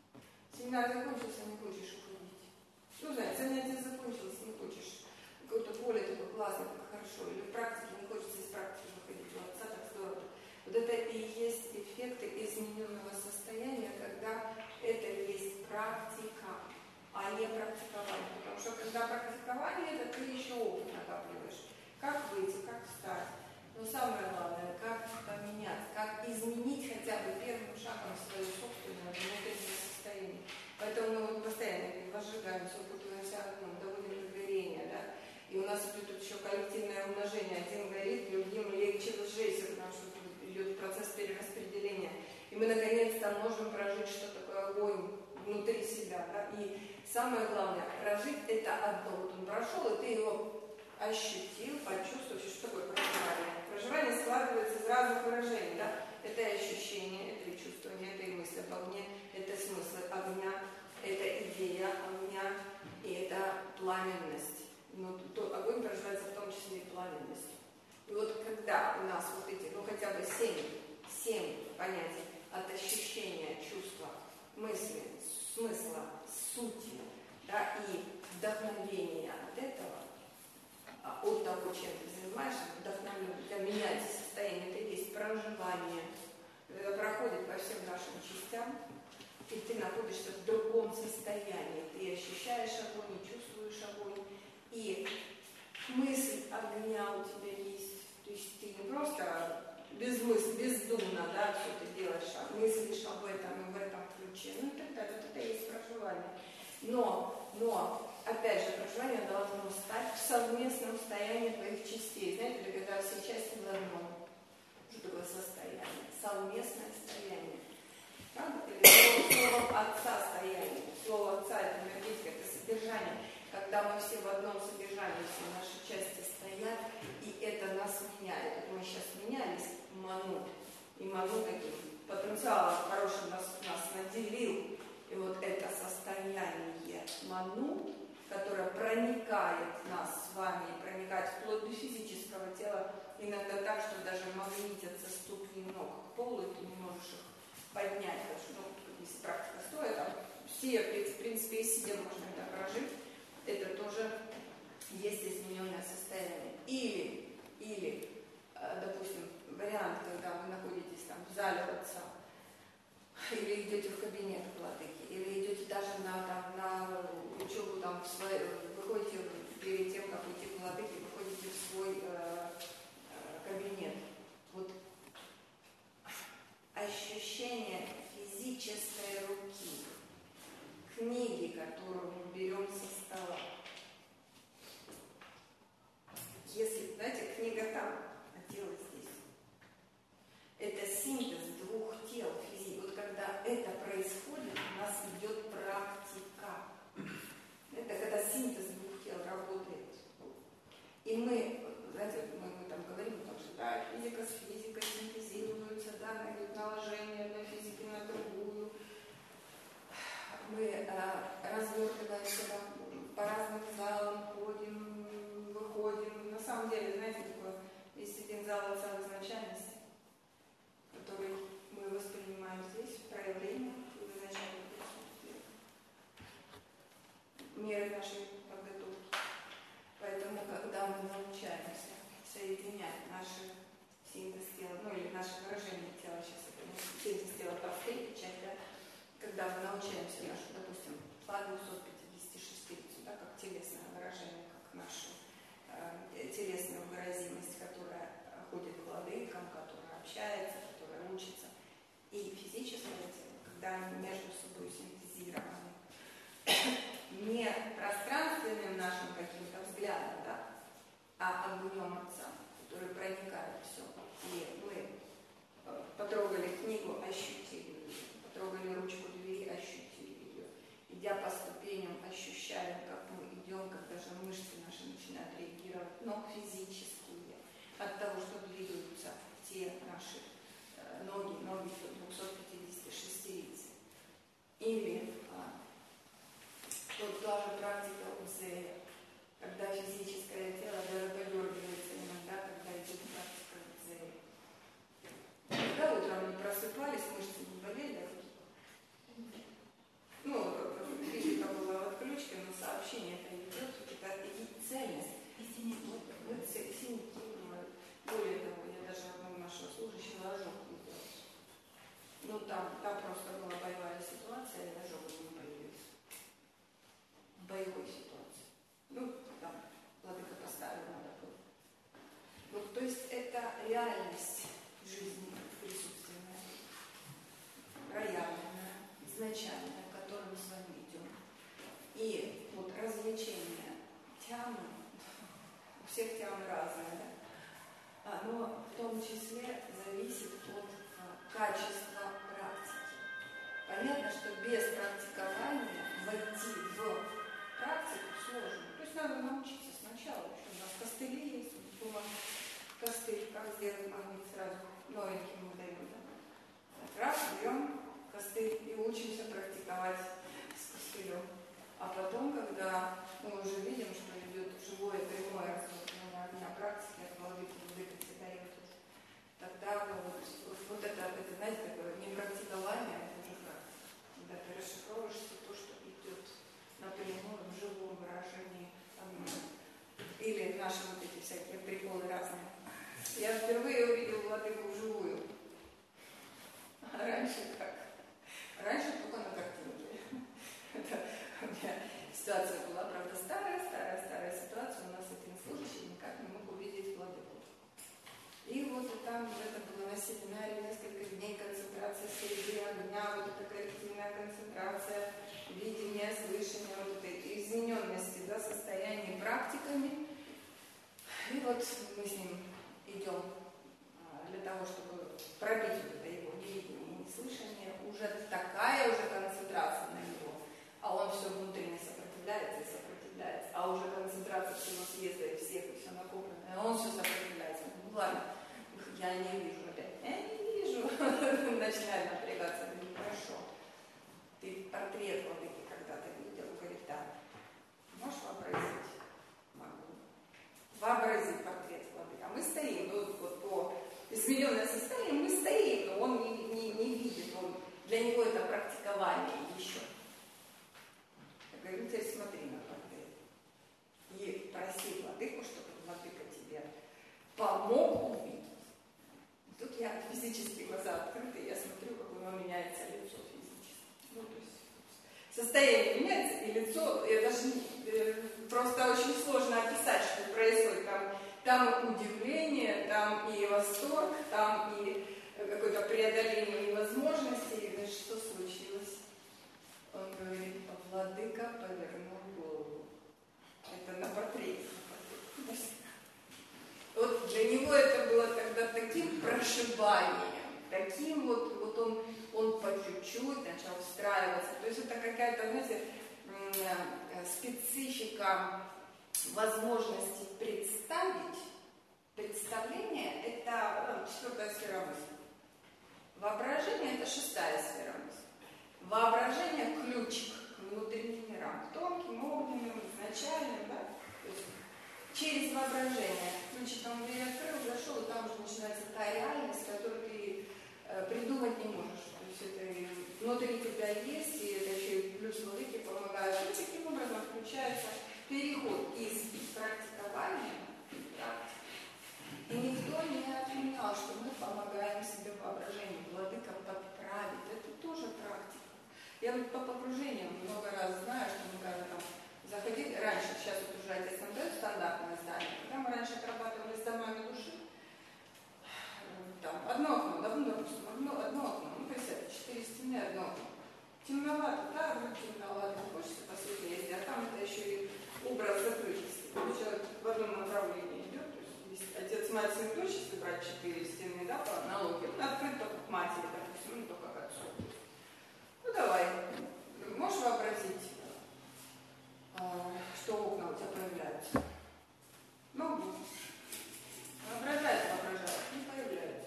Семинар закончился, не хочешь уходить. Ну, знаете, занятие закончилось, не хочешь. Какое-то поле такое классное, так хорошо. Или в практике не хочется из практики выходить. У отца так здорово. Вот это и есть эффекты измененного состояния, когда это есть практика, а не практикование. Потому что когда практикование, это ты еще опыт накапливаешь. Как выйти, как встать. Но самое главное, как поменять, как изменить хотя бы первым шагом свое собственное внутреннее состояние. Поэтому мы вот постоянно возжигаемся, укутываемся огнем, доводим до горения, да. И у нас идет тут еще коллективное умножение. Один горит, другим легче сжечься, потому что идет процесс перераспределения. И мы наконец-то можем прожить, что такое огонь внутри себя. Да? И самое главное, прожить это одно. Вот он прошел, и ты его ощутил, почувствовал, что такое проживание. Проживание складывается из разных выражений. Да? Это и ощущение, это и чувствование, это и мысль об огне, это смысл огня, это идея огня, и это пламенность. Но то, огонь проживается в том числе и пламенностью. И вот когда у нас вот эти, ну хотя бы семь, семь понятий от ощущения, чувства, мысли, смысла, сути, да, и вдохновения от этого, от того, чем ты занимаешься, вдохновение, у тебя меняется состояние, это есть проживание, это проходит по всем нашим частям, и ты находишься в другом состоянии, ты ощущаешь огонь, и чувствуешь огонь, и мысль огня у тебя есть, то есть ты не просто без мысли, бездумно, да, все ты делаешь, а мыслишь об этом и в этом ключе, ну и так далее, вот это и есть проживание. Но, но, опять же, проживание должно стать в совместном состоянии твоих частей. Знаете, это когда все части в одном. Что такое состояние? Совместное состояние. Правда? Или слово, слово отца состояние. Слово отца — это энергетика, это содержание. Когда мы все в одном содержании, в И Ману таким потенциалом хорошим нас, нас наделил. И вот это состояние Ману, которое проникает в нас с вами, проникает вплоть до физического тела, иногда так, что даже магнитятся ступни ног к полу, и ты не можешь их поднять, потому что, ну, если практика стоит, там все, в принципе, и сидя можно это прожить, это тоже есть измененное состояние. Или, или, допустим, вариант, когда вы находитесь там в зале отца, или идете в кабинет к владыке, или идете даже на, там, на учебу, там, в свой, выходите перед тем, как уйти к владыке, выходите в свой э, э, кабинет. Вот ощущение физической руки, книги, которую мы берем со стола. Если, знаете, книга там, а тело здесь. Это синтез двух тел физики. Вот когда это происходит, у нас идет практика. Это когда синтез двух тел работает. И мы, знаете, мы, мы там говорим, потому что да, физика с физикой синтезируется, да, найдут наложение одной физики на другую. Мы э, развертываемся там, по разным залам, ходим, выходим. На самом деле, знаете, такое, есть один зал отца изначальности, который мы воспринимаем здесь, проявление изначального присутствия, меры нашей подготовки. Поэтому, когда мы научаемся соединять наши синтез тела, ну или наше выражение тела, сейчас это не синтез тела, простая печать, да, когда мы научаемся нашу, допустим, ладно, двести пятьдесят шестерицу, да, как телесное выражение, как нашу э, телесную выразимость, которая ходит к владыкам, которая общается, которая учится, и физическое тело, когда они между собой синтезированы, не пространственным нашим каким-то взглядом, да, а огнем Отца, который проникает в все. И мы потрогали книгу, ощутили ее, потрогали ручку двери, ощутили ее. Идя по ступеням, ощущаем, как мы идем, как даже мышцы наши начинают реагировать, но физические, от того, что двигаются те наши э, ноги, ноги двести пятьдесят шестерицы. Или а, вот та же практика УЗЭ, когда физическое тело даже подергивается иногда, когда идет практика УЗЭ. Когда утром не просыпались, мышцы не болели, ну, физика была в отключке, но сообщение это идет, это и цельность. И синяки. Вот, синяки бывают. Более того, я даже одного нашего служащего ожог видела. Ну, там, там просто была боевая ситуация, и ожог не появился. В боевой ситуации. Ну, там, владыка поставил, надо было. Ну, то есть это реальность жизни присутственная, рояльная, изначальная, в которой мы с вами идем. И вот развлечение тямы, у всех тямы разные, да? Оно в том числе зависит от а, качества практики. Понятно, что без практикования войти в практику сложно. То есть надо научиться сначала. У нас костыли есть, дома костыль, как сделать магнит сразу новенький мы даем. Да? Раз, берем костыль и учимся практиковать с костылем. А потом, когда мы уже видим, что идет живое, прямое развертывание огня практики от владыки, владыка всегда идет, тогда вот, вот это, это, знаете, такое не практикование, это уже практика. Когда ты расшифровываешь то, что идет напрямую в живом выражении огня. Или наши вот эти всякие приколы разные. Я впервые увидела владыку вживую. А раньше как? Раньше только на картинке. Это у меня ситуация была, правда, старая, старая, старая ситуация. У нас один служащий никак не мог увидеть владыку. И вот там это было на семинаре несколько дней концентрация среди огня, вот эта коллективная концентрация, видение, слышание, вот эти измененности, да, состояния практиками. И вот мы с ним идем для того, чтобы пробить вот это его невидение, неслышание, уже такая уже концентрация на него, а он все внутренне сопротивляется и сопротивляется, а уже концентрация всего съезда и всех, и все накопленное, а он все сопротивляется. Ну ладно, я не вижу опять, я не вижу. состояние меняется, и лицо, это же э, просто очень сложно описать, что происходит. Там, там и удивление, там и восторг, там и какое-то преодоление невозможностей. И говорит, что случилось? Он говорит, владыка повернул голову. Это на портрете. Вот для него это было тогда таким прошибанием, таким вот, вот он, он по чуть-чуть начал встраиваться. То есть это какая-то, знаете, специфика возможности представить. Представление – это четвертая сфера мысли. Воображение – это шестая сфера мысли. Воображение – ключик к внутренним мирам, к тонким, огненным, изначальным, да? То есть через воображение ключиком дверь открыл, зашел, и там уже начинается та реальность, которую ты э, придумать не можешь. То есть это и внутри тебя есть, и это еще и плюс владыки помогают. И таким образом включается переход из практикования в практику. И никто не отменял, что мы помогаем себе воображению. Владыка подправит. Это тоже практика. Я вот по погружениям много раз знаю, что мы когда там заходили, раньше, сейчас вот уже отец нам дает стандартное здание, когда мы раньше отрабатывали с домами души, там одно окно, давно, допустим, одно, одно окно, ну представьте, четыре стены, одно окно. Темновато, да, ну темновато, хочется посветлее, а там это еще и образ закрытости. Человек в одном направлении идет, то есть отец, мать, сын, дочь, если брать четыре стены, да, по аналогии, он открыт только к матери, допустим, ну только к отцу. Ну давай, можешь вообразить, что окна у тебя появляются? Могу. Воображает, воображает, не появляется.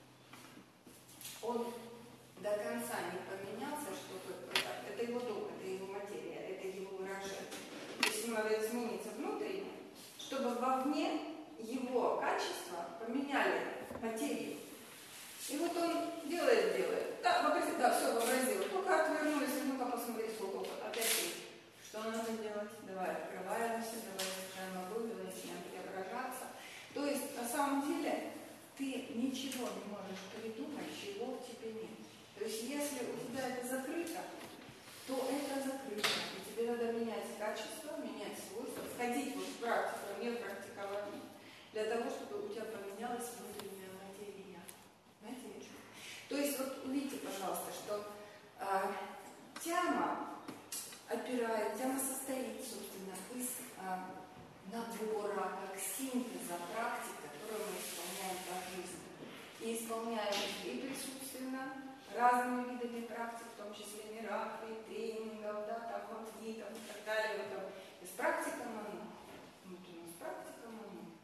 Он до конца не поменялся, чтобы это, это его дом, это его материя, это его выражение. То есть ему надо измениться внутренне, чтобы вовне его качества поменяли материю. И вот он делает, делает. Да, вообразил, да, все, вообразил. Только отвернулись, ну-ка посмотри, сколько опять есть. Что надо делать? Давай открываемся, давай начинаем могу, давай начинаем преображаться. То есть, на самом деле, ты ничего не можешь придумать, чего в тебе нет. То есть, если у тебя это закрыто, то это закрыто. И тебе надо менять качество, менять свойства, входить вот в практику, не в практикование, для того, чтобы у тебя поменялась внутренняя материя. Знаете, что? То есть, вот увидите, пожалуйста, что а, тяма опирает, тема состоит, собственно, из а, набора, как синтеза практик, которые мы исполняем по жизни. И исполняем и присутственно разными видами практик, в том числе миракли, тренингов, да, там, конфликтов и так далее. Вот, и с практикой ману. Вот у нас практика ману.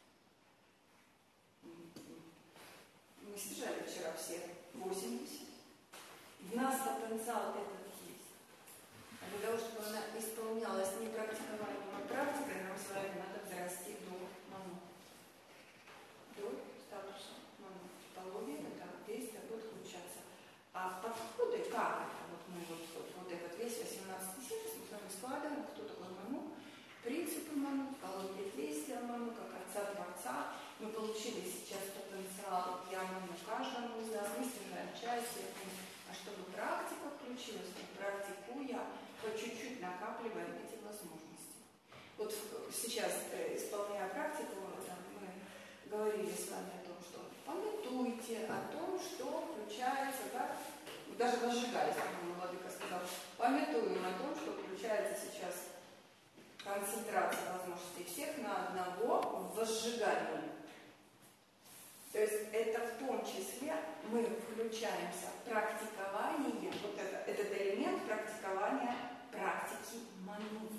Мы снижали вчера все восемьдесят. В нас потенциал этот есть. А для того, чтобы она исполнялась не практикованием, а практикой, нам с вами надо дорасти до ману. До статуса ману. Психология, это действие будет включаться. А подходы, как это? Вот мы вот, вот, вот этот весь восемнадцатый синтез мы с вами складываем, кто такой ману, принципы ману, психология действия ману, как отца Творца. Мы получили сейчас потенциал я ману каждому из нас, мы снижаем часть. А чтобы практика включилась, мы практикуя, по чуть-чуть накапливаем эти возможности. Вот сейчас, исполняя практику, мы говорили с вами о том, что памятуйте о том, что включается, да, даже возжигаясь, как Владыка сказал, памятуем о том, что включается сейчас концентрация возможностей всех на одного в возжигании. То есть это в том числе мы включаемся в практикование, вот это, этот элемент практикования практики ману.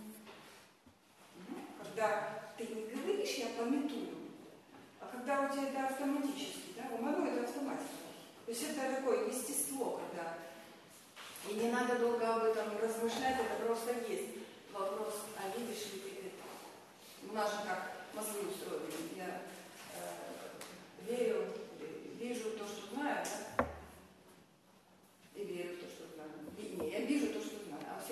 Когда ты не говоришь, я памятую, а когда у тебя это автоматически, да, у ману это автоматика. То есть это такое естество, когда и не надо долго об этом размышлять, это просто есть. Вопрос, а видишь ли ты это? У нас же как мозги устроены. Я э, верю, вижу то, что знаю, да? И верю в то, что знаю. И, не, я вижу то, что знаю. А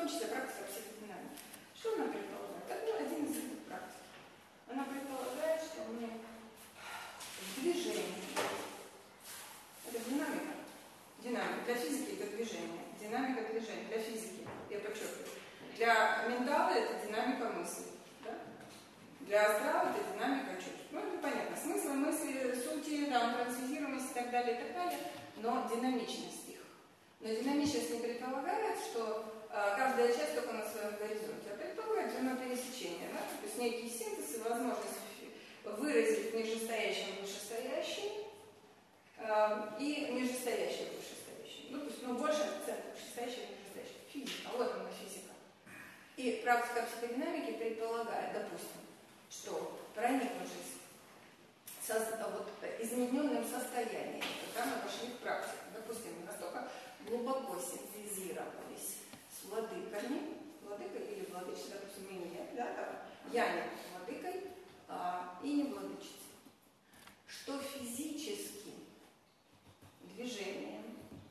том числе практика психодинамики. Что она предполагает? Это один из видов практики. Она предполагает, что мы в движении, это динамика, динамика, для физики это движение, динамика движения, для физики, я подчеркиваю. Для ментала это динамика мысли, да? Для астрала это динамика чувств. Ну, это понятно. Смысл мысли, сути, там, трансфизируемость и так далее, и так далее, но динамичность их. Но динамичность не предполагает, что э, каждая часть только на своем горизонте, а предполагает взаимопересечение, да? То есть некий синтез и возможность выразить нижестоящее вышестоящее э, и нижестоящее вышестоящее. Ну, то есть, ну, больше акцент вышестоящее и нижестоящее. Физика, вот она физика. И практика психодинамики предполагает, допустим, что проникнувшись со, вот, измененным состоянием, когда мы вошли в практику, допустим, мы настолько глубоко синтезировались с владыками, владыкой или владычицей, допустим, мне, да, там, я не владыкой а, и не владычицей, что физически движением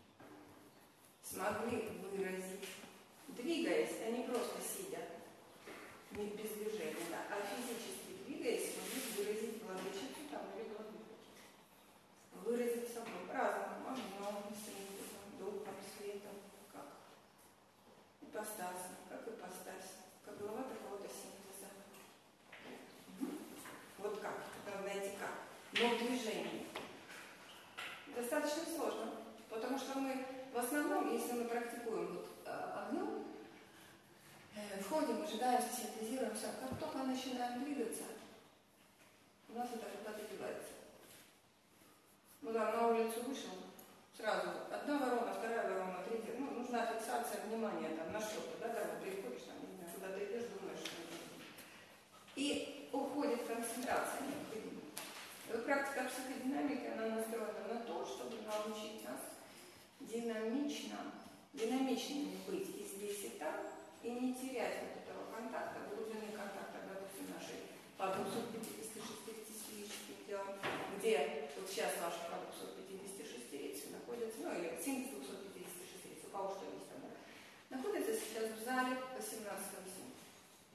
смогли выразить, двигаясь, а не просто сидя, не без движения, да, а физически двигаясь, смогли выразить владычицу там или владыку. Выразить собой по-разному, огнем, синтезом, духом, светом, как ипостасом, как ипостась, как глава такого-то синтеза. Угу. Вот как, надо найти как. Но в движении достаточно сложно, потому что мы в основном, если мы практикуем вот, огнем, входим, ожидаем, синтезируемся, как только начинаем двигаться, у нас это куда-то девается. Ну да, на улицу вышел, сразу одна ворона, вторая ворона, третья. Ну, нужна фиксация внимания там, на что-то, да, да, вот ты ходишь, там, не знаю, куда ты идешь, думаешь, что это. И уходит концентрация необходимая. И вот практика психодинамики, она настроена на то, чтобы научить нас динамично, динамичными быть и здесь, и там, и не терять вот этого контакта, глубины контакта, допустим, нашей по двухсот пятидесяти шести рецептическим делам, где вот сейчас наши по двухсот пятидесяти шести рецепции находятся, ну или синтез двухсот пятидесяти шести рецепций, у кого что есть там, находятся сейчас в зале восемнадцатого синтеза.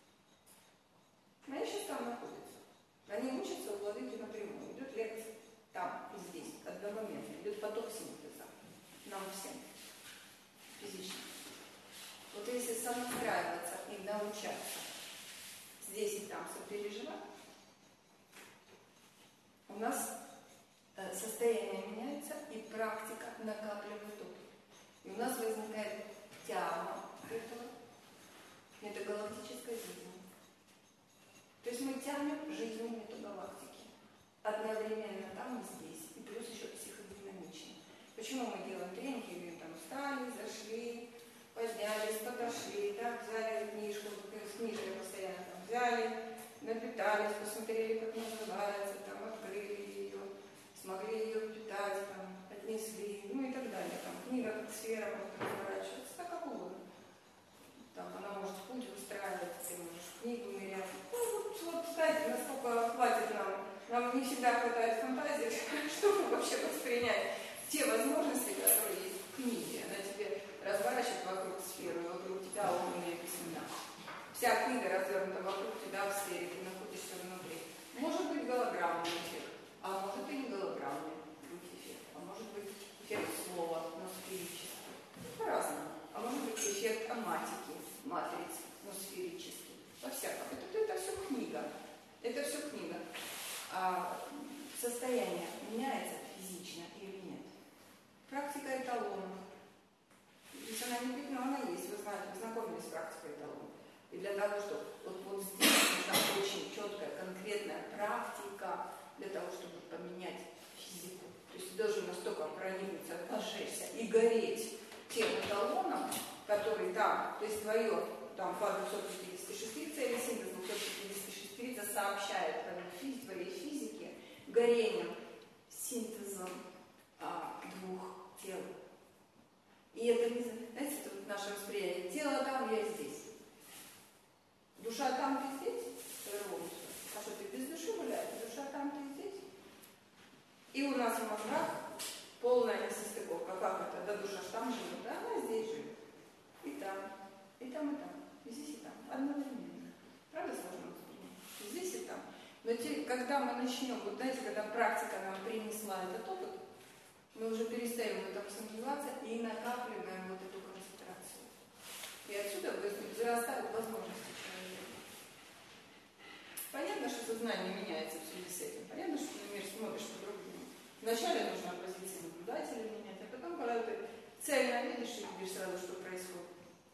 Они сейчас там находятся. Они учатся у владыки напрямую. Идет лекция там и здесь, одномоментно. Идет поток синтеза. Нам всем. Физически. Вот если самостраиваться и научаться здесь и там сопереживать, у нас э, состояние меняется и практика накапливает опыт. И у нас возникает тяга этого метагалактической жизни. То есть мы тянем жизнь метагалактики. Одновременно там и здесь. И плюс еще психодинамично. Почему мы делаем тренинги? Мы там встали, зашли, поднялись, подошли, так, взяли книжку, с книжкой постоянно там взяли, напитались, посмотрели, как называется, там, открыли ее, смогли ее впитать, там, отнесли, ну и так далее. Там, книга как сфера может разворачиваться, так как угодно. Там, она может в путь выстраиваться, ты можешь книгу мерять. Ну, вот, вот, кстати, насколько хватит нам, нам не всегда хватает фантазии, чтобы вообще воспринять те возможности, которые есть в книге. Она тебе разворачивает вокруг сферы, вокруг тебя умные письмена. Вся книга развернута вокруг тебя в сфере, ты находишься внутри. Может быть голограммный эффект, а может и не голограммный эффект, а может быть эффект слова, но сферический. По-разному. А может быть эффект аматики, матрицы, но сферический. Во-всяком. Это, это все книга. Это все книга. А состояние меняется физично или нет? Практика эталона. Здесь она не видна, она есть. Вы знаете, вы знакомились с практикой эталона. И для того, чтобы вот, вот здесь нужна очень четкая, конкретная практика для того, чтобы поменять физику. То есть ты должен настолько проникнуться, обожечься и гореть тем эталоном, который там, то есть твое там по двухсот пятидесяти шести цели, синтез двухсот пятидесяти шести сообщает твоей, твоей физике горением, синтезом а, двух тел. И это, не знаете, это вот наше восприятие. Тело там, я здесь. Душа там, ты здесь. А что, ты без души гуляешь? Душа там, ты здесь. И у нас в мозгах полная несостыковка. Как это? Да душа ж там живет, да она здесь живет. И там, и там, и там. там, и здесь, и там, одновременно. Правда сложно воспринять? И здесь, и там. Но те, когда мы начнем, вот знаете, когда практика нам принесла этот опыт, мы уже перестаем в этом сомневаться и накапливаем вот эту концентрацию. И отсюда вырастают возможности человека. Понятно, что сознание меняется в связи с этим. Понятно, что на мир смотришь по-другому. Вначале нужно позицию наблюдателя менять, а потом, когда ты цельно видишь и видишь сразу, что происходит.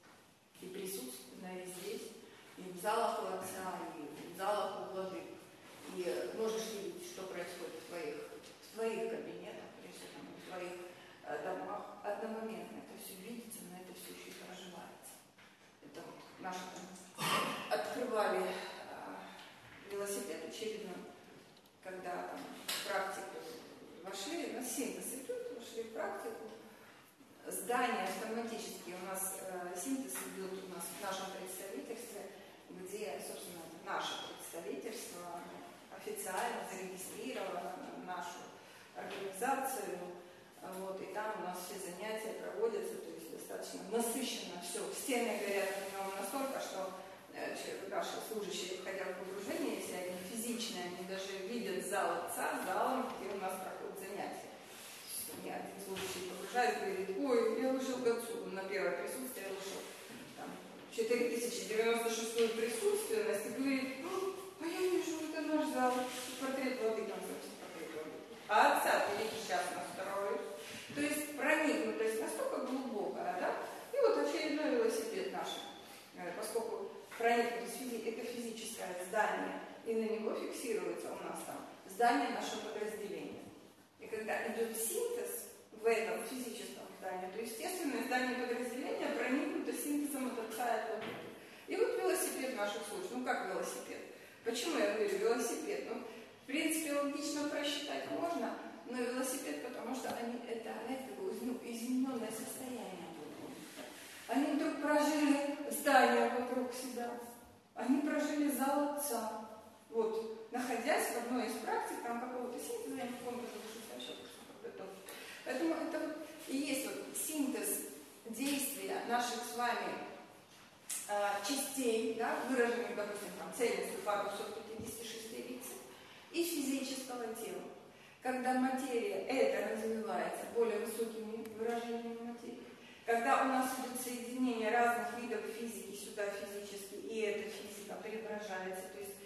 И присутственно, и здесь, и в залах у отца, и в залах у владык. И можешь видеть, что происходит в твоих, в твоих кабинетах, в твоих э, домах. Одномоментно это все видится, но это все еще и проживается. Это вот наши там открывали э, велосипед очередной, когда там в практику вошли, на синтез идет, вошли в практику. Здание автоматически у нас э, синтез идет у нас в нашем представительстве, где, собственно, наше представительство официально зарегистрировано на нашу организацию, вот, и там у нас все занятия проводятся, то есть достаточно насыщенно все. Стены горят в нем настолько, что э, наши служащие, входя в погружение, если они физичные, они даже видят зал отца, залом, где у нас проходят занятия. Мне один служащий погружает и говорит: ой, я вышел к отцу, на первое присутствие вышел. Там четыре тысячи девяносто шестое присутственность, и говорит: а я вижу, это наш зал, портрет владыки, там, собственно, портрет владыки. А отца ты видишь сейчас настроишь. То есть проникнутость настолько глубокая, да? И вот очередной велосипед наш, поскольку проникнутость это физическое здание, и на него фиксируется у нас там здание нашего подразделения. И когда идет синтез в этом физическом здании, то естественное здание подразделения проникнуто синтезом от отца и от владыки. И вот велосипед наших служб. Ну как велосипед? Почему я говорю велосипед? Ну, в принципе, логично просчитать можно, но велосипед, потому что они, это, это ну, измененное состояние. Они вдруг прожили здание вокруг себя. Они прожили зал отца. Вот, находясь в одной из практик, там какого-то синтеза, я не помню, что сейчас готов. Поэтому это вот и есть вот синтез действия наших с вами э, частей, да, выраженных, допустим, там, цельностью по двухсот пятидесяти шести лицах, и физического тела. Когда материя это развивается более высокими выражениями материи, когда у нас идут соединения разных видов физики сюда физически, и эта физика преображается, то есть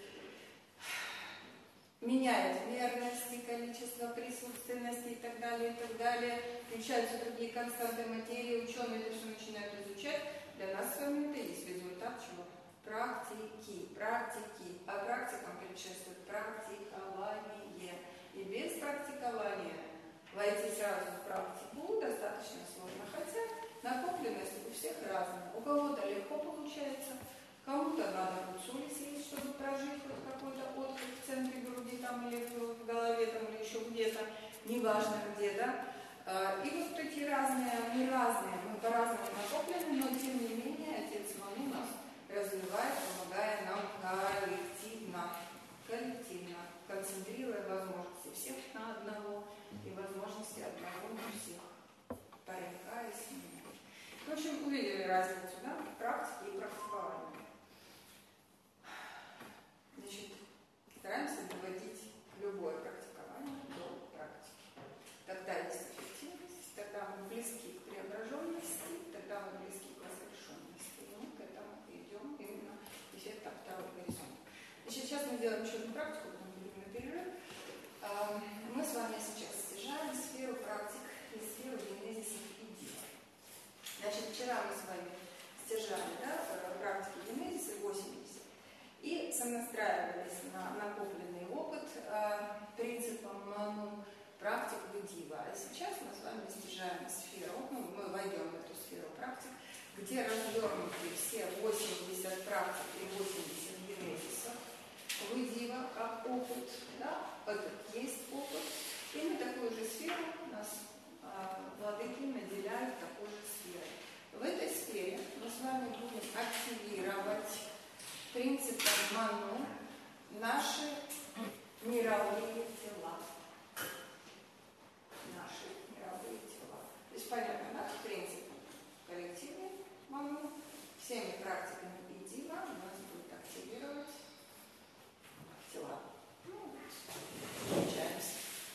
меняет мерности, количество присутственности и так далее, и так далее, включаются другие константы материи, ученые это все начинают изучать. Для нас с вами это есть результат чего? Практики, практики, а практикам предшествует практикование. И без практикования войти сразу в практику достаточно сложно, хотя накопленность у всех разная. У кого-то легко получается, кому-то надо вот соли съесть, чтобы прожить вот какой-то отклик в центре груди там, или в голове там, или еще где-то, неважно где, да. И вот эти разные, мы разные, мы по-разному накоплены, но тем не менее Отец Ману нас развивает, помогая нам коллективно, коллективно, концентрируя возможности всех на одного и возможности одного на всех, проникаясь в него. В общем, увидели разницу, да, практики и практикования. Значит, стараемся доводить любое практикование до практики. Тогда есть эффективность, тогда мы близки к преображенности, тогда мы близки к разрешенности. И мы к этому идем именно эффектом второго горизонта. Значит, сейчас мы делаем еще одну практику, потом будем на перерыв. Мы с вами сейчас стяжаем сферу практик и сферу генезиса и дива. Значит, вчера мы с вами стяжали, да, практики генезиса восемьдесят и сонастраивались на накопленный опыт э, принципом Ману практик и дива. А сейчас мы с вами стяжаем сферу, ну, мы войдем в эту сферу практик, где развернуты все восемьдесят практик и восемьдесят генезисов. Вы дива как опыт, да, этот есть опыт, и мы такую же сферу, нас а, владыки наделяют такой же сферой. В этой сфере мы с вами будем активировать принципом Ману наши мировые тела. Наши мировые тела. То есть понятно, да, принцип коллективный Ману, всеми практиками Идива нас будет активировать тела. Ну, включаемся.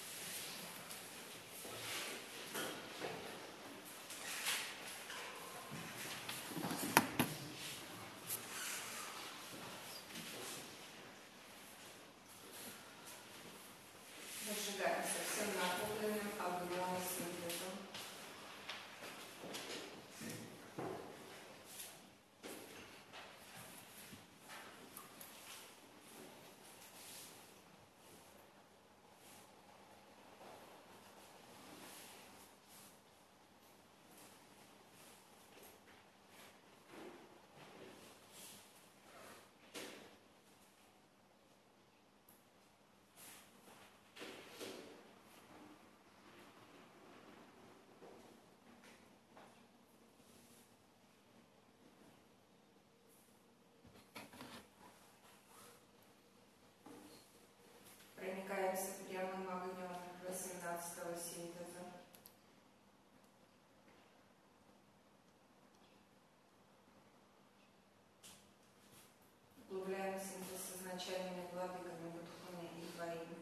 Зажигаемся всем накопленным огнем синтезом. Проникаемся прямым огнем восемнадцатого синтеза. Углубляем синтез с изначальными владыками Будхуни и Двоими.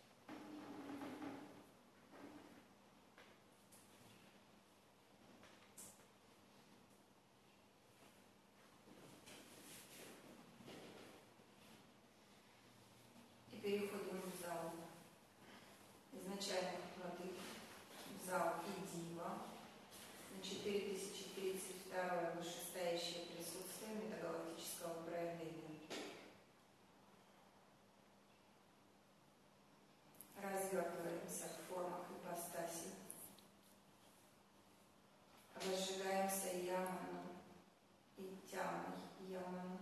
И переходим в зал изначальных владык, в зал Идива, на четыре тысячи тридцать второе вышестоящее присутствие метагалактического проявления. Развертываемся в формах ипостаси. Разжигаемся яманом и тямой яманом.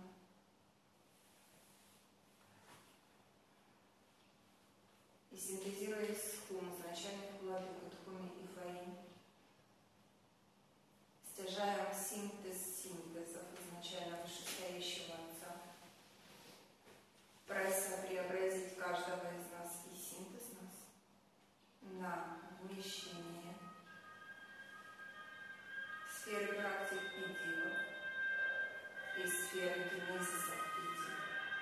И синтезируя схум изначальных владык Будхуни и Двоим, стяжаем синтез синтезов изначально вышестоящего Отца, прося преобразить каждого из нас и синтез нас на вмещение сферы практик Идива и сферы генезиса Идива.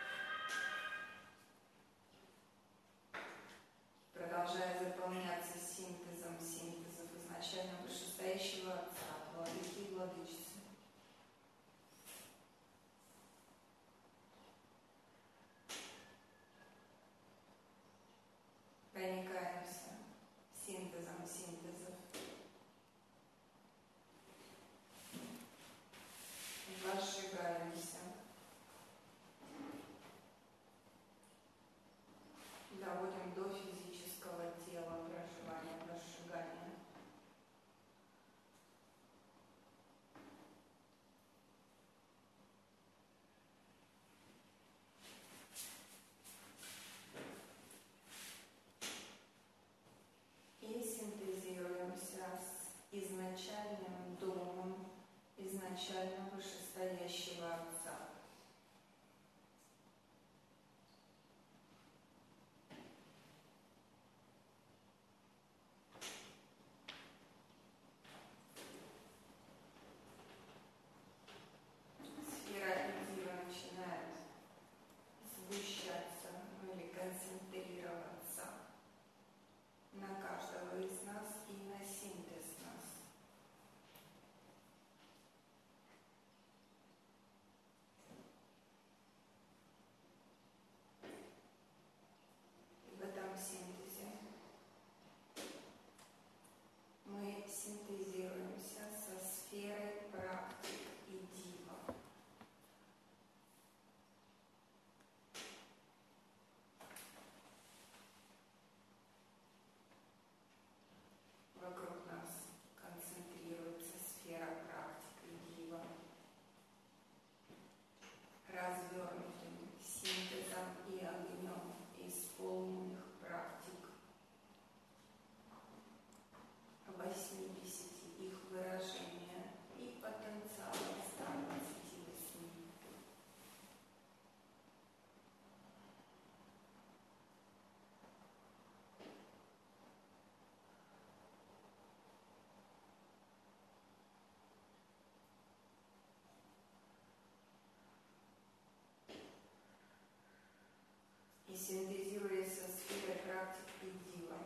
Продолжая заполняться синтезом синтезов изначально вышестоящего Отца, владыки и владычицы. Проникаемся синтезом синтезов. Возжигаемся и синтезируясь со сферой практик и дива.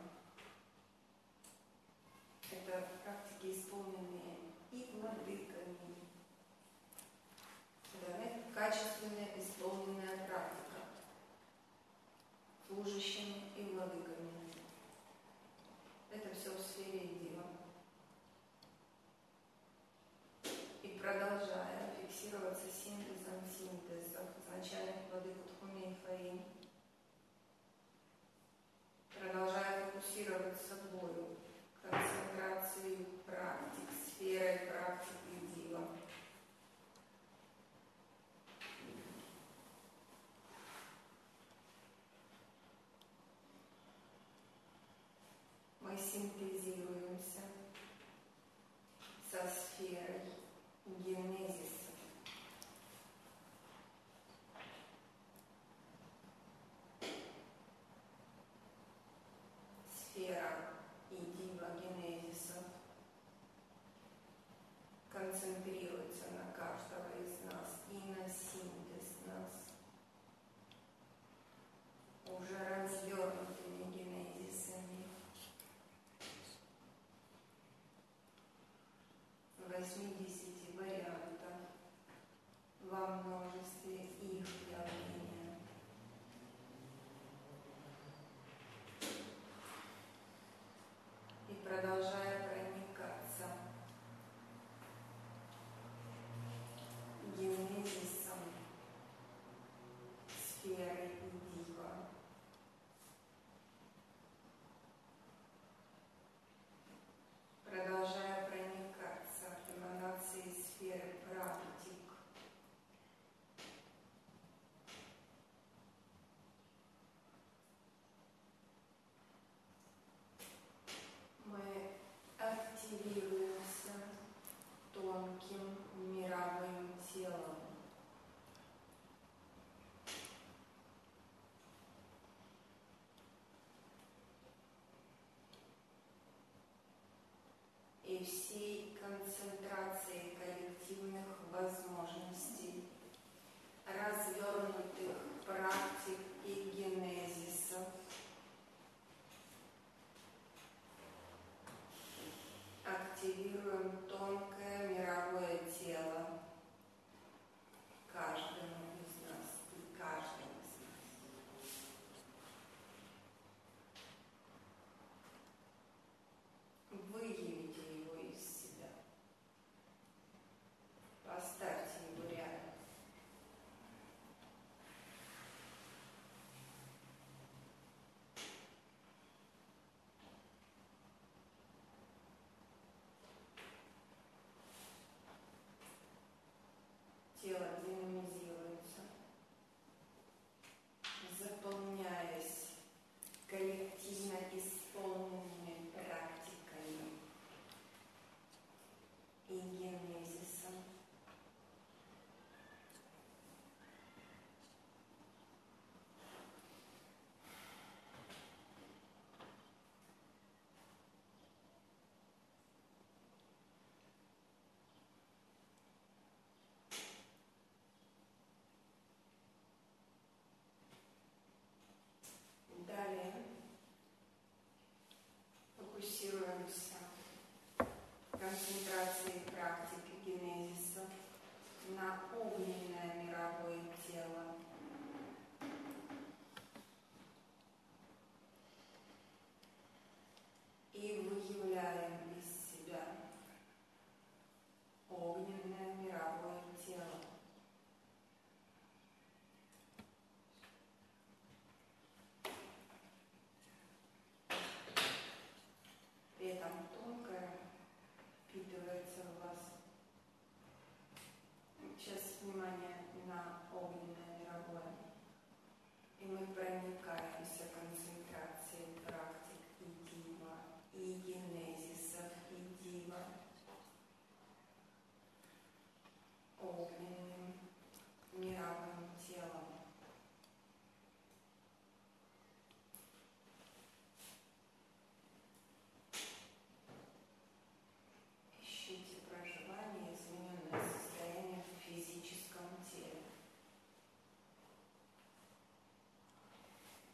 Это практики, исполненные и владыками. Это, знаете, качественная исполненная практика, служащими и владыками. Это все в сфере дива. И продолжая фиксироваться синтезом синтезов изначальных владык Тхуми и Фаи, продолжая фокусировать собою концентрацию практик, сферой практик и дива. Мы синтезируемся со сферой генезиса. Сфера и дива генезиса концентрируется на каждого из нас и на синтез нас, уже развернутыми генезисами, восьмидесяти вариантов во множестве их явления. И продолжая проникаться генезисом сферы и дива, продолжая проникаться эманацией сферы практик, мы активируемся тонким мировым телом. И всей концентрацией коллективных возможностей, развернутых практик и генезисов, активируем тонкое мировое тело каждому из нас и каждому из нас. Выявите его из себя. Поставьте его рядом. Тело динамизируется, заполняясь коллективно исполненными практиками и генезисом. Далее фокусируемся концентрацией практики генезиса на огненное мировое тело. И выявляем из себя огненное мировое тело. При этом тонкое впитывается в вас. Сейчас внимание на огненное мировое. И мы проникаемся концентрацией практик и дива, и генезисов, и дива огненным мировым телом. Ищите проживание, измененное состояние в физическом теле.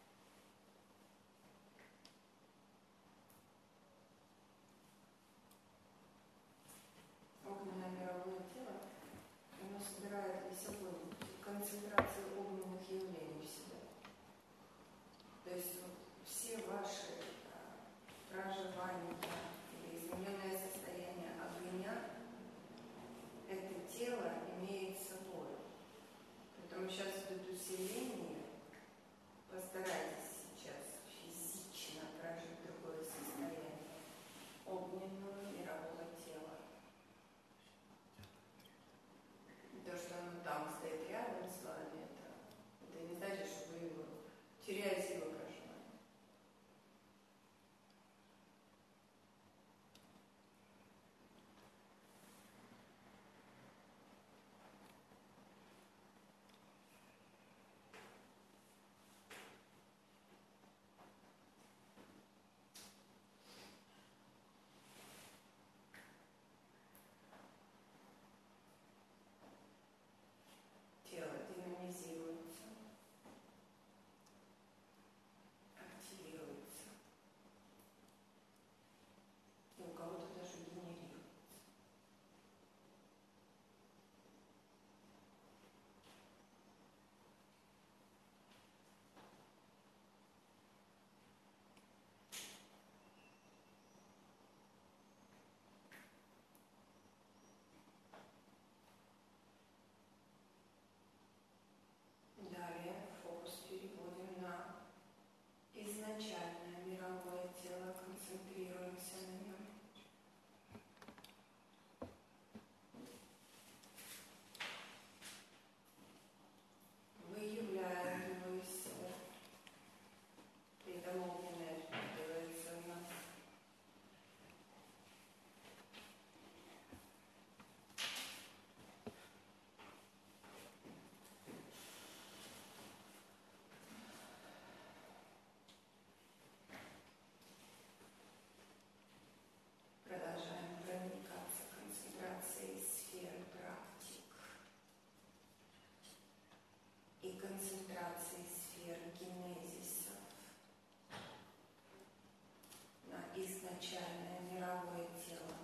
изначальное мировое тело.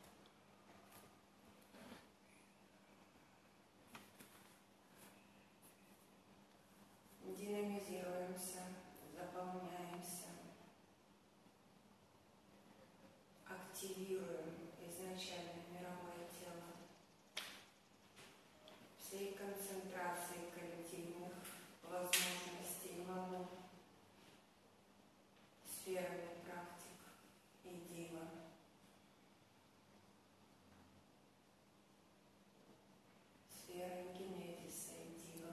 Динамизируемся, заполняемся, активируем изначальное мировое тело всей концентрацией коллективных возможностей ману, сферами практик и дива. Сферы генезиса и дива.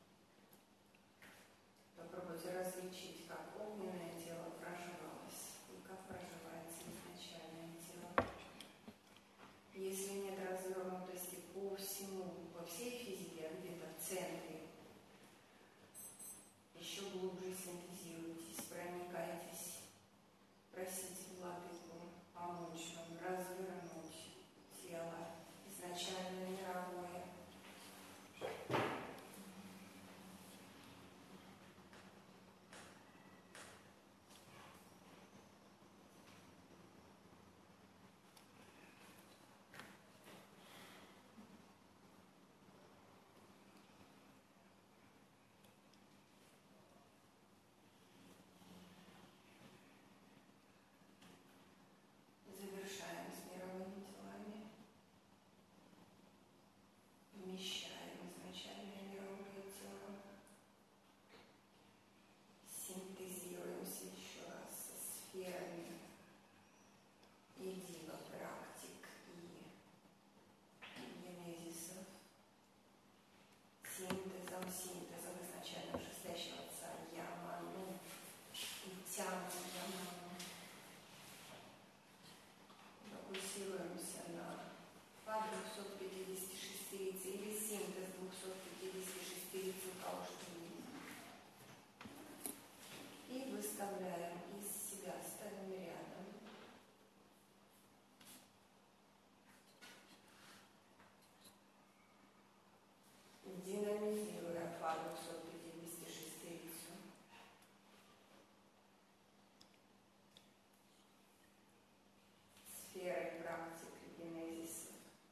Попробуйте различить, как огненное тело проживалось и как проживается изначальное тело. Если нет развернутости по всему, по всей физике, а где-то в центре, еще глубже синтезируйтесь, проникайтесь, просите владыку помочь вам развернуть тело изначально мировое. Завершаем с мировыми телами. Вмещаем изначальное мировое тело. Синтезируемся еще раз со сферами и дива практик и генезисов. Синтезом, синтезом изначально шестящего отца Яману и тяну Яману. Фокусируемся на фа двухсот пятидесяти шестерицы или синтез двухсот пятидесяти шестерицы, у кого что видно. И выставляем из себя, ставим рядом. Динамизируя фа двухсот пятидесяти шестерицу. Сферы практик и генезисов.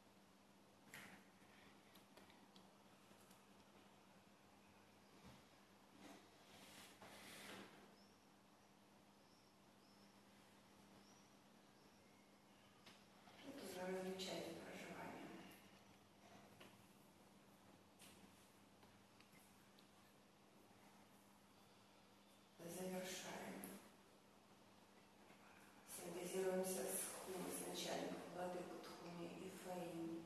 Тут уже различайте проживание. Завершаем. Синтезируемся с хум изначальных владыку Тхуми и Фаин.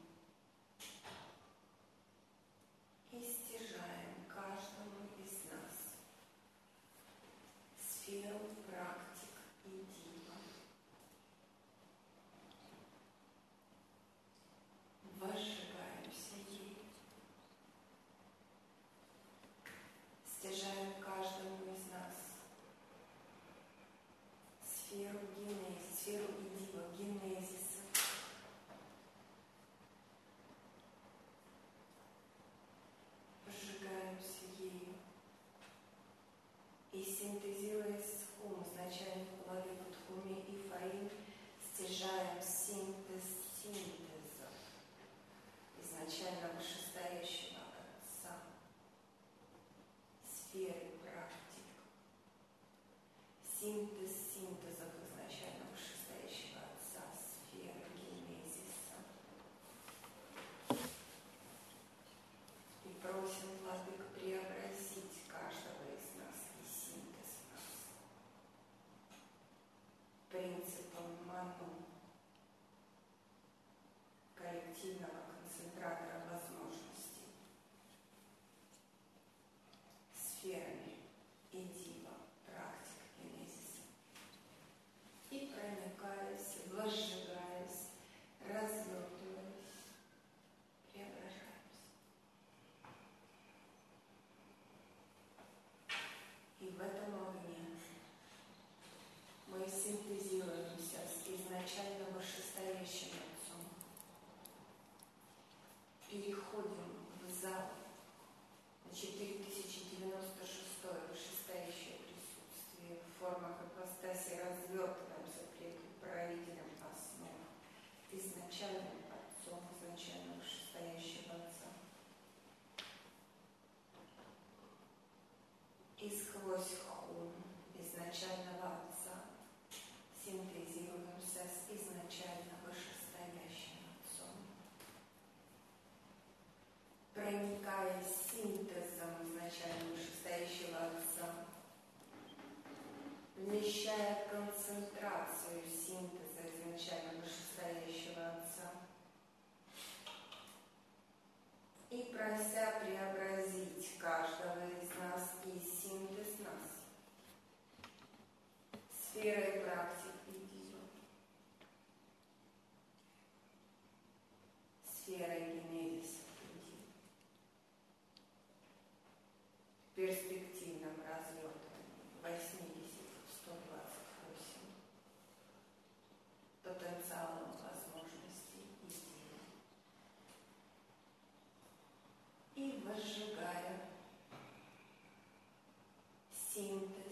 И стяжаем каждому из нас сферу практик и дива. Возжигаемся ей. Стяжаем каждому из нас сферу генезиса, сферу и дива генезиса. Возжигаемся ею. И синтезируясь с хум, изначально владыку Тхуми и Фаин, стяжаем синтез синтеза изначально вышестоящего Отца, сферы практик. Синтез синтезов изначально вышестоящего Отца, сферы генезиса. И просим владык преобразить каждого из нас и синтез нас принципом ману, коллективного концентратора возможностей, сферами и дива практик генезиса. И проникаясь, возжигаясь, развертываясь, преображаемся. И в этом огне мы синтезируемся с изначально вышестоящим Отцом. Переходим в зал на четыре тысячи девяносто шестое вышестоящее присутствие в формах ипостаси, развертываемся, проявляемся. концентрацию синтеза изначально вышестоящего Отца и прося преобразить каждого из нас и синтез нас сферой практики идет, сферой генезиса идет, в перспективном развертывании восемьдесят сто двадцать восемь потенциалом возможностей идеи и возжигая синтез